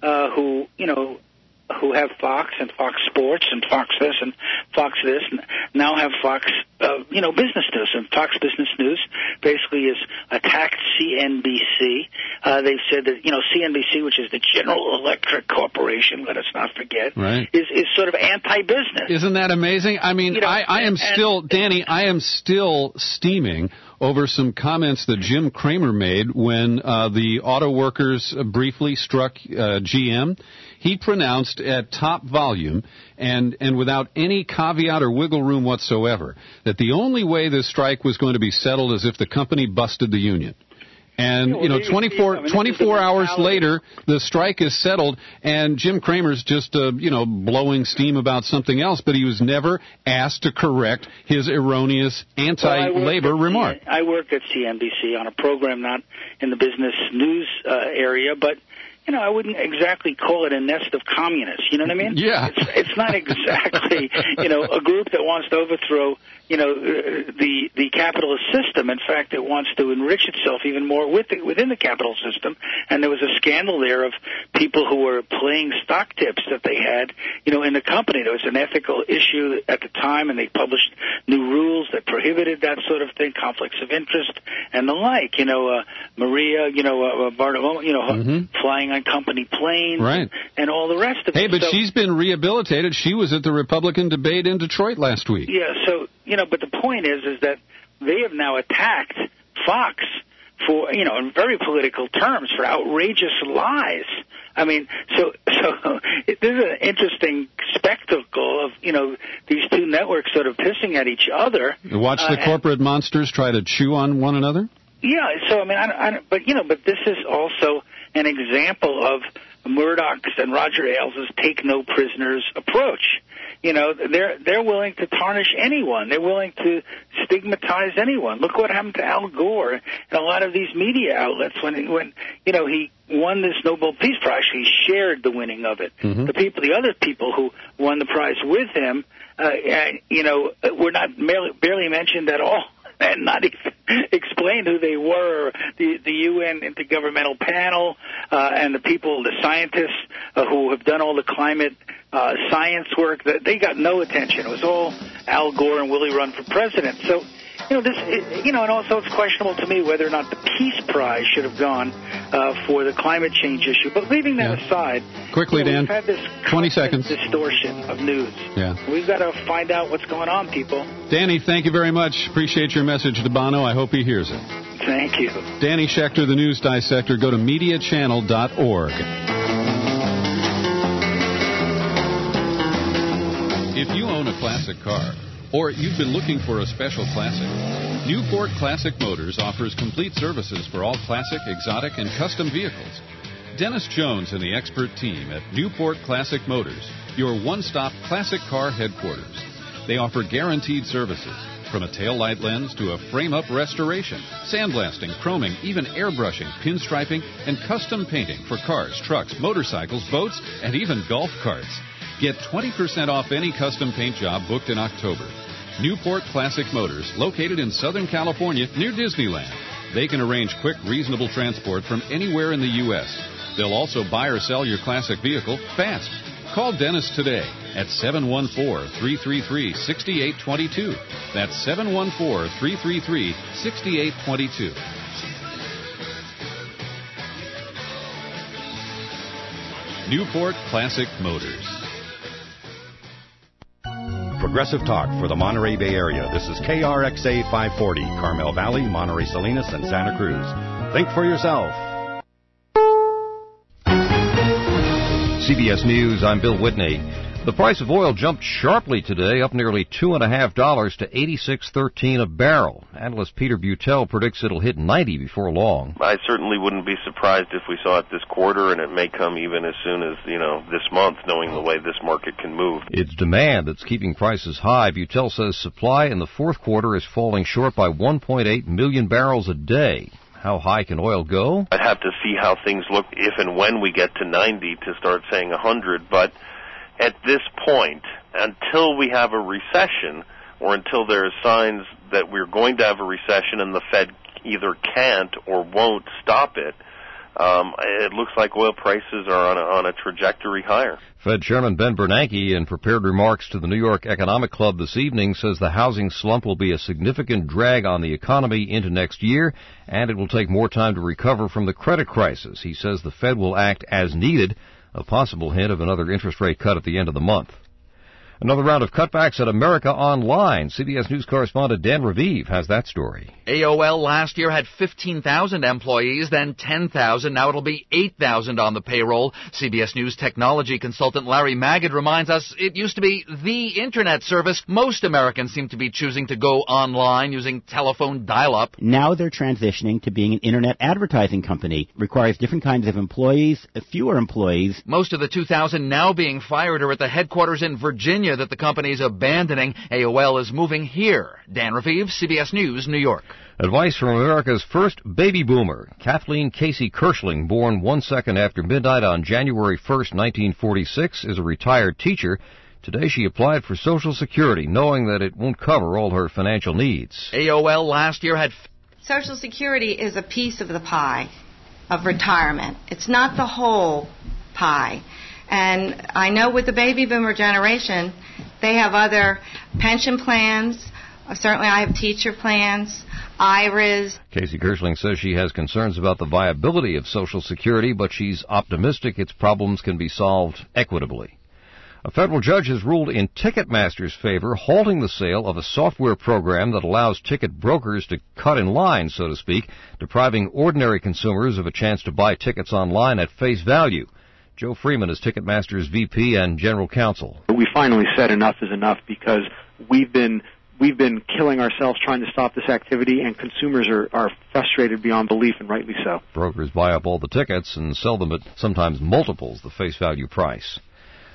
S11: who have Fox and Fox Sports and Fox this and Fox this now have Fox, Business News. And Fox Business News basically has attacked CNBC. They've said that, CNBC, which is the General Electric Corporation, let us not forget, right, is sort of anti-business.
S25: Isn't that amazing? I mean, I am still steaming over some comments that Jim Cramer made when the auto workers briefly struck GM. He pronounced at top volume and without any caveat or wiggle room whatsoever that the only way this strike was going to be settled is if the company busted the union. And, 24 hours later, the strike is settled, and Jim Cramer's just, blowing steam about something else, but he was never asked to correct his erroneous anti-labor remark.
S11: I worked at CNBC on a program not in the business news area, but I wouldn't exactly call it a nest of communists. You know what I mean?
S25: Yeah.
S11: It's not exactly, a group that wants to overthrow, the capitalist system. In fact, it wants to enrich itself even more within the capital system. And there was a scandal there of people who were playing stock tips that they had, in the company. There was an ethical issue at the time, and they published new rules that prohibited that sort of thing, conflicts of interest and the like. Maria, Bartiromo, flying on company planes,
S25: right,
S11: and all the rest of it.
S25: Hey, but she's been rehabilitated. She was at the Republican debate in Detroit last week.
S11: Yeah, so, but the point is that they have now attacked Fox for, in very political terms, for outrageous lies. I mean, so this is an interesting spectacle of, these two networks sort of pissing at each other.
S25: Watch the corporate monsters try to chew on one another?
S11: Yeah, so, but this is also an example of Murdoch's and Roger Ailes' take-no-prisoners approach. they're willing to tarnish anyone. They're willing to stigmatize anyone. Look what happened to Al Gore and a lot of these media outlets when he won this Nobel Peace Prize. He shared the winning of it.
S25: Mm-hmm.
S11: The other people who won the prize with him, were not barely mentioned at all. And not even explained who they were. The UN Intergovernmental Panel and the people, the scientists who have done all the climate science work, they got no attention. It was all Al Gore and will he run for president? So, and also it's questionable to me whether or not the Peace Prize should have gone for the climate change issue. But leaving that aside,
S25: quickly, Dan,
S11: we've had this
S25: 20 seconds
S11: distortion of news.
S25: Yeah.
S11: We've got to find out what's going on, people.
S25: Danny, thank you very much. Appreciate your message to Bono. I hope he hears it.
S11: Thank you.
S25: Danny Schechter, the News Dissector. Go to MediaChannel.org. If you own a classic car, or you've been looking for a special classic, Newport Classic Motors offers complete services for all classic, exotic, and custom vehicles. Dennis Jones and the expert team at Newport Classic Motors, your one-stop classic car headquarters. They offer guaranteed services, from a taillight lens to a frame-up restoration, sandblasting, chroming, even airbrushing, pinstriping, and custom painting for cars, trucks, motorcycles, boats, and even golf carts. Get 20% off any custom paint job booked in October. Newport Classic Motors, located in Southern California near Disneyland. They can arrange quick, reasonable transport from anywhere in the U.S. They'll also buy or sell your classic vehicle fast. Call Dennis today at 714-333-6822. That's 714-333-6822. Newport Classic Motors.
S7: Progressive talk for the Monterey Bay Area. This is KRXA 540, Carmel Valley, Monterey Salinas, and Santa Cruz. Think for yourself.
S8: CBS News, I'm Bill Whitney. The price of oil jumped sharply today, up nearly $2.50 to $86.13 a barrel. Analyst Peter Butel predicts it'll hit 90 before long.
S12: I certainly wouldn't be surprised if we saw it this quarter, and it may come even as soon as, this month, knowing the way this market can move.
S8: It's demand that's keeping prices high. Butel says supply in the fourth quarter is falling short by 1.8 million barrels a day. How high can oil go?
S12: I'd have to see how things look if and when we get to 90 to start saying 100, but at this point, until we have a recession or until there are signs that we're going to have a recession and the Fed either can't or won't stop it, it looks like oil prices are on a trajectory higher.
S8: Fed Chairman Ben Bernanke, in prepared remarks to the New York Economic Club this evening, says the housing slump will be a significant drag on the economy into next year, and it will take more time to recover from the credit crisis. He says the Fed will act as needed, a possible hint of another interest rate cut at the end of the month. Another round of cutbacks at America Online. CBS News correspondent Dan Raviv has that story.
S14: AOL last year had 15,000 employees, then 10,000. Now it'll be 8,000 on the payroll. CBS News technology consultant Larry Magid reminds us it used to be the Internet service. Most Americans seem to be choosing to go online using telephone dial-up.
S15: Now they're transitioning to being an Internet advertising company. Requires different kinds of employees, fewer employees.
S14: Most of the 2,000 now being fired are at the headquarters in Virginia that the company's abandoning. AOL is moving here. Dan Raviv, CBS News, New York.
S8: Advice from America's first baby boomer, Kathleen Casey Kirschling, born 1 second after midnight on January 1st, 1946, is a retired teacher. Today she applied for Social Security, knowing that it won't cover all her financial needs.
S14: AOL last year had...
S16: Social Security is a piece of the pie of retirement. It's not the whole pie. And I know with the baby boomer generation, they have other pension plans. Certainly I have teacher plans, IRAs.
S8: Casey Kirschling says she has concerns about the viability of Social Security, but she's optimistic its problems can be solved equitably. A federal judge has ruled in Ticketmaster's favor, halting the sale of a software program that allows ticket brokers to cut in line, so to speak, depriving ordinary consumers of a chance to buy tickets online at face value. Joe Freeman is Ticketmaster's VP and General Counsel.
S27: We finally said enough is enough because we've been killing ourselves trying to stop this activity, and consumers are frustrated beyond belief, and rightly so.
S8: Brokers buy up all the tickets and sell them at sometimes multiples the face value price.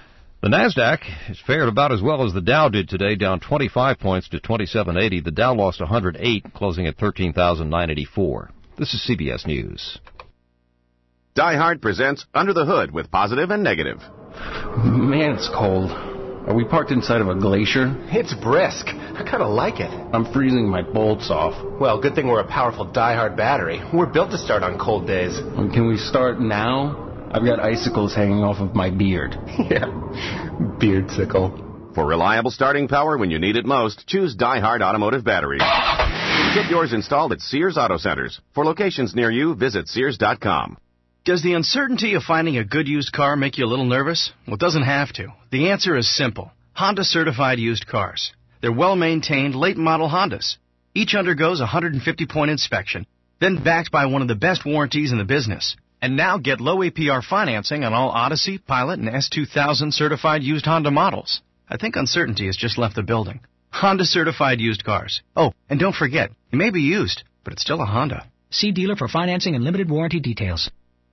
S8: The NASDAQ has fared about as well as the Dow did today, down 25 points to 2780. The Dow lost 108, closing at 13,984. This is CBS News.
S3: Die Hard presents Under the Hood with Positive and Negative.
S4: Man, it's cold. Are we parked inside of a glacier?
S13: It's brisk. I kind of like it.
S4: I'm freezing my bolts off.
S13: Well, good thing we're a powerful Die Hard battery. We're built to start on cold days.
S4: Can we start now? I've got icicles hanging off of my beard.
S13: Yeah, beardsicle.
S3: For reliable starting power when you need it most, choose Die Hard Automotive Batteries. Get yours installed at Sears Auto Centers. For locations near you, visit Sears.com.
S18: Does the uncertainty of finding a good used car make you a little nervous? Well, it doesn't have to. The answer is simple. Honda certified used cars. They're well-maintained, late-model Hondas. Each undergoes a 150-point inspection, then backed by one of the best warranties in the business. And now get low APR financing on all Odyssey, Pilot, and S2000 certified used Honda models. I think uncertainty has just left the building. Honda certified used cars. Oh, and don't forget, it may be used, but it's still a Honda.
S19: See dealer for financing and limited warranty details.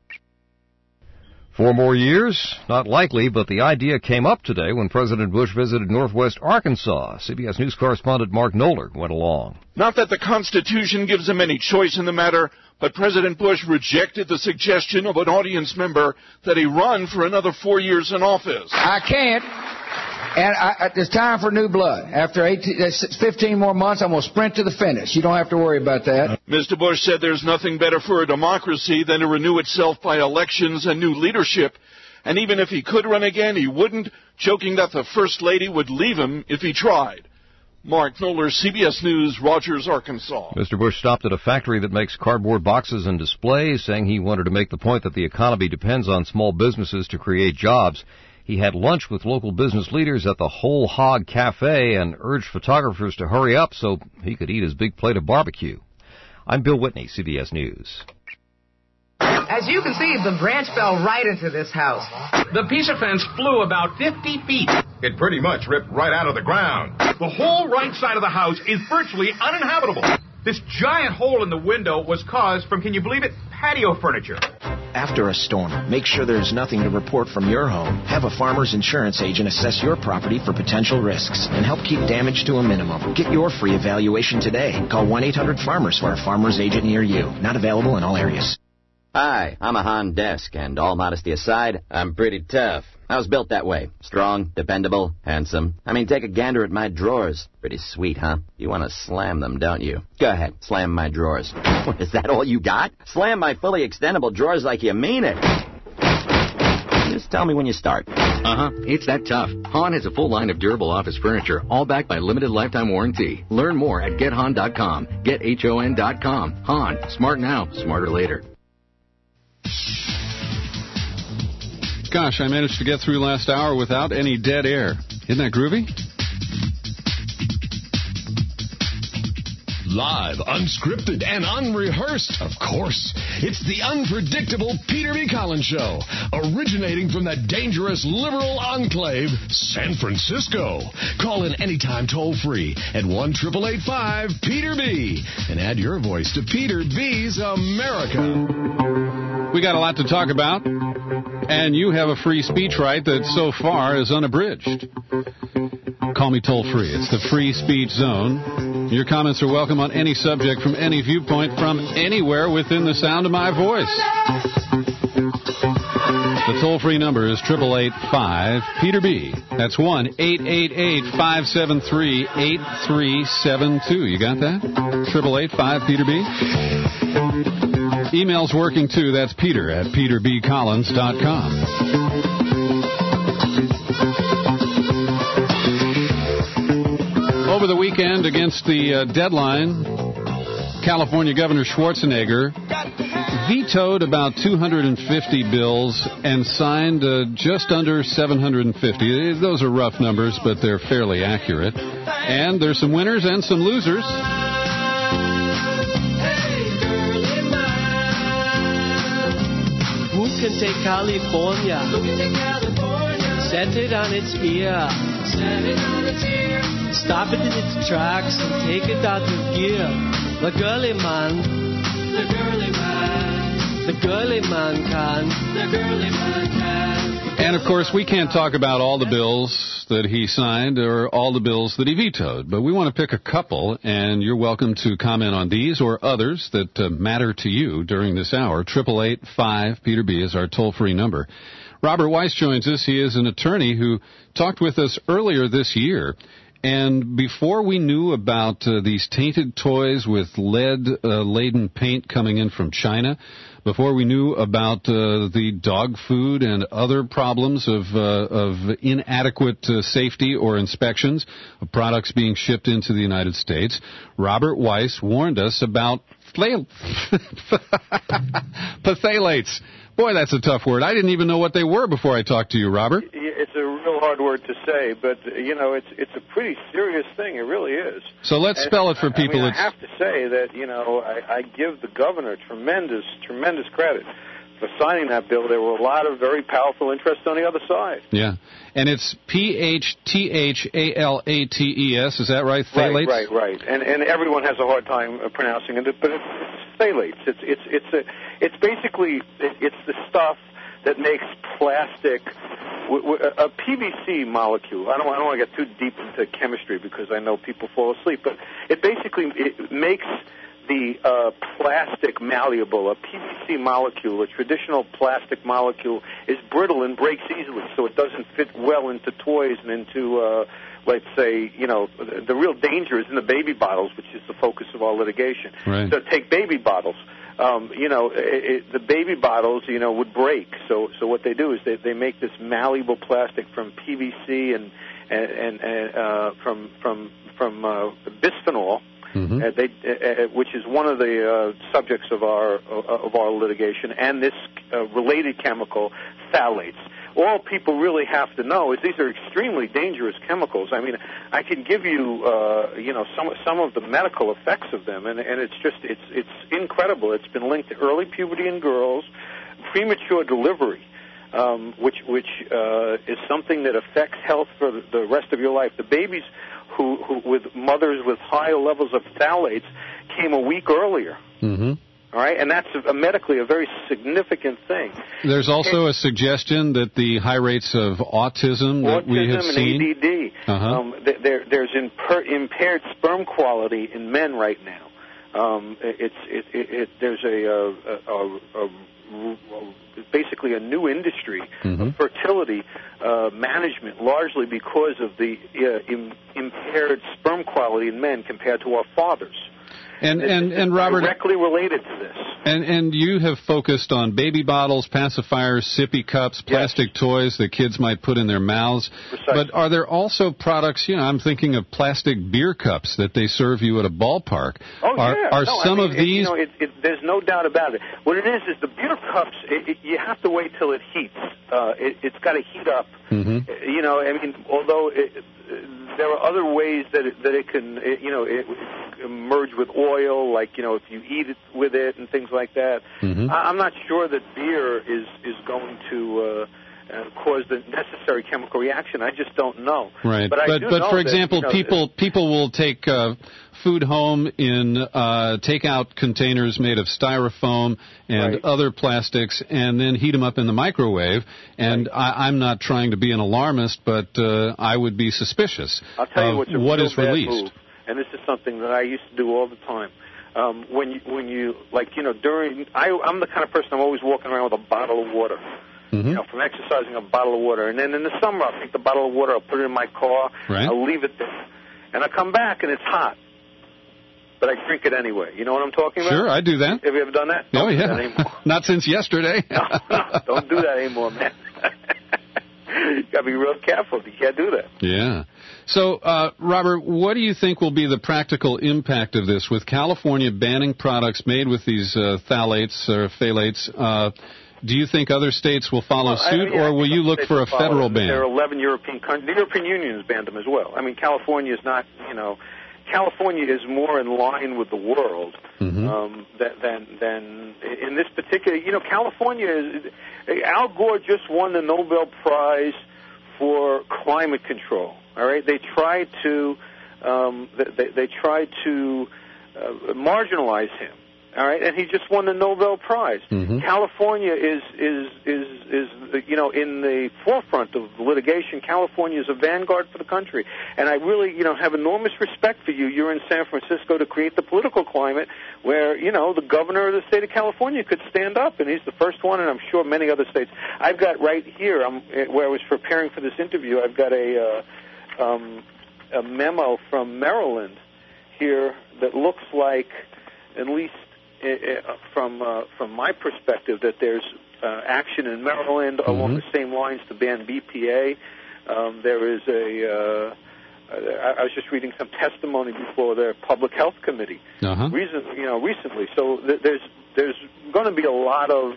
S8: 4 more years? Not likely, but the idea came up today when President Bush visited Northwest Arkansas. CBS News correspondent Mark Knoller went along.
S21: Not that the Constitution gives him any choice in the matter, but President Bush rejected the suggestion of an audience member that he run for another 4 years in office.
S23: I can't. And it's time for new blood. After 15 more months, I'm going to sprint to the finish. You don't have to worry about that.
S21: Mr. Bush said there's nothing better for a democracy than to renew itself by elections and new leadership. And even if he could run again, he wouldn't, joking that the First Lady would leave him if he tried. Mark Knoller, CBS News, Rogers, Arkansas.
S8: Mr. Bush stopped at a factory that makes cardboard boxes and displays, saying he wanted to make the point that the economy depends on small businesses to create jobs. He had lunch with local business leaders at the Whole Hog Cafe and urged photographers to hurry up so he could eat his big plate of barbecue. I'm Bill Whitney, CBS News.
S28: As you can see, the branch fell right into this house.
S29: The piece of fence flew about 50 feet.
S30: It pretty much ripped right out of the ground.
S29: The whole right side of the house is virtually uninhabitable. This giant hole in the window was caused from, can you believe it, patio furniture.
S31: After a storm, make sure there's nothing to report from your home. Have a Farmers Insurance agent assess your property for potential risks and help keep damage to a minimum. Get your free evaluation today. Call 1-800-FARMERS for a Farmers agent near you. Not available in all areas.
S32: Hi, I'm a Hondesk, and all modesty aside, I'm pretty tough. I was built that way. Strong, dependable, handsome. I mean, take a gander at my drawers. Pretty sweet, huh? You want to slam them, don't you? Go ahead, slam my drawers. What, is that all you got? Slam my fully extendable drawers like you mean it. Just tell me when you start.
S33: It's that tough. Hahn has a full line of durable office furniture, all backed by limited lifetime warranty. Learn more at GetHahn.com. GetHon.com. Hahn. Smart now, smarter later.
S25: Gosh, I managed to get through last hour without any dead air. Isn't that groovy?
S10: Live, unscripted, and unrehearsed, of course. It's the unpredictable Peter B. Collins Show, originating from the dangerous liberal enclave, San Francisco. Call in anytime toll-free at 1-888-5-PETER-B and add your voice to Peter B.'s America.
S25: We got a lot to talk about, and you have a free speech right that so far is unabridged. Call me toll-free. It's the free speech zone. Your comments are welcome on any subject from any viewpoint from anywhere within the sound of my voice. The toll-free number is 888-5-PETER-B. That's 1-888-573-8372. You got that? 888-5-PETER-B. Email's working, too. That's Peter at peterbcollins.com. Over the weekend, against the deadline, California Governor Schwarzenegger vetoed about 250 bills and signed just under 750. Those are rough numbers, but they're fairly accurate. And there's some winners and some losers.
S34: Who can take California? Set it on its ear. Stop it in its tracks and take it out of gear. The girly man. The The girly man can. The girly man can.
S25: And, of course, we can't talk about all the bills that he signed or all the bills that he vetoed, but we want to pick a couple, and you're welcome to comment on these or others that matter to you during this hour. 888-5-PETER-B is our toll-free number. Robert Weiss joins us. He is an attorney who talked with us earlier this year. And before we knew about these tainted toys with lead-laden paint coming in from China, before we knew about the dog food and other problems of inadequate safety or inspections of products being shipped into the United States, Robert Weiss warned us about phthalates. Boy, that's a tough word. I didn't even know what they were before I talked to you, Robert.
S1: It's a real hard word to say, but, it's a pretty serious thing. It really is.
S25: So let's spell it for people.
S1: I have to say that, I give the governor tremendous credit for signing that bill. There were a lot of very powerful interests on the other side.
S25: Yeah. And it's PHTHALATES, is that right? Phthalates?
S1: Right. And everyone has a hard time pronouncing it, but it's phthalates. It's basically the stuff that makes plastic a PVC molecule. I don't want to get too deep into chemistry because I know people fall asleep, but it makes the plastic malleable. A PVC molecule, a traditional plastic molecule, is brittle and breaks easily, so it doesn't fit well into toys and into, let's say, the real danger is in the baby bottles, which is the focus of our litigation.
S25: Right.
S1: So take baby bottles. The baby bottles, would break. So what they do is they make this malleable plastic from PVC and from bisphenol. Mm-hmm. Which is one of the subjects of our litigation, and this related chemical, phthalates. All people really have to know is these are extremely dangerous chemicals. I mean, I can give you, some of the medical effects of them, and it's incredible. It's been linked to early puberty in girls, premature delivery, which is something that affects health for the rest of your life. The babies who with mothers with higher levels of phthalates came a week earlier. Mm-hmm. All right, and that's medically a very significant thing.
S25: There's also a suggestion that the high rates of autism that we have seen,
S1: and ADD, there's impaired sperm quality in men right now. There's basically a new industry of fertility management, largely because of the impaired sperm quality in men compared to our fathers.
S25: And Robert,
S1: directly related to this.
S25: And you have focused on baby bottles, pacifiers, sippy cups, plastic toys that kids might put in their mouths.
S1: Precisely.
S25: But are there also products, I'm thinking of plastic beer cups that they serve you at a ballpark.
S1: Oh,
S25: Are some of these...
S1: there's no doubt about it. What it is the beer cups, you have to wait till it heats. It's got to heat up. Mm-hmm. Although... there are other ways that it can, merge with oil, like, if you eat it with it and things like that. Mm-hmm. I'm not sure that beer is going to cause the necessary chemical reaction. I just don't know.
S25: Right. But for example, people will take food home in takeout containers made of styrofoam and other plastics, and then heat them up in the microwave. And I'm not trying to be an alarmist, but I would be suspicious
S1: I'll tell you what's a
S25: what
S1: real
S25: is
S1: bad
S25: released.
S1: Move, and this is something that I used to do all the time. I'm the kind of person I'm always walking around with a bottle of water. Mm-hmm. From exercising, a bottle of water. And then in the summer, I'll take the bottle of water, I'll put it in my car, I'll leave it there. And I come back, and it's hot. But I drink it anyway. You know what I'm talking about?
S25: Sure, I do that.
S1: Have you ever done that?
S25: Oh,
S1: Don't
S25: yeah.
S1: do that anymore.
S25: Not since yesterday.
S1: No, don't do that anymore, man. You got to be real careful. You can't do that.
S25: Yeah. So, Robert, what do you think will be the practical impact of this? With California banning products made with these phthalates or phthalates, do you think other states will follow suit, or will you look for a federal ban?
S1: There are 11 European countries. The European Union has banned them as well. I mean, California is not, California is more in line with the world than in this particular. California is. Al Gore just won the Nobel Prize for climate control. All right, they tried to marginalize him. All right, and he just won the Nobel Prize. California is you know, in the forefront of litigation. California is a vanguard for the country, and I really, you know, have enormous respect for you. You're in San Francisco to create the political climate where, you know, the governor of the state of California could stand up, and he's the first one, and I'm sure many other states. I've got right here, where I was preparing for this interview, I've got a memo from Maryland here that looks like, at least from my perspective, that there's action in Maryland along the same lines to ban BPA. There is I was just reading some testimony before their public health committee recently. So there's going to be a lot of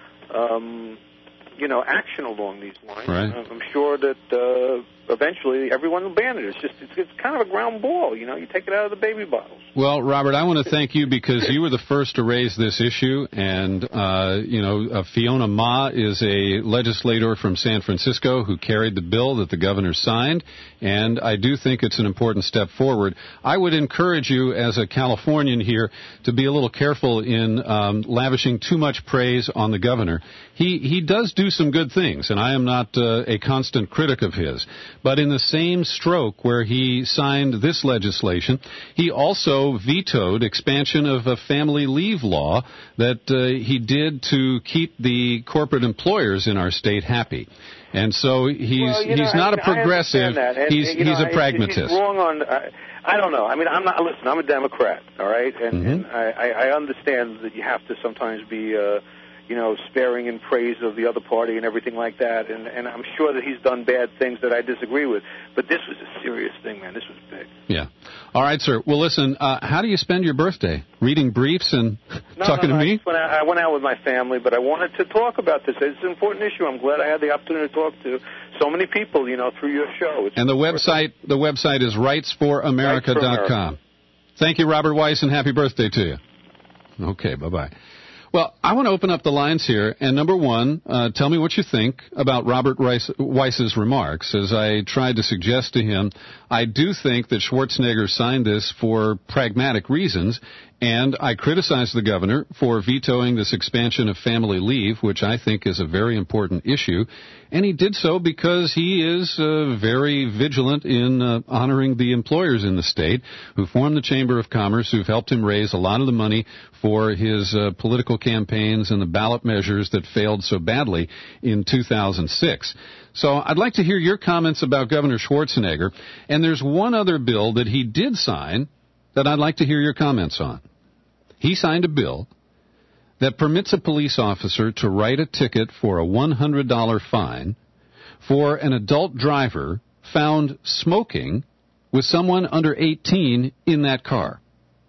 S1: you know, action along these lines.
S25: Right.
S1: I'm sure that eventually everyone will ban it. It's kind of a ground ball, you know. You take it out of the baby bottles.
S25: Well, Robert, I want to thank you because you were the first to raise this issue, and you know, Fiona Ma is a legislator from San Francisco who carried the bill that the governor signed, and I do think it's an important step forward. I would encourage you, as a Californian here, to be a little careful in lavishing too much praise on the governor. He does do some good things, and I am not a constant critic of his. But in the same stroke where he signed this legislation, he also vetoed expansion of a family leave law that he did to keep the corporate employers in our state happy. And so he's not a progressive. He's a pragmatist.
S1: He's wrong on. I don't know. I mean, I'm a Democrat. All right, and I understand that you have to sometimes be. You know, sparing in praise of the other party and everything like that. And I'm sure that he's done bad things that I disagree with. But this was a serious thing, man. This was big.
S25: Yeah. All right, sir. Well, listen, how do you spend your birthday? Reading briefs and talking to me?
S1: I went out with my family, but I wanted to talk about this. It's an important issue. I'm glad I had the opportunity to talk to so many people, you know, through your show.
S25: And the website is rightsforamerica.com. Thank you, Robert Weiss, and happy birthday to you. Okay, bye-bye. Well, I want to open up the lines here, and number one, tell me what you think about Robert Weiss's remarks. As I tried to suggest to him, I do think that Schwarzenegger signed this for pragmatic reasons, and I criticize the governor for vetoing this expansion of family leave, which I think is a very important issue, and he did so because he is very vigilant in honoring the employers in the state who form the Chamber of Commerce, who've helped him raise a lot of the money for his political campaigns and the ballot measures that failed so badly in 2006. So I'd like to hear your comments about Governor Schwarzenegger, and there's one other bill that he did sign that I'd like to hear your comments on. He signed a bill that permits a police officer to write a ticket for a $100 fine for an adult driver found smoking with someone under 18 in that car.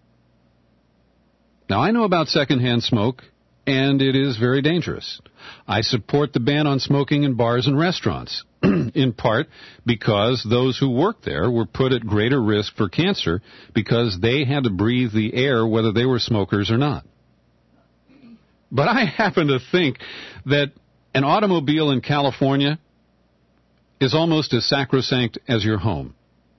S25: Now, I know about secondhand smoke, and it is very dangerous. I support the ban on smoking in bars and restaurants, in part because those who work there were put at greater risk for cancer because they had to breathe the air whether they were smokers or not. But I happen to think that an automobile in California is almost as sacrosanct as your home.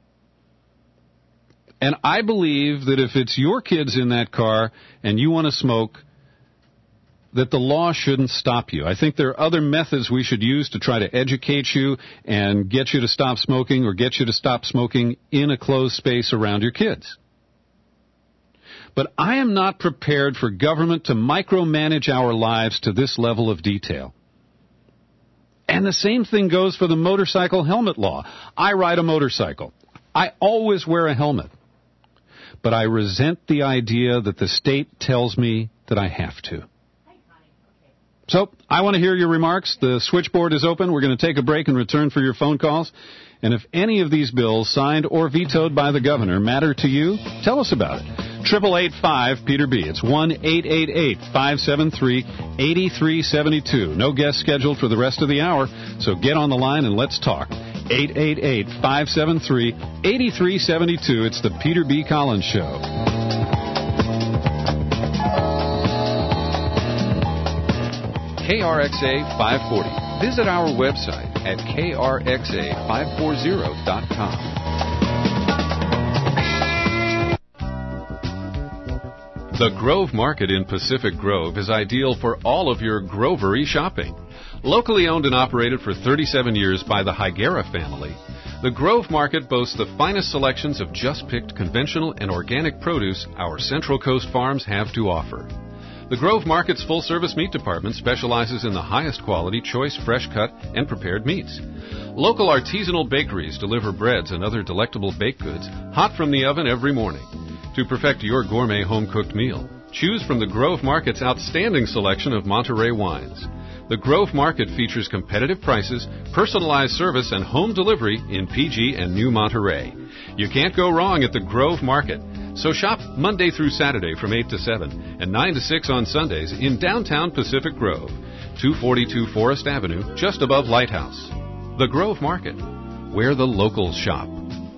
S25: And I believe that if it's your kids in that car and you want to smoke, that the law shouldn't stop you. I think there are other methods we should use to try to educate you and get you to stop smoking or get you to stop smoking in a closed space around your kids. But I am not prepared for government to micromanage our lives to this level of detail. And the same thing goes for the motorcycle helmet law. I ride a motorcycle. I always wear a helmet. But I resent the idea that the state tells me that I have to. So, I want to hear your remarks. The switchboard is open. We're going to take a break and return for your phone calls. And if any of these bills, signed or vetoed by the governor, matter to you, tell us about it. 888-5-PETER-B. It's 1-888-573-8372. No guests scheduled for the rest of the hour, so get on the line and let's talk. 888-573-8372. It's the Peter B. Collins Show.
S2: KRXA 540. Visit our website at krxa540.com.
S25: The Grove Market in Pacific Grove is ideal for all of your grovery shopping. Locally owned and operated for 37 years by the Higuera family, the Grove Market boasts the finest selections of just-picked conventional and organic produce our Central Coast farms have to offer. The Grove Market's full-service meat department specializes in the highest quality, choice, fresh-cut, and prepared meats. Local artisanal bakeries deliver breads and other delectable baked goods hot from the oven every morning. To perfect your gourmet home-cooked meal, choose from the Grove Market's outstanding selection of Monterey wines. The Grove Market features competitive prices, personalized service, and home delivery in PG and New Monterey. You can't go wrong at the Grove Market. So shop Monday through Saturday from 8 to 7 and 9 to 6 on Sundays in downtown Pacific Grove, 242 Forest Avenue, just above Lighthouse. The Grove Market, where the locals shop.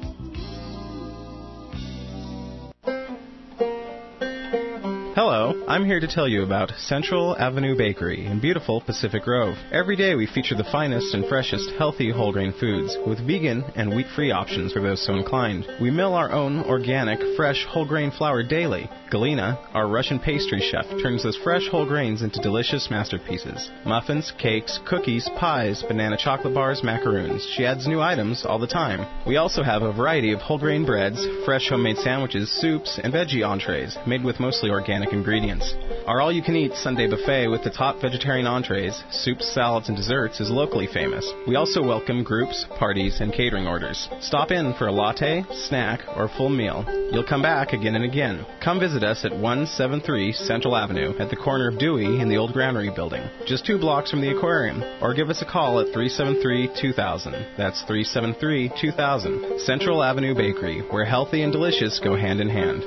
S5: Hello, I'm here to tell you about Central Avenue Bakery in beautiful Pacific Grove. Every day we feature the finest and freshest healthy whole grain foods with vegan and wheat-free options for those so inclined. We mill our own organic, fresh whole grain flour daily. Galina, our Russian pastry chef, turns those fresh whole grains into delicious masterpieces. Muffins, cakes, cookies, pies, banana chocolate bars, macaroons. She adds new items all the time. We also have a variety of whole grain breads, fresh homemade sandwiches, soups, and veggie entrees made with mostly organic ingredients. Our all-you-can-eat Sunday buffet with the top vegetarian entrees, soups, salads, and desserts is locally famous. We also welcome groups, parties, and catering orders. Stop in for a latte, snack, or full meal. You'll come back again and again. Come visit us at 173 Central Avenue at the corner of Dewey and the old Granary building, just 2 blocks from the aquarium, or give us a call at 373-2000. That's 373-2000. Central Avenue Bakery, where healthy and delicious go hand in hand.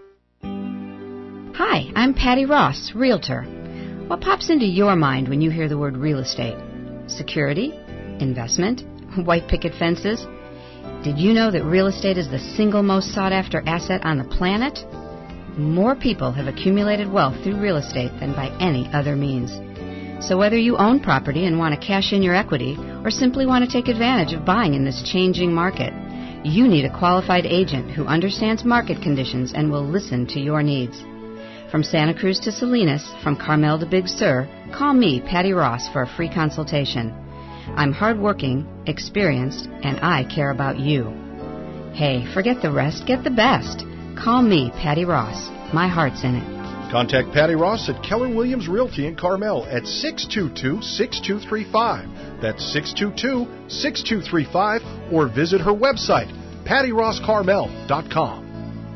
S6: Hi, I'm Patty Ross, Realtor. What pops into your mind when you hear the word real estate? Security? Investment? White picket fences? Did you know that real estate is the single most sought-after asset on the planet? More people have accumulated wealth through real estate than by any other means. So whether you own property and want to cash in your equity or simply want to take advantage of buying in this changing market, you need a qualified agent who understands market conditions and will listen to your needs. From Santa Cruz to Salinas, from Carmel to Big Sur, call me, Patty Ross, for a free consultation. I'm hardworking, experienced, and I care about you. Hey, forget the rest, get the best. Call me, Patty Ross. My heart's in it.
S7: Contact Patty Ross at Keller Williams Realty in Carmel at 622-6235. That's 622-6235, or visit her website, pattyrosscarmel.com.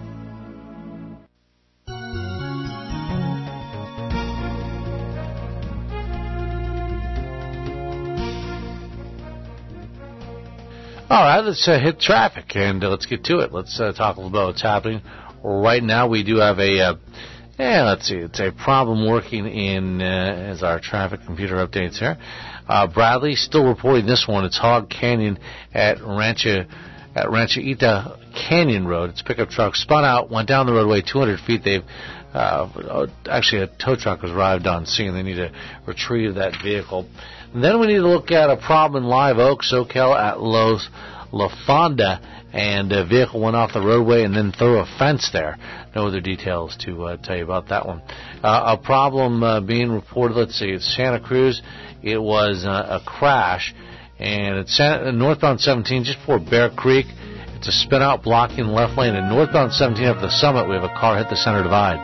S9: All right, let's hit traffic, and let's get to it. Let's talk a little about what's happening. Right now, we do have it's a problem working in, as our traffic computer updates here. Bradley, still reporting this one. It's Hog Canyon at Ranchita Canyon Road. It's a pickup truck spun out, went down the roadway 200 feet. They've actually, a tow truck has arrived on scene. They need to retrieve that vehicle. And then we need to look at a problem in Live Oak, SoCal at Los La Fonda, and a vehicle went off the roadway and then through a fence there. No other details to tell you about that one. A problem being reported, let's see, it's Santa Cruz. It was a crash, and it's northbound 17 just before Bear Creek. It's a spin-out blocking the left lane, and northbound 17 up the summit, we have a car hit the center divide.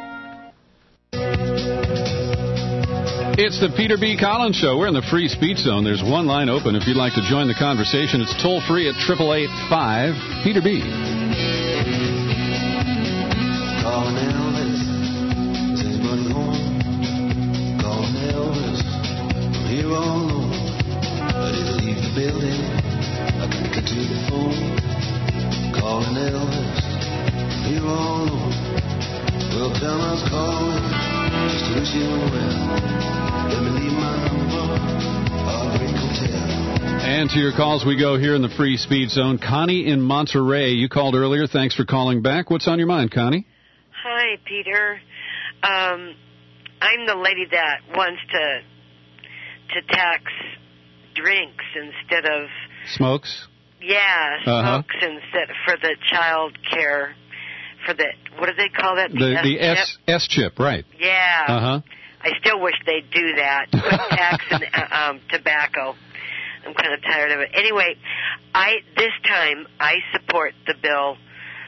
S25: It's the Peter B. Collins Show. We're in the free speech zone. There's one line open if you'd like to join the conversation. It's toll-free at 888-5-PETER-B.
S11: Calling Elvis, is anybody home? Calling Elvis, I'm here all alone. I didn't leave the building, I can't get to the phone. Calling Elvis, I'm here all alone. Well, tell I was calling, just to wish you well. Let me leave my number, I'll Greek Hotel.
S25: And to your calls we go here in the free speed zone. Connie in Monterey, you called earlier. Thanks for calling back. What's on your mind, Connie?
S12: Hi, Peter. I'm the lady that wants to tax drinks instead of
S25: smokes.
S12: Yeah, smokes instead for the child care for the, what do they call that?
S25: The S chip, right?
S12: Yeah.
S25: Uh-huh.
S12: I still wish they'd do that with tax and tobacco. I'm kind of tired of it. Anyway, this time I support the bill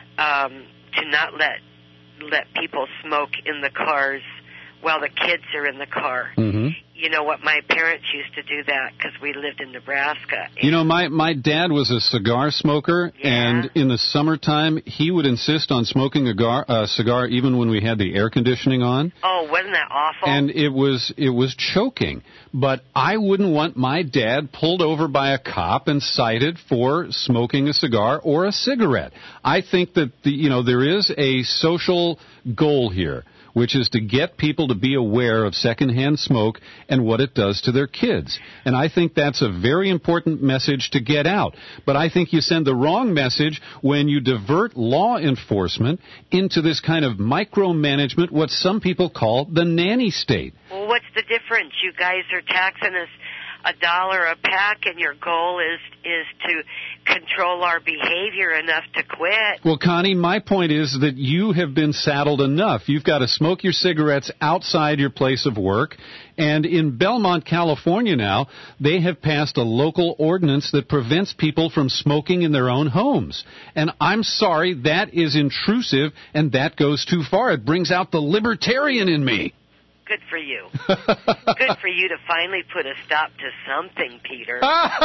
S12: to not let people smoke in the cars while the kids are in the car.
S25: Mm-hmm.
S12: You know what? My parents used to do that because we lived in Nebraska.
S25: You know, my dad was a cigar smoker, and in the summertime, he would insist on smoking a cigar even when we had the air conditioning on.
S12: Oh, wasn't that awful?
S25: And it was choking. But I wouldn't want my dad pulled over by a cop and cited for smoking a cigar or a cigarette. I think that there is a social goal here, which is to get people to be aware of secondhand smoke and what it does to their kids. And I think that's a very important message to get out. But I think you send the wrong message when you divert law enforcement into this kind of micromanagement, what some people call the nanny state.
S12: Well, what's the difference? You guys are taxing us $1 a pack, and your goal is to control our behavior enough to quit.
S25: Well, Connie, my point is that you have been saddled enough. You've got to smoke your cigarettes outside your place of work. And in Belmont, California now, they have passed a local ordinance that prevents people from smoking in their own homes. And I'm sorry, that is intrusive, and that goes too far. It brings out the libertarian in me.
S12: Good for you. Good for you to finally put a stop to something, Peter.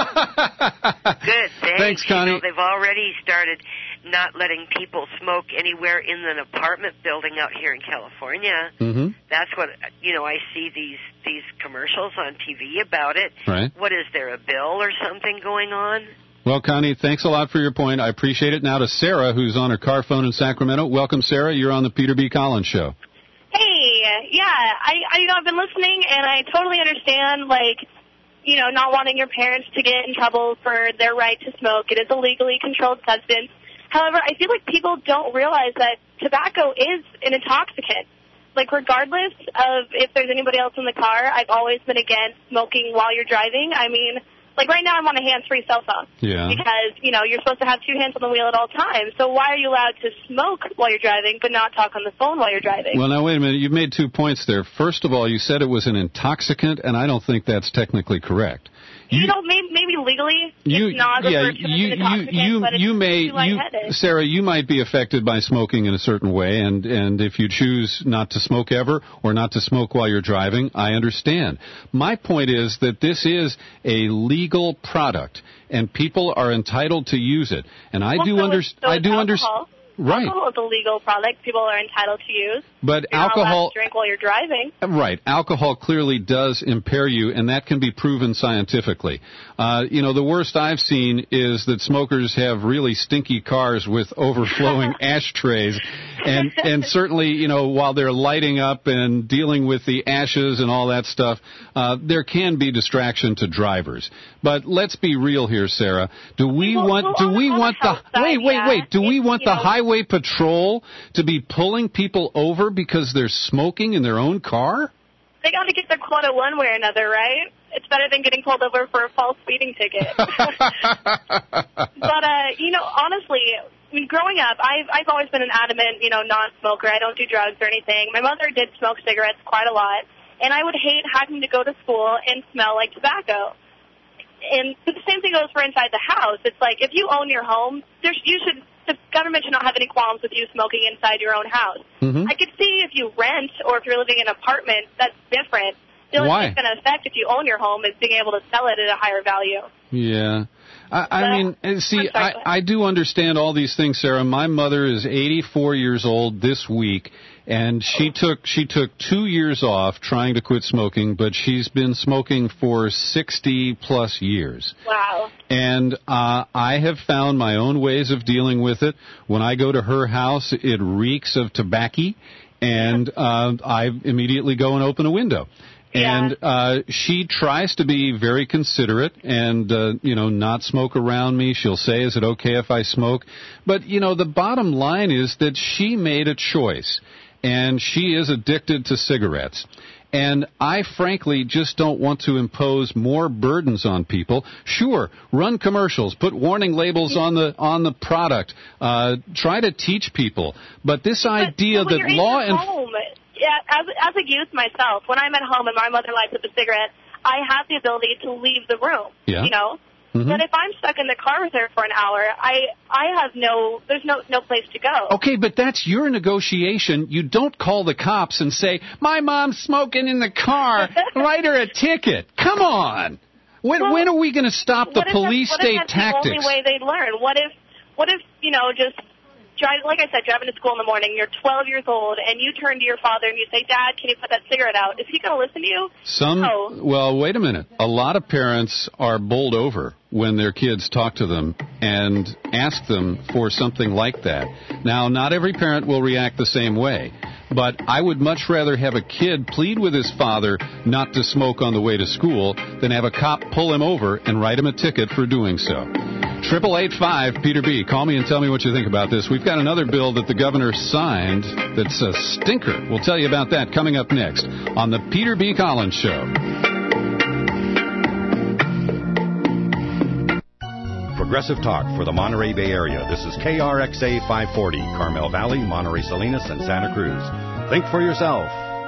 S12: Good.
S25: Thanks, Connie.
S12: You know, they've already started not letting people smoke anywhere in an apartment building out here in California.
S25: Mm-hmm.
S12: That's what, I see these commercials on TV about it.
S25: Right.
S12: What is there, a bill or something going on?
S25: Well, Connie, thanks a lot for your point. I appreciate it. Now to Sarah, who's on her car phone in Sacramento. Welcome, Sarah. You're on the Peter B. Collins Show.
S3: Hey, I've been listening, and I totally understand, not wanting your parents to get in trouble for their right to smoke. It is a legally controlled substance. However, I feel like people don't realize that tobacco is an intoxicant. Regardless of if there's anybody else in the car, I've always been against smoking while you're driving. I mean, right now I'm on a hands-free cell phone.
S25: Yeah.
S3: Because, you're supposed to have two hands on the wheel at all times. So why are you allowed to smoke while you're driving but not talk on the phone while you're driving?
S25: Well, now, wait a minute. You've made 2 points there. First of all, you said it was an intoxicant, and I don't think that's technically correct.
S3: Maybe legally it's not referred to as an intoxicant, but it's too lightheaded.
S25: Sarah, you might be affected by smoking in a certain way, and if you choose not to smoke ever or not to smoke while you're driving, I understand. My point is that this is a legal product, and people are entitled to use it. And I do understand. Right.
S3: Alcohol is a legal product people are entitled to use.
S25: But
S3: you're
S25: alcohol...
S3: not allowed to drink while you're driving.
S25: Right. Alcohol clearly does impair you, and that can be proven scientifically. The worst I've seen is that smokers have really stinky cars with overflowing ashtrays. And certainly, while they're lighting up and dealing with the ashes and all that stuff, there can be distraction to drivers. But let's be real here, Sarah. Do we want the highway patrol to be pulling people over because they're smoking in their own car?
S3: They got to get their quota one way or another, right? It's better than getting pulled over for a false speeding ticket. But honestly, growing up, I've always been an adamant, non-smoker. I don't do drugs or anything. My mother did smoke cigarettes quite a lot, and I would hate having to go to school and smell like tobacco. And the same thing goes for inside the house. It's like if you own your home, the government should not have any qualms with you smoking inside your own house.
S25: Mm-hmm.
S3: I could see if you rent or if you're living in an apartment, that's different. The only thing it's going to affect if you own your home is being able to sell it at a higher value.
S25: Yeah. I do understand all these things, Sarah. My mother is 84 years old this week, and she took 2 years off trying to quit smoking, but she's been smoking for 60-plus years.
S3: Wow.
S25: And I have found my own ways of dealing with it. When I go to her house, it reeks of tobacco, and I immediately go and open a window.
S3: Yeah.
S25: And she tries to be very considerate and, not smoke around me. She'll say, is it okay if I smoke? But, the bottom line is that she made a choice, and she is addicted to cigarettes. And I frankly just don't want to impose more burdens on people. Sure, run commercials, put warning labels on the product, try to teach people. But this idea that law
S3: home, as a youth myself, when I'm at home and my mother lights up a cigarette, I have the ability to leave the room.
S25: Yeah.
S3: You know.
S25: Mm-hmm.
S3: But if I'm stuck in the car with her for an hour, I have there's no place to go.
S25: Okay, but that's your negotiation. You don't call the cops and say, my mom's smoking in the car, write her a ticket. Come on. When are we going to stop the police state tactics?
S3: The only way they learn. What if just like I said, driving to school in the morning, you're 12 years old, and you turn to your father and you say, Dad, can you put that cigarette out? Is he going to listen to you? No.
S25: Well, wait a minute. A lot of parents are bowled over when their kids talk to them and ask them for something like that. Now, not every parent will react the same way, but I would much rather have a kid plead with his father not to smoke on the way to school than have a cop pull him over and write him a ticket for doing so. 888-5 Peter B. Call me and tell me what you think about this. We've got another bill that the governor signed that's a stinker. We'll tell you about that coming up next on the Peter B. Collins Show.
S4: Progressive talk for the Monterey Bay Area. This is KRXA 540, Carmel Valley, Monterey Salinas, and Santa Cruz. Think for yourself.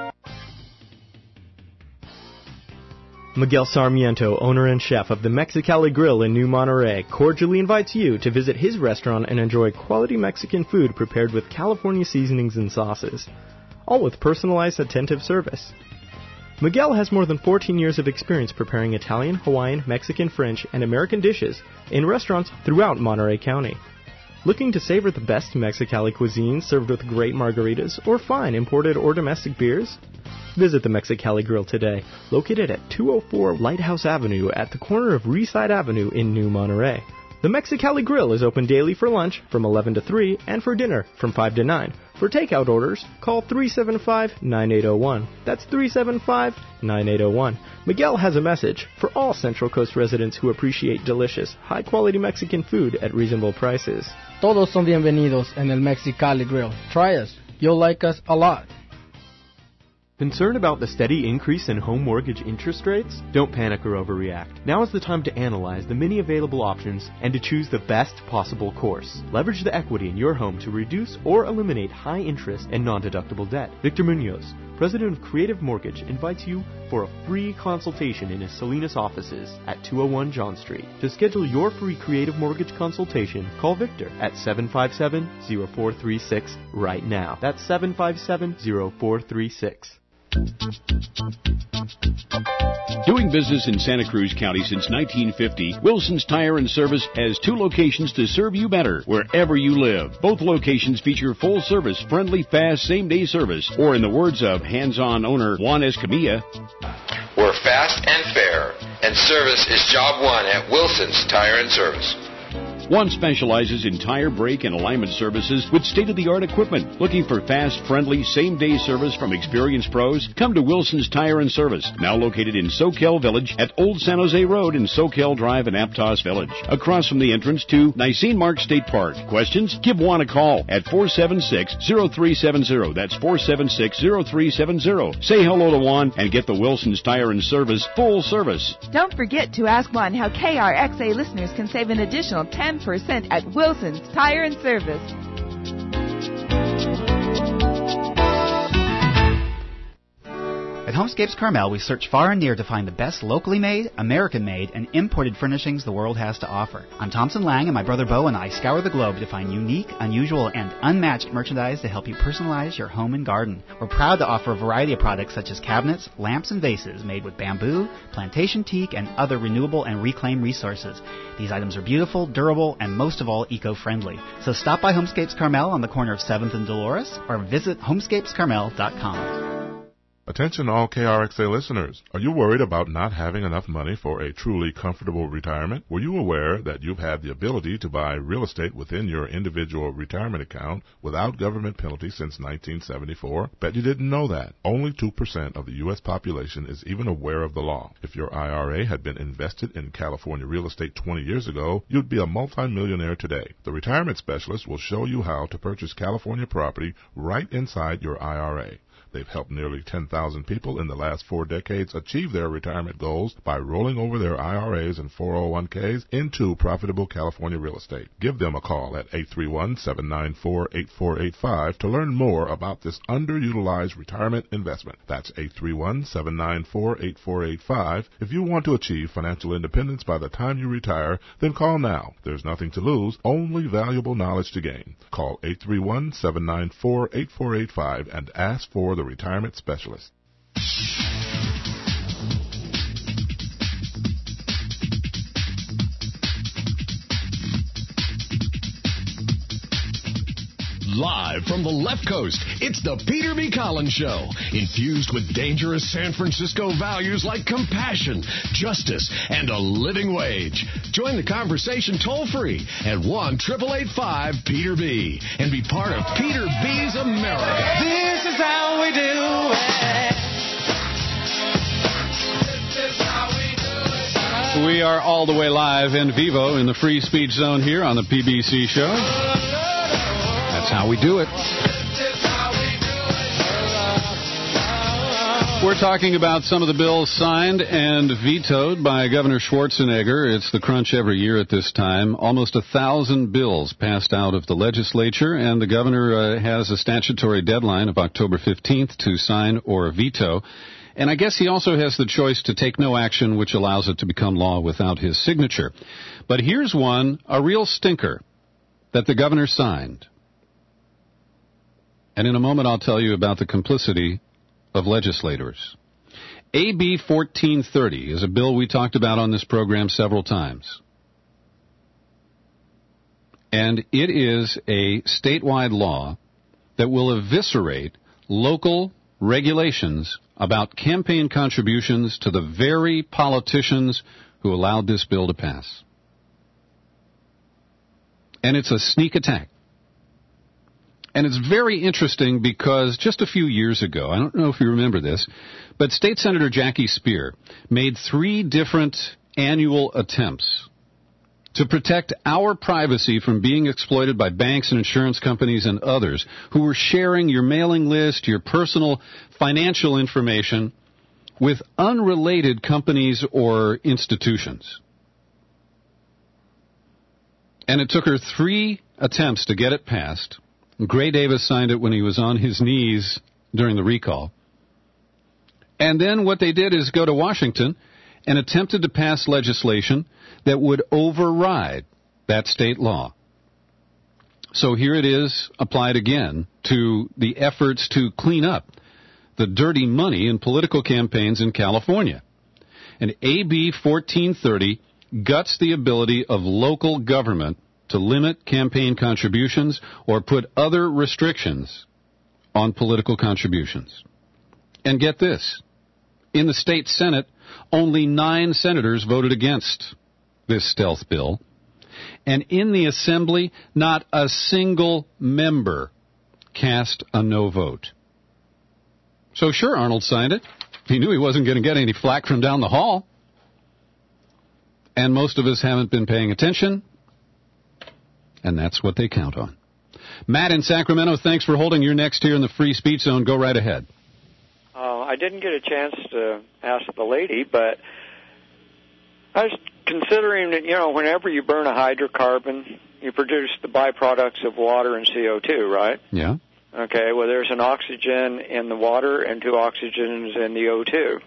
S13: Miguel Sarmiento, owner and chef of the Mexicali Grill in New Monterey, cordially invites you to visit his restaurant and enjoy quality Mexican food prepared with California seasonings and sauces, all with personalized, attentive service. Miguel has more than 14 years of experience preparing Italian, Hawaiian, Mexican, French, and American dishes in restaurants throughout Monterey County. Looking to savor the best Mexicali cuisine served with great margaritas or fine imported or domestic beers? Visit the Mexicali Grill today, located at 204 Lighthouse Avenue at the corner of Reeside Avenue in New Monterey. The Mexicali Grill is open daily for lunch from 11 to 3 and for dinner from 5 to 9. For takeout orders, call 375-9801. That's 375-9801. Miguel has a message for all Central Coast residents who appreciate delicious, high-quality Mexican food at reasonable prices.
S14: Todos son bienvenidos en el Mexicali Grill. Try us. You'll like us a lot.
S13: Concerned about the steady increase in home mortgage interest rates? Don't panic or overreact. Now is the time to analyze the many available options and to choose the best possible course. Leverage the equity in your home to reduce or eliminate high interest and non-deductible debt. Victor Munoz, president of Creative Mortgage, invites you for a free consultation in his Salinas offices at 201 John Street. To schedule your free Creative Mortgage consultation, call Victor at 757-0436 right now. That's 757-0436.
S15: Doing business in Santa Cruz County since 1950, Wilson's Tire and Service has 2 locations to serve you better wherever you live. Both locations feature full service, friendly, fast, same-day service, or in the words of hands-on owner Juan Escamilla,
S16: we're fast and fair, and service is job one at Wilson's Tire and Service.
S15: One specializes in tire, brake, and alignment services with state-of-the-art equipment. Looking for fast, friendly, same-day service from experienced pros? Come to Wilson's Tire and Service, now located in Soquel Village at Old San Jose Road in Soquel Drive in Aptos Village, across from the entrance to Nisene Mark State Park. Questions? Give Juan a call at 476-0370. That's 476-0370. Say hello to Juan and get the Wilson's Tire and Service full service.
S17: Don't forget to ask Juan how KRXA listeners can save an additional 10% at Wilson's Tire and Service.
S18: At Homescapes Carmel, we search far and near to find the best locally made, American-made, and imported furnishings the world has to offer. I'm Thompson Lang, and my brother Bo and I scour the globe to find unique, unusual, and unmatched merchandise to help you personalize your home and garden. We're proud to offer a variety of products such as cabinets, lamps, and vases made with bamboo, plantation teak, and other renewable and reclaimed resources. These items are beautiful, durable, and most of all, eco-friendly. So stop by Homescapes Carmel on the corner of 7th and Dolores, or visit homescapescarmel.com.
S19: Attention all KRXA listeners. Are you worried about not having enough money for a truly comfortable retirement? Were you aware that you've had the ability to buy real estate within your individual retirement account without government penalty since 1974? Bet you didn't know that. Only 2% of the U.S. population is even aware of the law. If your IRA had been invested in California real estate 20 years ago, you'd be a multimillionaire today. The Retirement Specialist will show you how to purchase California property right inside your IRA. They've helped nearly 10,000 people in the last 4 decades achieve their retirement goals by rolling over their IRAs and 401ks into profitable California real estate. Give them a call at 831-794-8485 to learn more about this underutilized retirement investment. That's 831-794-8485. If you want to achieve financial independence by the time you retire, then call now. There's nothing to lose, only valuable knowledge to gain. Call 831-794-8485 and ask for the retirement specialist.
S10: Live from the left coast, it's the Peter B. Collins Show, infused with dangerous San Francisco values like compassion, justice, and a living wage. Join the conversation toll-free at 1-888-5-PETER-B and be part of Peter B's America.
S34: This is how we do it.
S25: We are all the way live in vivo in the free speech zone here on the PBC Show. That's how we do it. We're talking about some of the bills signed and vetoed by Governor Schwarzenegger. It's the crunch every year at this time. Almost 1,000 bills passed out of the legislature, and the governor has a statutory deadline of October 15th to sign or veto. And I guess he also has the choice to take no action, which allows it to become law without his signature. But here's one, a real stinker, that the governor signed. And in a moment, I'll tell you about the complicity of legislators. AB 1430 is a bill we talked about on this program several times. And it is a statewide law that will eviscerate local regulations about campaign contributions to the very politicians who allowed this bill to pass. And it's a sneak attack. And it's very interesting because just a few years ago, I don't know if you remember this, but State Senator Jackie Speer made 3 different annual attempts to protect our privacy from being exploited by banks and insurance companies and others who were sharing your mailing list, your personal financial information with unrelated companies or institutions. And it took her 3 attempts to get it passed. Gray Davis signed it when he was on his knees during the recall. And then what they did is go to Washington and attempted to pass legislation that would override that state law. So here it is applied again to the efforts to clean up the dirty money in political campaigns in California. And AB 1430 guts the ability of local government to limit campaign contributions or put other restrictions on political contributions. And get this, in the state Senate, only 9 senators voted against this stealth bill. And in the Assembly, not a single member cast a no vote. So sure, Arnold signed it. He knew he wasn't going to get any flack from down the hall. And most of us haven't been paying attention. And that's what they count on. Matt in Sacramento, thanks for holding. You're next here in the free speech zone. Go right ahead.
S8: I didn't get a chance to ask the lady, but I was considering that, whenever you burn a hydrocarbon, you produce the byproducts of water and CO2, right?
S25: Yeah.
S8: Okay, well, there's an oxygen in the water and 2 oxygens in the the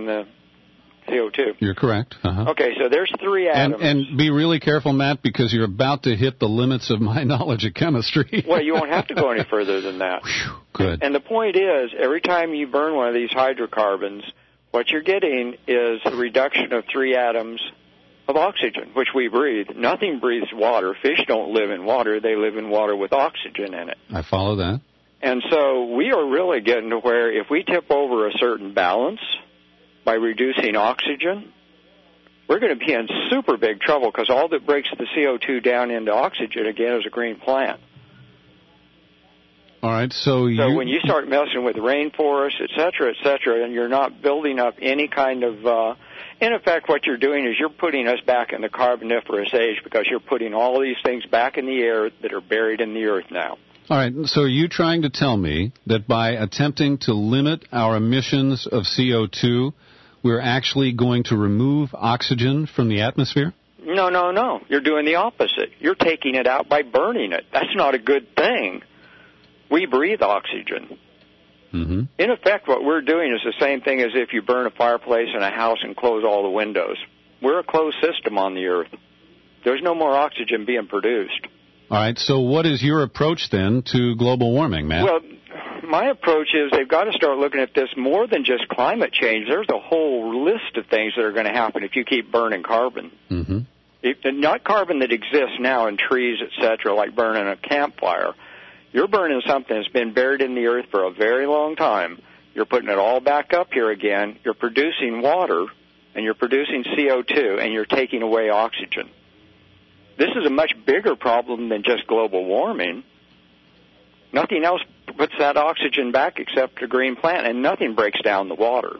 S8: CO2.
S25: You're correct. Uh-huh.
S8: Okay, so there's 3 atoms.
S25: And be really careful, Matt, because you're about to hit the limits of my knowledge of chemistry.
S8: Well, you won't have to go any further than that.
S25: Good.
S8: And the point is, every time you burn one of these hydrocarbons, what you're getting is a reduction of 3 atoms of oxygen, which we breathe. Nothing breathes water. Fish don't live in water. They live in water with oxygen in it.
S25: I follow that.
S8: And so we are really getting to where if we tip over a certain balance by reducing oxygen, we're going to be in super big trouble because all that breaks the CO2 down into oxygen, again, is a green plant.
S25: All right, so
S8: when you start messing with rainforests, et cetera, and you're not building up any kind of, in effect, what you're doing is you're putting us back in the Carboniferous age because you're putting all these things back in the air that are buried in the earth now.
S25: All right, so are you trying to tell me that by attempting to limit our emissions of CO2, we're actually going to remove oxygen from the atmosphere?
S8: No. You're doing the opposite. You're taking it out by burning it. That's not a good thing. We breathe oxygen.
S25: Mm-hmm.
S8: In effect, what we're doing is the same thing as if you burn a fireplace in a house and close all the windows. We're a closed system on the Earth. There's no more oxygen being produced.
S25: All right, so what is your approach then to global warming, Matt?
S8: Well, my approach is they've got to start looking at this more than just climate change. There's a whole list of things that are going to happen if you keep burning carbon.
S25: Mm-hmm.
S8: Not carbon that exists now in trees, etc., like burning a campfire. You're burning something that's been buried in the earth for a very long time. You're putting it all back up here again. You're producing water, and you're producing CO2, and you're taking away oxygen. This is a much bigger problem than just global warming. Nothing else puts that oxygen back except a green plant, and nothing breaks down the water.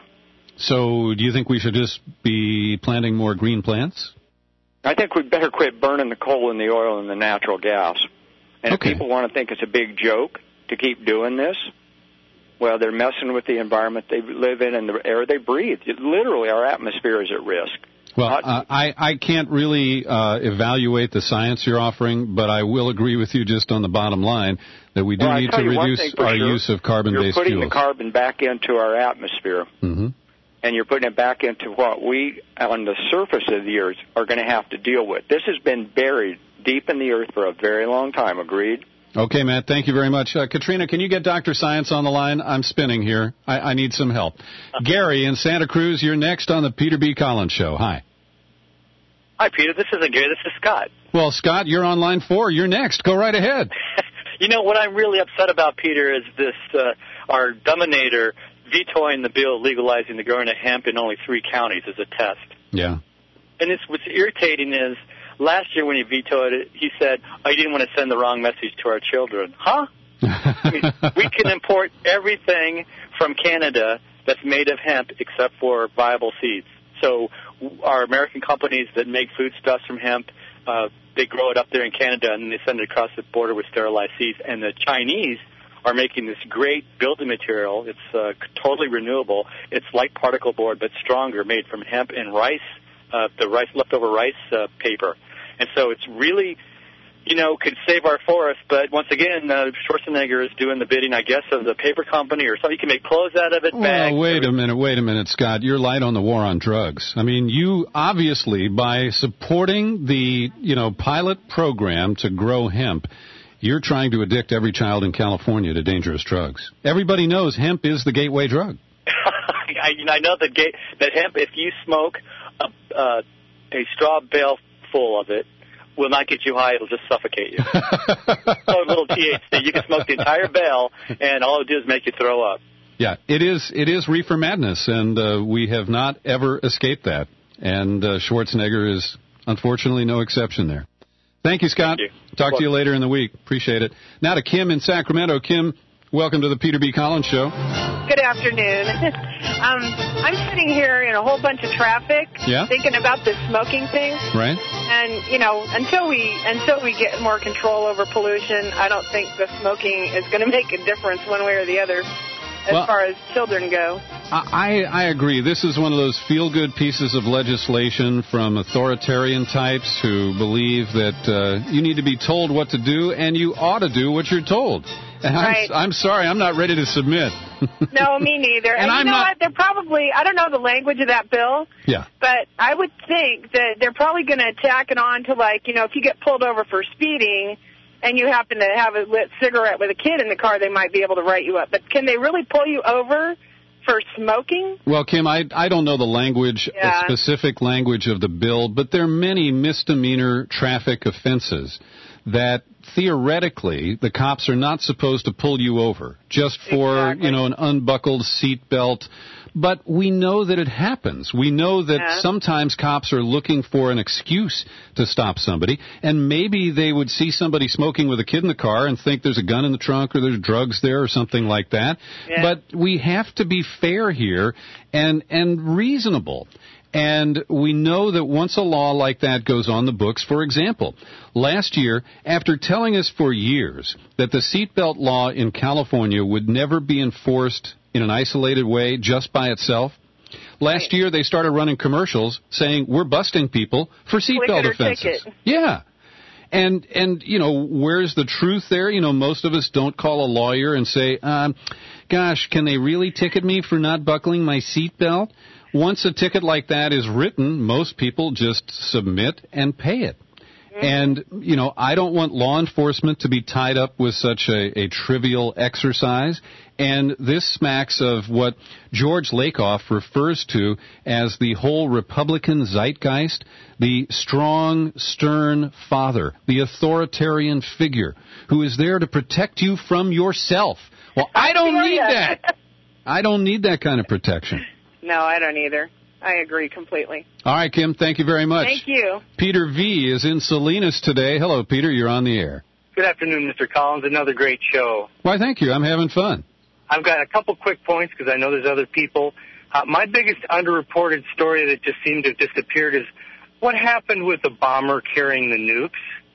S25: So do you think we should just be planting more green plants?
S8: I think we'd better quit burning the coal and the oil and the natural gas. And if people want to think it's a big joke to keep doing this, well, they're messing with the environment they live in and the air they breathe. Literally, our atmosphere is at risk.
S25: Well, I can't really evaluate the science you're offering, but I will agree with you just on the bottom line that we do need to reduce our use of carbon-based fuels.
S8: You're putting the carbon back into our atmosphere, and you're putting it back into what we, on the surface of the earth, are going to have to deal with. This has been buried deep in the earth for a very long time. Agreed?
S25: Okay, Matt, thank you very much. Katrina, can you get Dr. Science on the line? I'm spinning here. I need some help. Gary in Santa Cruz, you're next on the Peter B. Collins Show. Hi.
S1: Hi, Peter. This isn't Gary. This is Scott.
S25: Well, Scott, you're on line 4. You're next. Go right ahead.
S1: You know, what I'm really upset about, Peter, is this, our dominator vetoing the bill legalizing the growing of hemp in only 3 counties as a test.
S25: Yeah.
S1: And what's irritating is, last year when he vetoed it, he said, you didn't want to send the wrong message to our children. Huh? I mean, we can import everything from Canada that's made of hemp except for viable seeds. So our American companies that make foodstuffs from hemp, they grow it up there in Canada and they send it across the border with sterilized seeds. And the Chinese are making this great building material. It's totally renewable. It's like particle board but stronger, made from hemp and rice, leftover rice paper. And so it's really, could save our forest. But once again, Schwarzenegger is doing the bidding, I guess, of the paper company or something. You can make clothes out of it.
S25: Well, wait a minute, Scott. You're light on the war on drugs. I mean, you obviously, by supporting the, pilot program to grow hemp, you're trying to addict every child in California to dangerous drugs. Everybody knows hemp is the gateway drug.
S1: I know that hemp, if you smoke a straw bale full of it, will not get you high. It'll just suffocate you. So a little THC. You can smoke the entire bale, and all it does is make you throw up.
S25: Yeah, it is reefer madness, and we have not ever escaped that. And Schwarzenegger is, unfortunately, no exception there. Thank you, Scott.
S1: Thank you.
S25: Talk to you later in the week. Appreciate it. Now to Kim in Sacramento. Kim, welcome to the Peter B. Collins Show.
S20: Good afternoon. I'm sitting here in a whole bunch of traffic, thinking about this smoking thing.
S25: Right.
S20: And until we get more control over pollution, I don't think the smoking is going to make a difference one way or the other as far as children go.
S25: I agree. This is one of those feel-good pieces of legislation from authoritarian types who believe that you need to be told what to do and you ought to do what you're told. And
S20: right.
S25: I'm sorry, I'm not ready to submit.
S20: No, me neither. And you know what? They're probably, I don't know the language of that bill.
S25: Yeah.
S20: But I would think that they're probably going to tack it on to, if you get pulled over for speeding and you happen to have a lit cigarette with a kid in the car, they might be able to write you up. But can they really pull you over for smoking?
S25: Well, Kim, I don't know the language, specific language of the bill, but there are many misdemeanor traffic offenses that theoretically the cops are not supposed to pull you over just for, an unbuckled seat belt. But we know that it happens. We know that sometimes cops are looking for an excuse to stop somebody, and maybe they would see somebody smoking with a kid in the car and think there's a gun in the trunk or there's drugs there or something like that. Yeah. But we have to be fair here and reasonable. And we know that once a law like that goes on the books, for example, last year, after telling us for years that the seatbelt law in California would never be enforced in an isolated way just by itself, last year they started running commercials saying, we're busting people for seatbelt offenses. Yeah. And you know, where's the truth there? You know, most of us don't call a lawyer and say, gosh, can they really ticket me for not buckling my seatbelt? Once a ticket like that is written, most people just submit and pay it. And, you know, I don't want law enforcement to be tied up with such a trivial exercise. And this smacks of what George Lakoff refers to as the whole Republican zeitgeist, the strong, stern father, the authoritarian figure who is there to protect you from yourself. Well, I don't need that. I don't need that kind of protection.
S20: No, I don't either. I agree completely.
S25: All right, Kim, thank you very much.
S20: Thank you.
S25: Peter V. is in Salinas today. Hello, Peter. You're on the air.
S2: Good afternoon, Mr. Collins. Another great show.
S25: Why, thank you. I'm having fun.
S2: I've got a couple quick points because I know there's other people. My biggest underreported story that just seemed to have disappeared is what happened with the bomber carrying the nukes.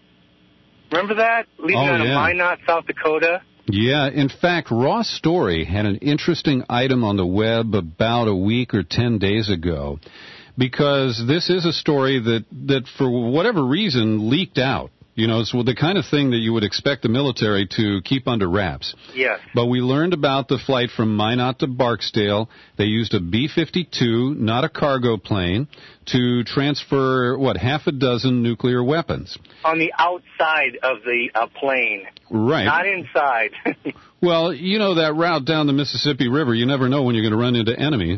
S2: Remember that? Leaving out of Minot, South Dakota?
S25: Yeah, in fact, Ross Story had an interesting item on the web about a week or 10 days ago, because this is a story that for whatever reason leaked out. You know, it's the kind of thing that you would expect the military to keep under wraps.
S2: Yes.
S25: But we learned about the flight from Minot to Barksdale. They used a B-52, not a cargo plane, to transfer, half a dozen nuclear weapons.
S2: On the outside of the plane.
S25: Right.
S2: Not inside.
S25: Well, you know that route down the Mississippi River, you never know when you're going to run into enemy.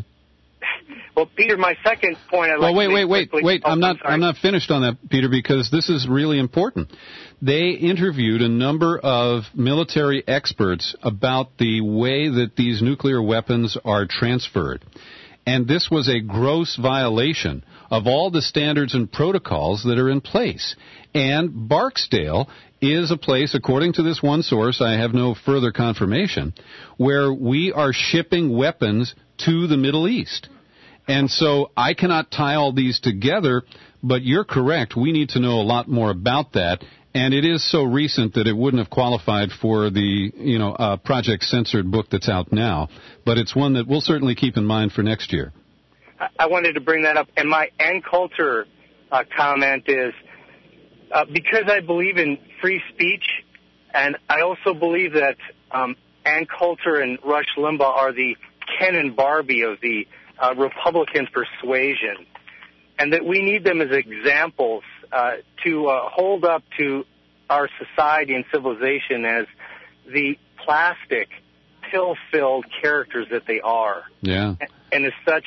S2: Well, Peter, my second point I'd like to make quickly.
S25: Wait. I'm not finished on that, Peter, because this is really important. They interviewed a number of military experts about the way that these nuclear weapons are transferred. And this was a gross violation of all the standards and protocols that are in place. And Barksdale is a place, according to this one source, I have no further confirmation, where we are shipping weapons to the Middle East. And so I cannot tie all these together, but you're correct. We need to know a lot more about that. And it is so recent that it wouldn't have qualified for the, Project Censored book that's out now. But it's one that we'll certainly keep in mind for next year.
S2: I wanted to bring that up. And my Ann Coulter comment is, because I believe in free speech, and I also believe that Ann Coulter and Rush Limbaugh are the Ken and Barbie of the Republican persuasion, and that we need them as examples to hold up to our society and civilization as the plastic, pill-filled characters that they are.
S25: Yeah.
S2: And as such,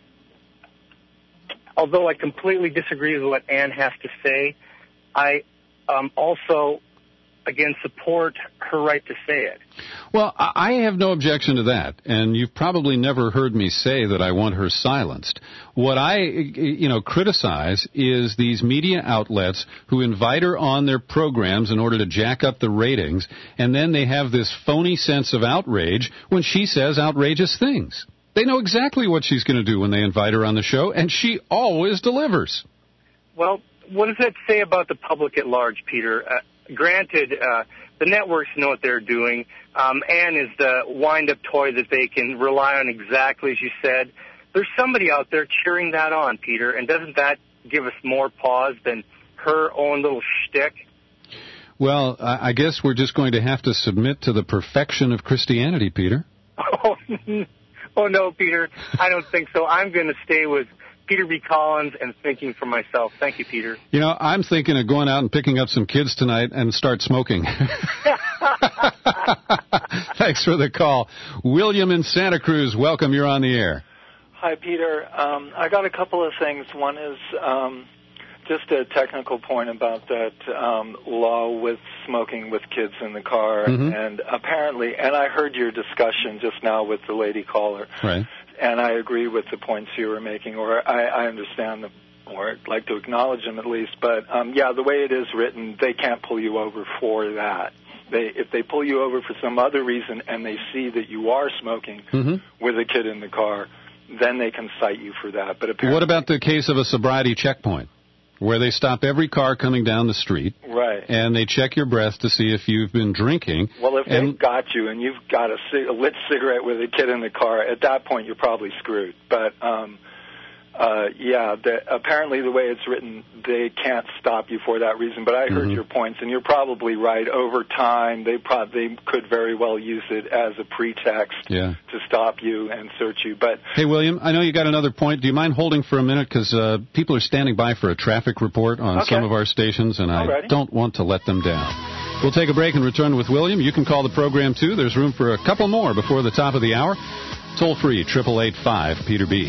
S2: although I completely disagree with what Ann has to say, I also, again, support her right to say it.
S25: Well, I have no objection to that, and you've probably never heard me say that I want her silenced. What I, criticize is these media outlets who invite her on their programs in order to jack up the ratings, and then they have this phony sense of outrage when she says outrageous things. They know exactly what she's going to do when they invite her on the show, and she always delivers.
S2: Well, what does that say about the public at large, Peter? Granted, the networks know what they're doing. Ann is the wind-up toy that they can rely on exactly as you said. There's somebody out there cheering that on, Peter, and doesn't that give us more pause than her own little shtick?
S25: Well, I guess we're just going to have to submit to the perfection of Christianity, Peter.
S2: Oh, no, Peter, I don't think so. I'm going to stay with Peter B. Collins and thinking for myself. Thank you, Peter.
S25: You know, I'm thinking of going out and picking up some kids tonight and start smoking. Thanks for the call. William in Santa Cruz, welcome. You're on the air.
S5: Hi, Peter. I got a couple of things. One is just a technical point about that law with smoking with kids in the car.
S25: Mm-hmm.
S5: And apparently, and I heard your discussion just now with the lady caller.
S25: Right.
S5: And I agree with the points you were making, or I understand them, or I'd like to acknowledge them at least. But, the way it is written, they can't pull you over for that. If they pull you over for some other reason and they see that you are smoking
S25: mm-hmm.
S5: with a kid in the car, then they can cite you for that. But apparently,
S25: what about the case of a sobriety checkpoint, where they stop every car coming down the street,
S5: right,
S25: and they check your breath to see if you've been drinking?
S5: Well, if they've got you and you've got a lit cigarette with a kid in the car, at that point you're probably screwed. But apparently the way it's written, they can't stop you for that reason. But I heard your points, and you're probably right. Over time, they could very well use it as a pretext to stop you and search you. But
S25: hey, William, I know you got another point. Do you mind holding for a minute? Because people are standing by for a traffic report on some of our stations, and I don't want to let them down. We'll take a break and return with William. You can call the program, too. There's room for a couple more before the top of the hour. Toll free, 888-5-PETER-B.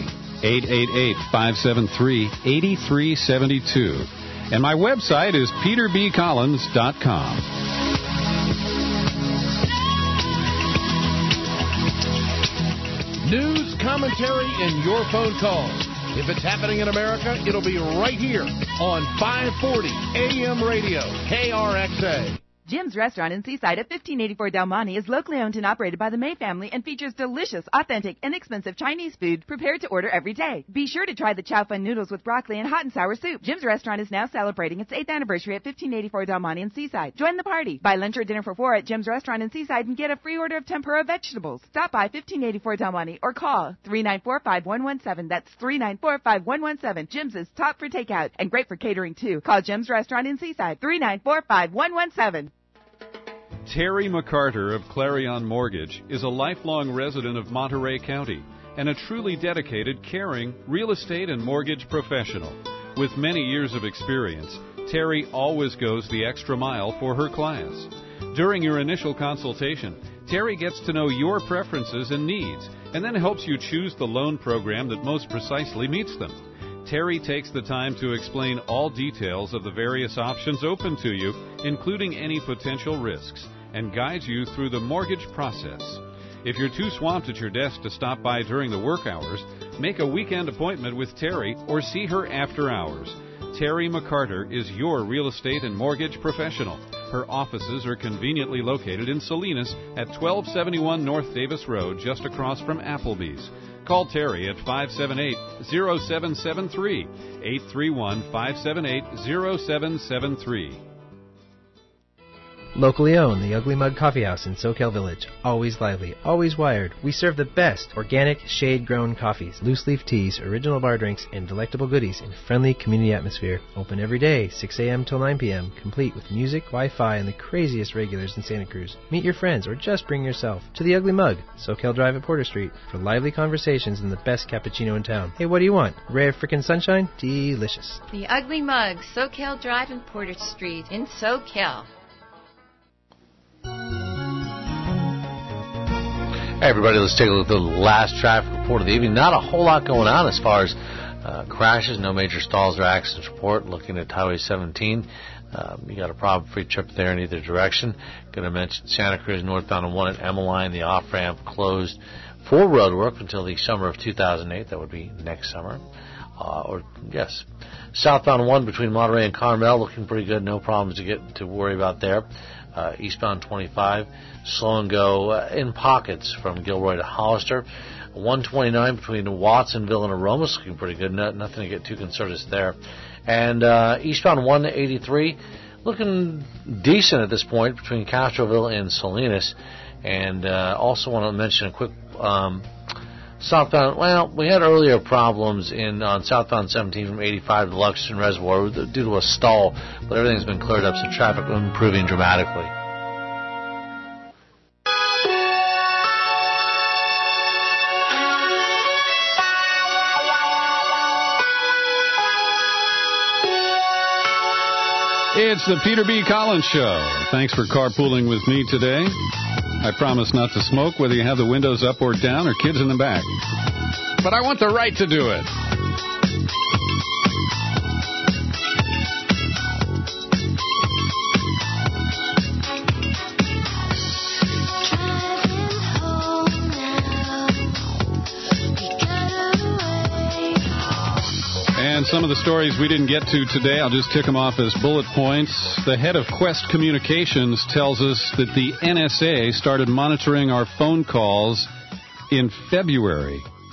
S25: 888-573-8372. And my website is peterbcollins.com.
S6: News, commentary, and your phone calls. If it's happening in America, it'll be right here on 540 AM radio, KRXA.
S17: Jim's Restaurant in Seaside at 1584 Del Monte is locally owned and operated by the May family and features delicious, authentic, inexpensive Chinese food prepared to order every day. Be sure to try the chow fun noodles with broccoli and hot and sour soup. Jim's Restaurant is now celebrating its 8th anniversary at 1584 Del Monte in Seaside. Join the party. Buy lunch or dinner for 4 at Jim's Restaurant in Seaside and get a free order of tempura vegetables. Stop by 1584 Del Monte or call 394-5117. That's 394-5117. Jim's is top for takeout and great for catering too. Call Jim's Restaurant in Seaside, 394-5117.
S25: Terry McCarter of Clarion Mortgage is a lifelong resident of Monterey County and a truly dedicated, caring real estate and mortgage professional. With many years of experience, Terry always goes the extra mile for her clients. During your initial consultation, Terry gets to know your preferences and needs and then helps you choose the loan program that most precisely meets them. Terry takes the time to explain all details of the various options open to you, including any potential risks, and guides you through the mortgage process. If you're too swamped at your desk to stop by during the work hours, make a weekend appointment with Terry or see her after hours. Terry McCarter is your real estate and mortgage professional. Her offices are conveniently located in Salinas at 1271 North Davis Road, just across from Applebee's. Call Terry at 578-0773, 831-578-0773.
S7: Locally owned, the Ugly Mug Coffee House in Soquel Village. Always lively, always wired. We serve the best organic, shade-grown coffees, loose-leaf teas, original bar drinks, and delectable goodies in a friendly community atmosphere. Open every day, 6 a.m. till 9 p.m., complete with music, Wi-Fi, and the craziest regulars in Santa Cruz. Meet your friends or just bring yourself to the Ugly Mug, Soquel Drive at Porter Street, for lively conversations and the best cappuccino in town. Hey, what do you want? Ray of frickin' sunshine? Delicious.
S21: The Ugly Mug, Soquel Drive and Porter Street in Soquel.
S9: Hey everybody, let's take a look at the last traffic report of the evening. Not a whole lot going on as far as crashes, no major stalls or accidents report. Looking at Highway 17, you got a problem-free trip there in either direction. Going to mention Santa Cruz northbound and 1 at Emmeline, the off-ramp closed for road work until the summer of 2008. That would be next summer. Southbound 1 between Monterey and Carmel, looking pretty good. No problems to worry about there. Eastbound 25, slow and go in pockets from Gilroy to Hollister. 129 between Watsonville and Aromas, looking pretty good. Nothing to get too concerned with there. And eastbound 183, looking decent at this point between Castroville and Salinas. And also want to mention a quick southbound. Well, we had earlier problems on southbound 17 from 85 to the Luxton Reservoir due to a stall, but everything's been cleared up, so traffic improving dramatically.
S25: It's the Peter B. Collins Show. Thanks for carpooling with me today. I promise not to smoke, whether you have the windows up or down or kids in the back. But I want the right to do it. And some of the stories we didn't get to today, I'll just tick them off as bullet points. The head of Quest Communications tells us that the NSA started monitoring our phone calls in February.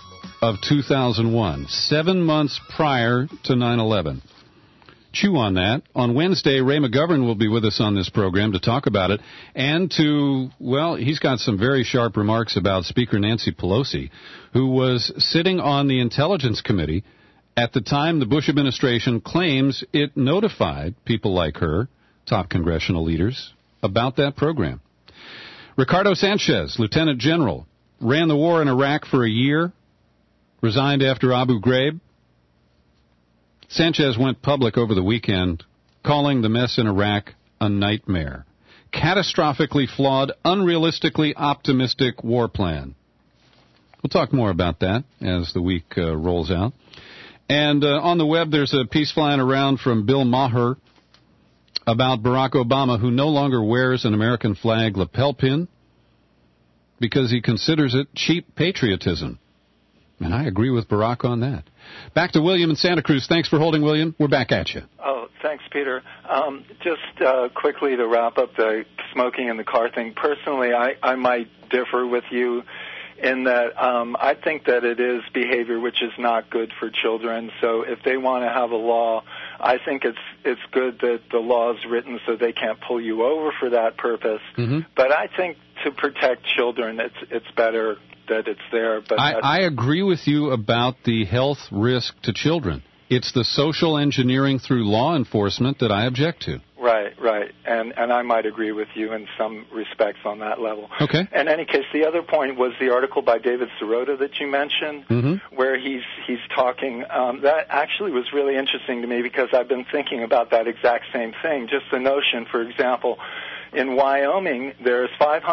S25: of 2001, 7 months prior to 9/11. Chew on that. On Wednesday, Ray McGovern will be with us on this program to talk about it and to, well, he's got some very sharp remarks about Speaker Nancy Pelosi, who was sitting on the Intelligence Committee at the time the Bush administration claims it notified people like her, top congressional leaders, about that program. Ricardo Sanchez, Lieutenant General, ran the war in Iraq for a year, resigned after Abu Ghraib. Sanchez went public over the weekend, calling the mess in Iraq a nightmare. Catastrophically flawed, unrealistically optimistic war plan. We'll talk more about that as the week rolls out. And on the web, there's a piece flying around from Bill Maher about Barack Obama, who no longer wears an American flag lapel pin because he considers it cheap patriotism. And I agree with Barack on that. Back to William in Santa Cruz. Thanks for holding, William. We're back at you.
S5: Oh, thanks, Peter. Just quickly to wrap up the smoking in the car thing. Personally, I might differ with you in that I think that it is behavior which is not good for children. So if they want to have a law, I think it's good that the law is written so they can't pull you over for that purpose. Mm-hmm. But I think to protect children, it's better that it's there. But
S25: I agree with you about the health risk to children. It's the social engineering through law enforcement that I object to.
S5: Right. And I might agree with you in some respects on that level.
S25: Okay.
S5: In any case, the other point was the article by David Sirota that you mentioned, mm-hmm. where he's talking. That actually was really interesting to me because I've been thinking about that exact same thing. Just the notion, for example, in Wyoming, there's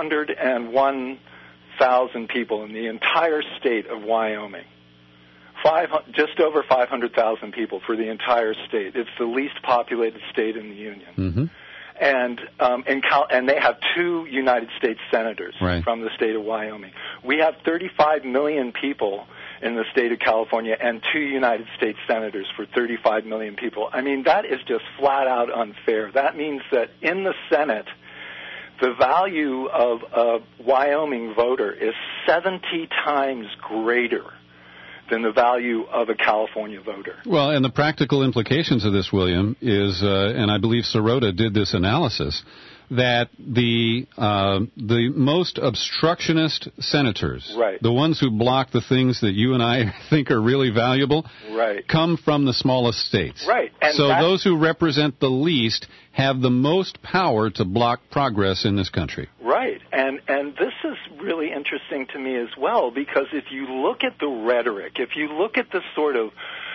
S5: 501,000 people in the entire state of Wyoming. Just over 500,000 people for the entire state. It's the least populated state in the union. Mm-hmm. And they have 2 United States senators from the state of Wyoming. We have 35 million people in the state of California and 2 United States senators for 35 million people. I mean, that is just flat out unfair. That means that in the Senate, the value of a Wyoming voter is 70 times greater than the value of a California voter.
S25: Well, and the practical implications of this, William, is, and I believe Sirota did this analysis, that the most obstructionist senators, the ones who block the things that you and I think are really valuable, come from the smallest states.
S5: Right. And
S25: so those who represent the least have the most power to block progress in this country.
S5: Right. And this is really interesting to me as well, because if you look at the rhetoric, if you look at the sort of,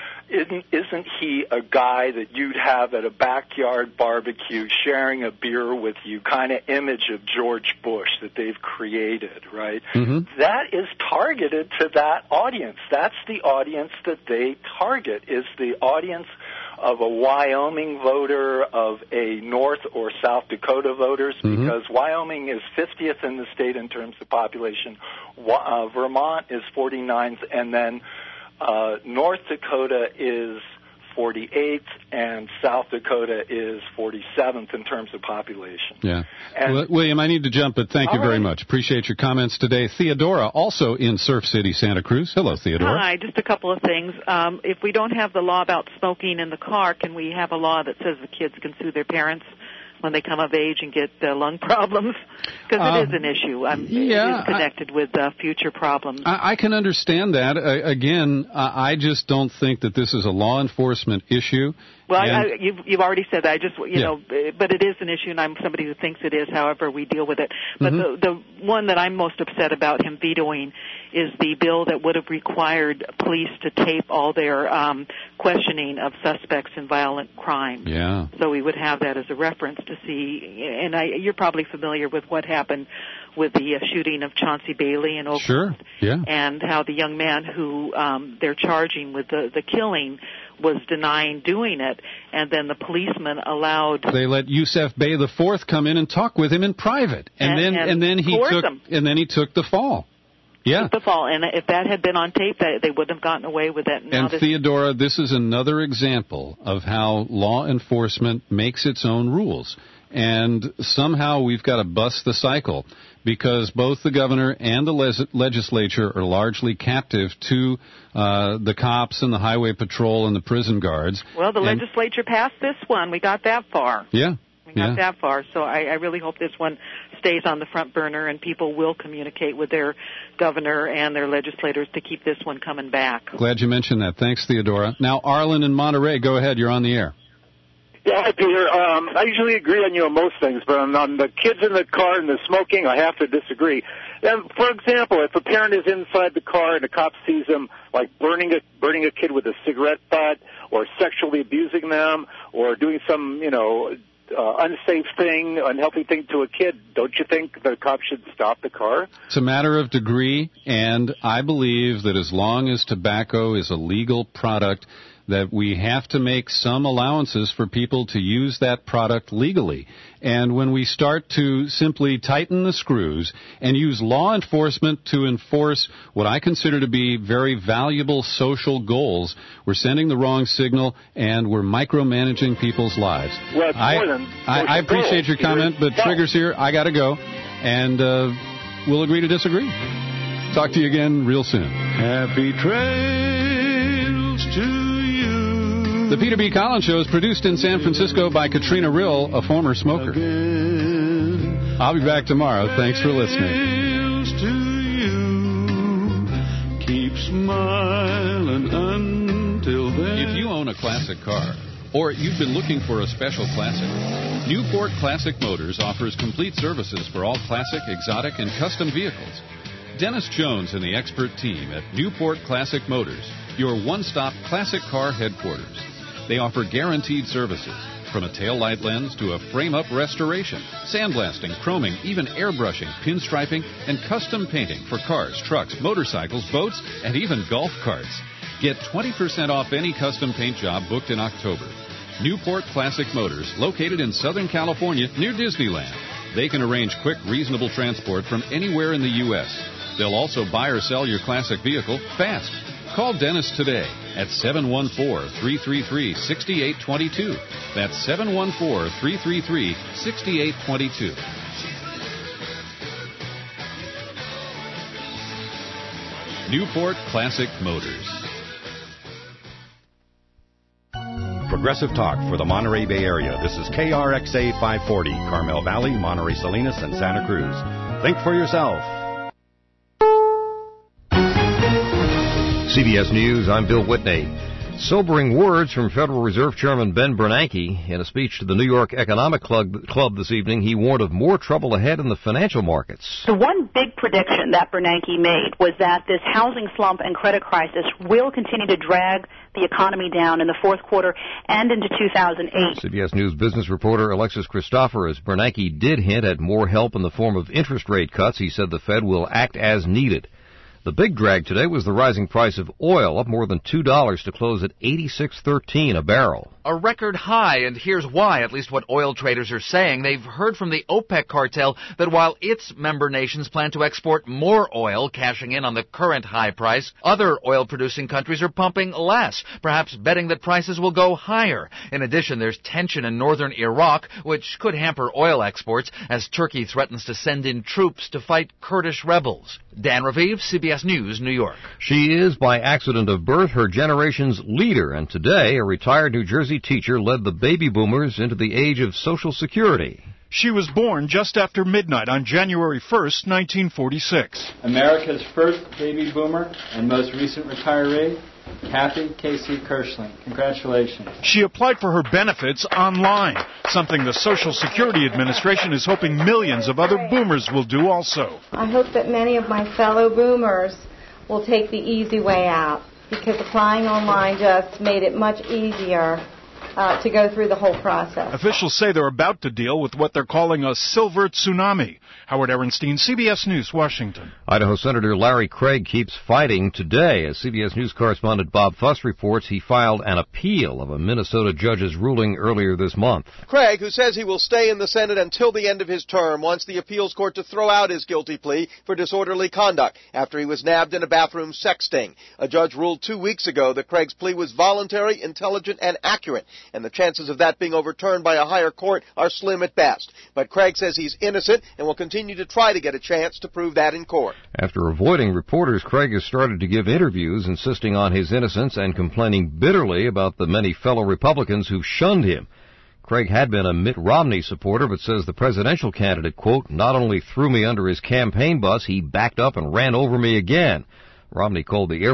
S5: isn't he a guy that you'd have at a backyard barbecue sharing a beer with you, kind of image of George Bush that they've created, right? Mm-hmm. That is targeted to that audience. That's the audience that they target, is the audience of a Wyoming voter, of a North or South Dakota voters, mm-hmm. because Wyoming is 50th in the state in terms of population. Vermont is 49th, and then North Dakota is 48th, and South Dakota is 47th in terms of population.
S25: Yeah. And William, I need to jump, but thank you very much. Appreciate your comments today. Theodora, also in Surf City, Santa Cruz. Hello, Theodora.
S3: Hi, just a couple of things. If we don't have the law about smoking in the car, can we have a law that says the kids can sue their parents when they come of age and get lung problems? Because it is an issue. It is connected with future problems.
S25: I can understand that. Again, I just don't think that this is a law enforcement issue.
S3: Well, you've already said that. I just, know, but it is an issue, and I'm somebody who thinks it is, however we deal with it. But mm-hmm. the one that I'm most upset about him vetoing is the bill that would have required police to tape all their questioning of suspects in violent crime.
S25: Yeah.
S3: So we would have that as a reference to see, and you're probably familiar with what happened with the shooting of Chauncey Bailey in Oakland.
S25: Sure, yeah.
S3: And how the young man who they're charging with the killing was denying doing it, and then the policeman allowed.
S25: They let Yusef Bey IV come in and talk with him in private, and then he took the fall. Yeah.
S3: The fall, and if that had been on tape, they wouldn't have gotten away with it.
S25: And Theodora, this is another example of how law enforcement makes its own rules. And somehow we've got to bust the cycle, because both the governor and the legislature are largely captive to the cops and the highway patrol and the prison guards.
S3: Well, the legislature passed this one. We got that far.
S25: Yeah.
S3: We got that far. So I really hope this one stays on the front burner and people will communicate with their governor and their legislators to keep this one coming back.
S25: Glad you mentioned that. Thanks, Theodora. Now, Arlen in Monterey, go ahead. You're on the air.
S4: Yeah, hi, Peter. I usually agree on you on most things, but on the kids in the car and the smoking, I have to disagree. And for example, if a parent is inside the car and a cop sees them, like burning a kid with a cigarette butt, or sexually abusing them, or doing some, unsafe thing, unhealthy thing to a kid, don't you think the cop should stop the car?
S25: It's a matter of degree, and I believe that as long as tobacco is a legal product, that we have to make some allowances for people to use that product legally. And when we start to simply tighten the screws and use law enforcement to enforce what I consider to be very valuable social goals, we're sending the wrong signal and we're micromanaging people's lives.
S4: Well,
S25: I appreciate your comment, but Trigger's here. I got to go. And we'll agree to disagree. Talk to you again real soon.
S6: Happy trails to
S25: The Peter B. Collins Show is produced in San Francisco by Katrina Rill, a former smoker. I'll be back tomorrow. Thanks for listening.
S6: Keep smiling until then.
S25: If you own a classic car, or you've been looking for a special classic, Newport Classic Motors offers complete services for all classic, exotic, and custom vehicles. Dennis Jones and the expert team at Newport Classic Motors, your one-stop classic car headquarters. They offer guaranteed services, from a taillight lens to a frame-up restoration, sandblasting, chroming, even airbrushing, pinstriping, and custom painting for cars, trucks, motorcycles, boats, and even golf carts. Get 20% off any custom paint job booked in October. Newport Classic Motors, located in Southern California near Disneyland. They can arrange quick, reasonable transport from anywhere in the U.S. They'll also buy or sell your classic vehicle fast. Call Dennis today at 714-333-6822. That's 714-333-6822. Newport Classic Motors.
S11: Progressive Talk for the Monterey Bay Area. This is KRXA 540, Carmel Valley, Monterey Salinas, and Santa Cruz. Think for yourself.
S12: CBS News, I'm Bill Whitney. Sobering words from Federal Reserve Chairman Ben Bernanke. In a speech to the New York Economic Club this evening, he warned of more trouble ahead in the financial markets.
S22: The one big prediction that Bernanke made was that this housing slump and credit crisis will continue to drag the economy down in the fourth quarter and into 2008.
S12: CBS News business reporter Alexis Christopher, as Bernanke did hint at more help in the form of interest rate cuts, he said the Fed will act as needed. The big drag today was the rising price of oil, up more than $2 to close at $86.13 a barrel.
S23: A record high, and here's why, at least what oil traders are saying. They've heard from the OPEC cartel that while its member nations plan to export more oil, cashing in on the current high price, other oil-producing countries are pumping less, perhaps betting that prices will go higher. In addition, there's tension in northern Iraq, which could hamper oil exports as Turkey threatens to send in troops to fight Kurdish rebels. Dan Raviv, CBS News, New York.
S12: She is, by accident of birth, her generation's leader, and today a retired New Jersey teacher led the baby boomers into the age of Social Security.
S24: She was born just after midnight on January 1st, 1946.
S26: America's first baby boomer and most recent retiree, Kathy Casey Kirschling. Congratulations.
S24: She applied for her benefits online, something the Social Security Administration is hoping millions of other boomers will do also.
S27: I hope that many of my fellow boomers will take the easy way out, because applying online just made it much easier to go through the whole process.
S24: Officials say they're about to deal with what they're calling a silver tsunami. Howard Ehrenstein, CBS News, Washington.
S12: Idaho Senator Larry Craig keeps fighting today. As CBS News correspondent Bob Fuss reports, he filed an appeal of a Minnesota judge's ruling earlier this month.
S28: Craig, who says he will stay in the Senate until the end of his term, wants the appeals court to throw out his guilty plea for disorderly conduct after he was nabbed in a bathroom sexting. A judge ruled 2 weeks ago that Craig's plea was voluntary, intelligent, and accurate. and the chances of that being overturned by a higher court are slim at best. But Craig says he's innocent and will continue to try to get a chance to prove that in court.
S12: After avoiding reporters, Craig has started to give interviews insisting on his innocence and complaining bitterly about the many fellow Republicans who've shunned him. Craig had been a Mitt Romney supporter, but says the presidential candidate, quote, not only threw me under his campaign bus, he backed up and ran over me again. Romney called the